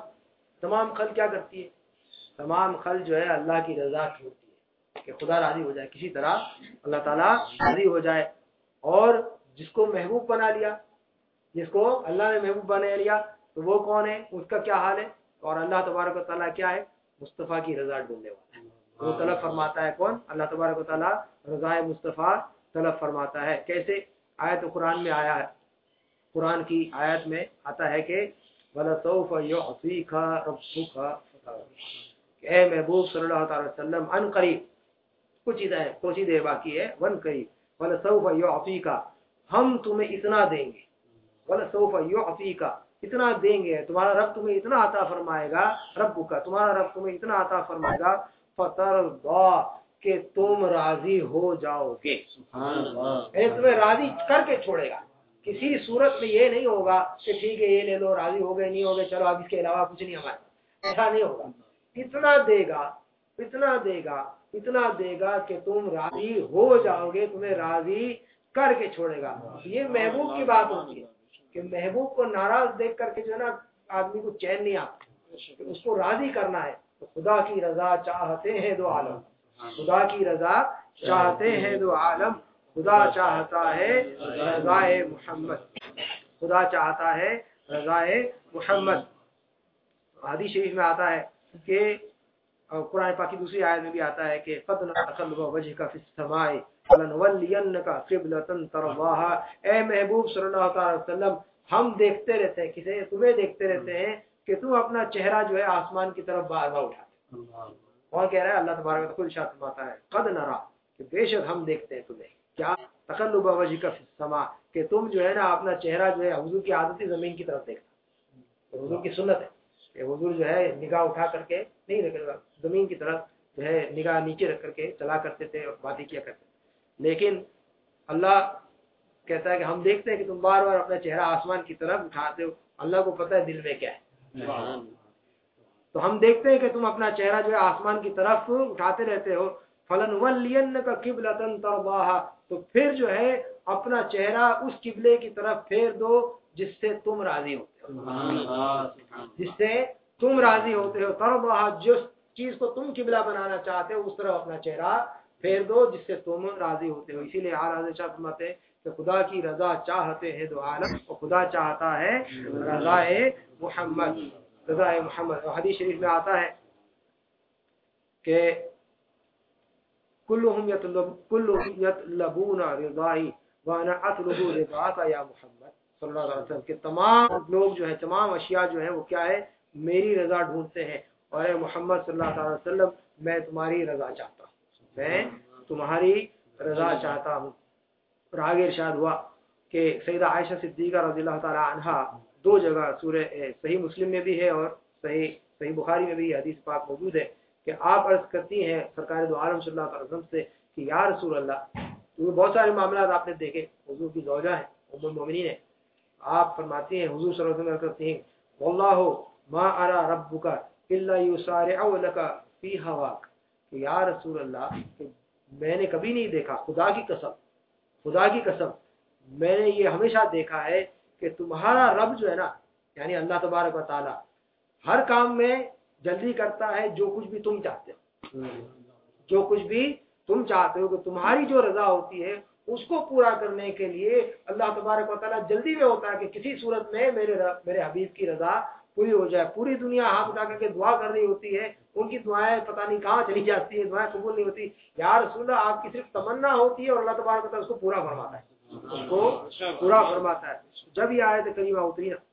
खल्क क्या करती है? तमाम खल्क जो है अल्लाह की रजा की होती है कि खुदा राजी हो जाए, किसी तरह अल्लाह ताला राजी हो जाए। और जिसको महबूब बना लिया, जिसको अल्लाह ने महबूब बना लिया, तो वो कौन है, उसका क्या हाल है? और अल्लाह तबारक व तआला क्या है? मुस्तफ़ा की रजा ढूंढने वाला है। वो तलब फरमाता है कौन? अल्लाह तबारक व तआला रज़ाए मुस्तफ़ा तलब फरमाता है। कैसे? आयत कुरान में आया है, कुरान की आयत में आता है कि वलसौफ युअतीका रब्बुका फतर्दा, ए महबूब सल्लल्लाहु अलैहि वसल्लम अन करीब, कुछ ही देर बाकी है, वन करीब, वलसौफ युअतीका, हम तुम्हें इतना देंगे, वलसौफ युअतीका, इतना देंगे, तुम्हारा रब तुम्हें इतना अता फरमाएगा, रब्बुका तुम्हारा रब तुम्हें इतना अता फरमाएगा, फतर्दा कि तुम राजी हो जाओगे। तुम्हें राजी करके छोड़ेगा। किसी सूरत में ये नहीं होगा कि ठीक है ये ले लो, राजी हो गए, नहीं हो गए चलो अब इसके अलावा कुछ नहीं हमारे, ऐसा नहीं होगा। इतना देगा, इतना देगा, इतना देगा कि तुम राजी हो जाओगे, तुम्हें राजी करके छोड़ेगा। ये महबूब की बात होती है कि महबूब को नाराज देख करके जो है ना आदमी को चैन नहीं आता, उसको राजी करना है। तो खुदा की रजा चाहते हैं दो आलम, खुदा की रजा चाहते हैं दो आलम, खुदा चाहता है रज़ाए मोहम्मद, खुदा चाहता है रज़ाए मोहम्मद। हदीस शरीफ में आता है कि कुरान पाक की दूसरी आयत में भी आता है कि क़द नक़ल्लुबु वजहिका फिस समाए फलनुवल्लियन्नका क़िबलतन तरज़ाहा, ए महबूब सल्लल्लाहु अलैहि वसल्लम, हम देखते रहते हैं, किसे? तुम्हें देखते रहते हैं कि तुम अपना चेहरा जो है आसमान की तरफ बार बार उठाते हो। कौन कह रहा है? अल्लाह तबारक व तआला खुद इरशाद फरमाता है, क़द नरा, कि बेशक हम देखते हैं तुम्हें, क्या? तक़ल्लुब वजहिका फिस समा, कि तुम जो है ना अपना चेहरा जो है, हुजूर की आदत है जमीन की तरफ देखना, हुजूर की सुन्नत है कि हुजूर जो है निगाह उठा करके नहीं रखेगा, जमीन की तरफ जो है निगाह नीचे रख करके चला करते थे और बातें किया करते थे। लेकिन अल्लाह कहता है कि हम देखते हैं कि तुम बार बार अपना चेहरा आसमान की तरफ उठाते हो, अल्लाह को पता है दिल में क्या है। तो हम देखते हैं कि तुम अपना चेहरा जो है आसमान की तरफ उठाते रहते हो। फलनुवल्लियन्नका क़िबलतन तरज़ाहा, तो फिर जो है अपना चेहरा उस किबले की तरफ फेर दो जिससे तुम राजी होते हो, जिससे तुम राजी होते हो। तरज़ाहा, जिस चीज को तुम किबला बनाना चाहते हो उस तरफ अपना चेहरा फेर दो जिससे तुम राजी होते हो। इसीलिए आला फरमाते हैं कि खुदा की रजा चाहते हैं दो आलम, और खुदा चाहता है रज़ाए मोहम्मद, रज़ाए मोहम्मद। और हदीस शरीफ में आता है कि कुल्लुहुम यतलबूना रिज़ाई व अना अतलबु रिज़ाका या मोहम्मद सल्लल्लाहु अलैहि वसल्लम, के तमाम लोग जो है, तमाम अशिया जो है वो क्या है? मेरी रजा ढूंढते हैं اور اے محمد صلی اللہ علیہ وسلم میں تمہاری رضا چاہتا ہوں، میں تمہاری رضا چاہتا ہوں۔ اور آگے ارشاد ہوا کہ سیدہ عائشہ صدیقہ رضی اللہ تعالی عنہا دو جگہ سورہ صحیح مسلم میں بھی ہے اور صحیح بخاری میں بھی یہ حدیث پاک موجود ہے کہ آپ عرض کرتی ہیں سرکار دو عالم صلی اللہ علیہ وسلم سے کہ یا رسول اللہ، تو بہت سارے معاملات آپ نے دیکھے، حضور کی زوجہ ہیں ام المومنین ہیں، آپ فرماتی ہیں حضور صلی اللہ علیہ وسلم کرتی ہیں واللہ ما ارى ربک الا یسارع لک فی ہواک، کہ یا رسول اللہ کہ میں نے کبھی نہیں دیکھا، خدا کی قسم میں نے یہ ہمیشہ دیکھا ہے کہ تمہارا رب جو ہے نا، یعنی اللہ تبارک و تعالی ہر کام میں جلدی کرتا ہے جو کچھ بھی تم چاہتے ہو، جو کچھ بھی تم چاہتے ہو، کہ تمہاری جو رضا ہوتی ہے اس کو پورا کرنے کے لیے اللہ تبارک و تعالیٰ جلدی میں ہوتا ہے کہ کسی صورت میں میرے حبیب کی رضا پوری ہو جائے۔ پوری دنیا ہاتھ اٹھا کر کے دعا کر رہی ہوتی ہے، ان کی دعائیں پتہ نہیں کہاں چلی جاتی ہیں، دعائیں قبول نہیں ہوتی، یا رسول اللہ آپ کی صرف تمنا ہوتی ہے اور اللہ تبارک و تعالیٰ اس کو پورا فرماتا ہے، اس کو پورا فرماتا ہے۔ جب یہ آیت کریمہ اتری نا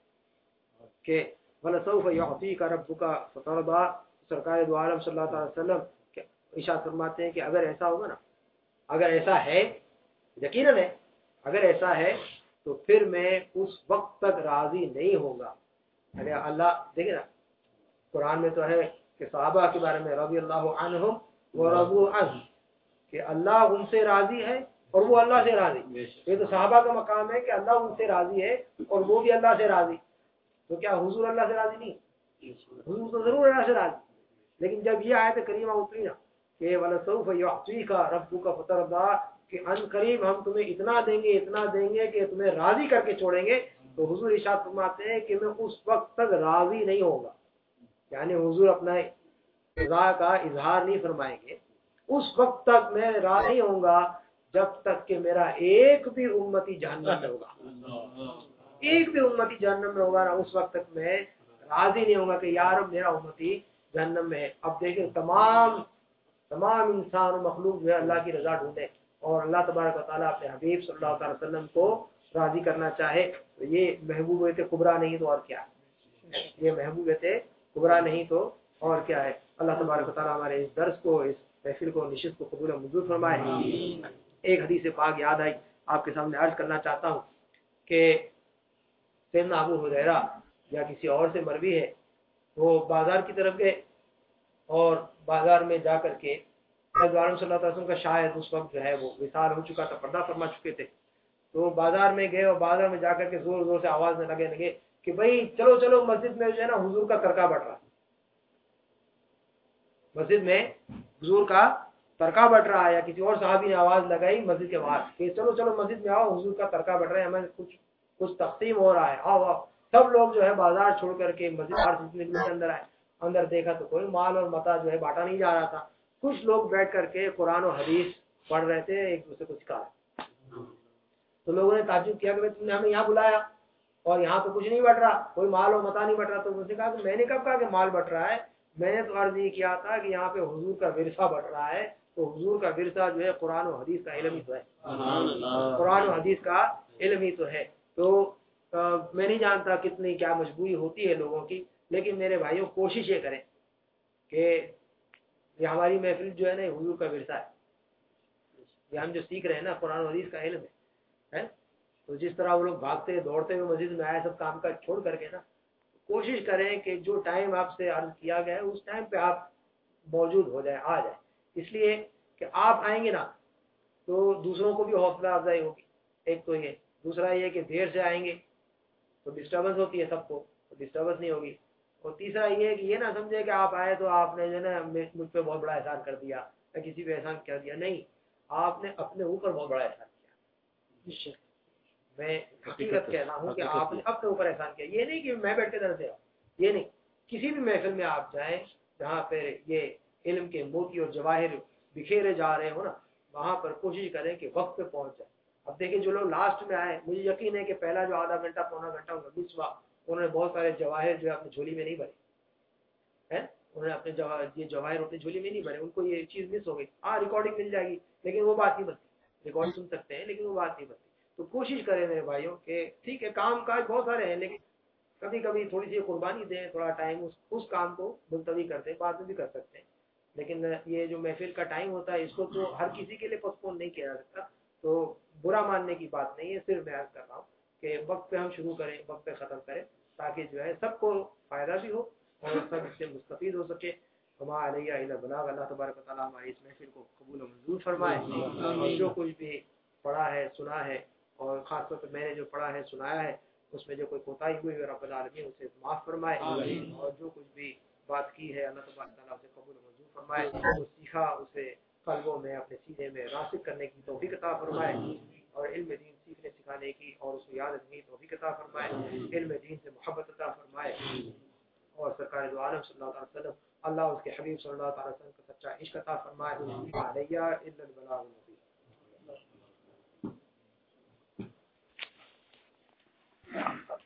کہ وَلَسَوْفَ يُعْطِيكَ رَبُّكَ فَتَرْضَىٰ، سرکار دو عالم صلی اللہ علیہ وسلم ارشاد فرماتے ہیں کہ اگر ایسا ہوگا نا، اگر ایسا ہے، یقیناً ہے، اگر ایسا ہے تو پھر میں اس وقت تک راضی نہیں ہوں گا۔ اگر اللہ دیکھیں نا قرآن میں تو ہے کہ صحابہ کے بارے میں رضی اللہ عنہم ورضوا عنہ، کہ اللہ ان سے راضی ہے اور وہ اللہ سے راضی۔ یہ تو صحابہ کا مقام ہے کہ اللہ ان سے راضی ہے اور وہ بھی اللہ سے راضی، تو کیا حضور اللہ سے راضی نہیں؟ حضور تو ضرور اللہ سے راضی، لیکن جب یہ آیت کریمہ اتری نا کہ وَلَسَوْفَ يُعْطِيكَ رَبُّكَ فَتَرْضَىٰ، کہ ان قریب ہم تمہیں اتنا دیں گے کہ تمہیں راضی کر کے چھوڑیں گے، تو حضور ارشاد فرماتے ہیں کہ میں اس وقت تک راضی نہیں ہوگا، یعنی حضور اپنا رضا کا اظہار نہیں فرمائیں گے، اس وقت تک میں راضی نہیں ہوں گا جب تک کہ میرا ایک بھی امتی جہنم میں ہوگا، ایک بھی امتی جہنم میں ہوگا نا، اس وقت تک میں راضی نہیں ہوں گا کہ یار میرا امتی جہنم میں ہے۔ اب دیکھیں تمام انسان و مخلوق جو ہے اللہ کی رضا ڈھونڈے اور اللہ تبارک و تعالیٰ اپنے حبیب صلی اللہ علیہ وسلم کو راضی کرنا چاہے، تو یہ محبوبیت کبریٰ نہیں تو اور کیا ہے، یہ محبوبیت کبریٰ نہیں تو اور کیا ہے۔ اللہ تبارک و تعالیٰ ہمارے اس درس کو، اس محفل کو، نشست کو قبول و منظور فرمائے۔ ایک حدیث پاک یاد آئی، آپ کے سامنے عرض کرنا چاہتا ہوں کہ سیدنا ابو ہریرہ یا کسی اور سے مروی ہے، وہ بازار کی طرف گئے اور بازار میں جا کر کے حضرت عالم صلی اللہ علیہ وسلم کا شاید اس وقت جو ہے وہ وصال ہو چکا تھا، پردہ فرما چکے تھے، تو بازار میں گئے اور بازار میں جا کر کے زور زور سے آواز میں لگے کہ بھئی چلو چلو مسجد میں جو ہے نا حضور کا ترکہ بٹ رہا ہے، مسجد میں حضور کا ترکہ بٹ رہا ہے۔ یا کسی اور صحابی نے آواز لگائی مسجد کے باہر کہ چلو چلو مسجد میں آؤ، حضور کا ترکہ بٹ رہا ہے، ہمیں کچھ تقسیم ہو رہا ہے، آؤ آؤ۔ سب لوگ جو ہے بازار چھوڑ کر کے مسجد کے اندر آئے، اندر دیکھا تو کوئی مال اور متا جو ہے بانٹا نہیں جا رہا تھا، کچھ لوگ بیٹھ کر کے قرآن و حدیث پڑھ رہے تھے، ایک دوسرے کو سکھا رہے۔ تو لوگوں نے تعجب کیا کہ تم نے ہمیں یہاں بلایا اور یہاں تو کچھ نہیں بٹ رہا، کوئی مال اور متا نہیں بٹ رہا۔ تو انہوں نے کہا کہ میں نے کب کہا کہ مال بٹ رہا ہے، میں نے تو عرض یہ کیا تھا کہ یہاں پہ حضور کا ورثہ بٹ رہا ہے، تو حضور کا ورثہ جو ہے قرآن و حدیث کا علم ہی تو ہے، قرآن و حدیث کا علم ہی تو ہے۔ تو میں نہیں جانتا کتنی کیا مجبوری ہوتی ہے لوگوں کی، لیکن میرے بھائیوں کوشش یہ کریں کہ یہ ہماری محفل جو ہے نا حضور کا ورثہ ہے، یہ ہم جو سیکھ رہے ہیں نا قرآن و حدیث کا علم ہے۔ تو جس طرح وہ لوگ بھاگتے دوڑتے ہوئے مسجد میں آئے سب کام کاج چھوڑ کر کے نا، کوشش کریں کہ جو ٹائم آپ سے عرض کیا گیا ہے اس ٹائم پہ آپ موجود ہو جائیں، آ جائیں، اس لیے کہ آپ آئیں گے نا تو دوسروں کو بھی حوصلہ افزائی ہوگی، ایک تو یہ، دوسرا یہ کہ دیر سے آئیں گے تو ڈسٹربنس ہوتی ہے، سب کو ڈسٹربنس نہیں ہوگی، اور تیسرا یہ کہ یہ نہ سمجھے کہ آپ آئے تو آپ نے جو ہے نا مجھ پہ بہت بڑا احسان کر دیا یا کسی پہ احسان کر دیا، نہیں، آپ نے اپنے اوپر بہت بڑا احسان کیا۔ میں حقیقت کہتا ہوں کہ آپ نے اپنے اوپر احسان کیا، یہ نہیں کہ میں بیٹھ کے درس دے رہا ہوں، یہ نہیں، کسی بھی محفل میں آپ جائیں جہاں پہ یہ علم کے موتی اور جواہر بکھیرے جا رہے ہو نا، وہاں پر کوشش کریں کہ وقت پہ پہنچ جائیں۔ اب دیکھیں جو لوگ لاسٹ میں آئے، مجھے یقین ہے کہ پہلا جو آدھا گھنٹہ پونا گھنٹہ مس ہوا، انہوں نے بہت سارے جواہر جو ہے اپنی جھولی میں نہیں بھرے، انہوں نے اپنے یہ جواہر اپنی جھولی میں نہیں بھرے، ان کو یہ چیز مس ہو گئی۔ ہاں ریکارڈنگ مل جائے گی لیکن وہ بات نہیں بنتی، ریکارڈ سن سکتے ہیں لیکن وہ بات نہیں بنتی۔ تو کوشش کریں میرے بھائیوں کہ ٹھیک ہے کام کاج بہت سارے ہیں لیکن کبھی کبھی تھوڑی سی قربانی دیں، تھوڑا ٹائم اس کام کو ملتوی کر دیں، بعد میں بھی کر سکتے ہیں، لیکن یہ جو محفل کا ٹائم ہوتا ہے اس کو تو ہر کسی کے لیے پوسٹ پون نہیں کیا جا سکتا، تو برا ماننے کی بات نہیں ہے، صرف میں عرض کر رہا ہوں کہ وقت پہ ہم شروع کریں، وقت پہ ختم کریں، تاکہ جو ہے سب کو فائدہ بھی ہو اور سب اس سے مستفید ہو سکے۔ ہمارا علیہ الا بلاغ، اللہ تبارک و تعالیٰ ہماری اس محفل کو قبول و منظور فرمائے، اور جو کچھ بھی پڑھا ہے سنا ہے، اور خاص طور پہ میں نے جو پڑھا ہے سنایا ہے اس میں جو کوئی کوتاہی ہوئی ہے رب العالمین اسے معاف فرمائے، اور جو کچھ بھی بات کی ہے اللہ تبارک تعالیٰ اسے قبول و منظور فرمائے، جو سیکھا اسے قلبوں میں اپنے سینے میں راسخ کرنے کی توفیق عطا فرمائے، اور علم دین سیکھنے سکھانے کی اور اس کو یاد رکھنے کی توفیق عطا فرمائے، علم دین سے محبت عطا فرمائے، اور سرکار دو عالم صلی اللہ علیہ وسلم اللہ اس کے حبیب صلی اللہ علیہ وسلم کا سچا عشق عطا فرمائے۔ علیہ الا البلاغ المبین۔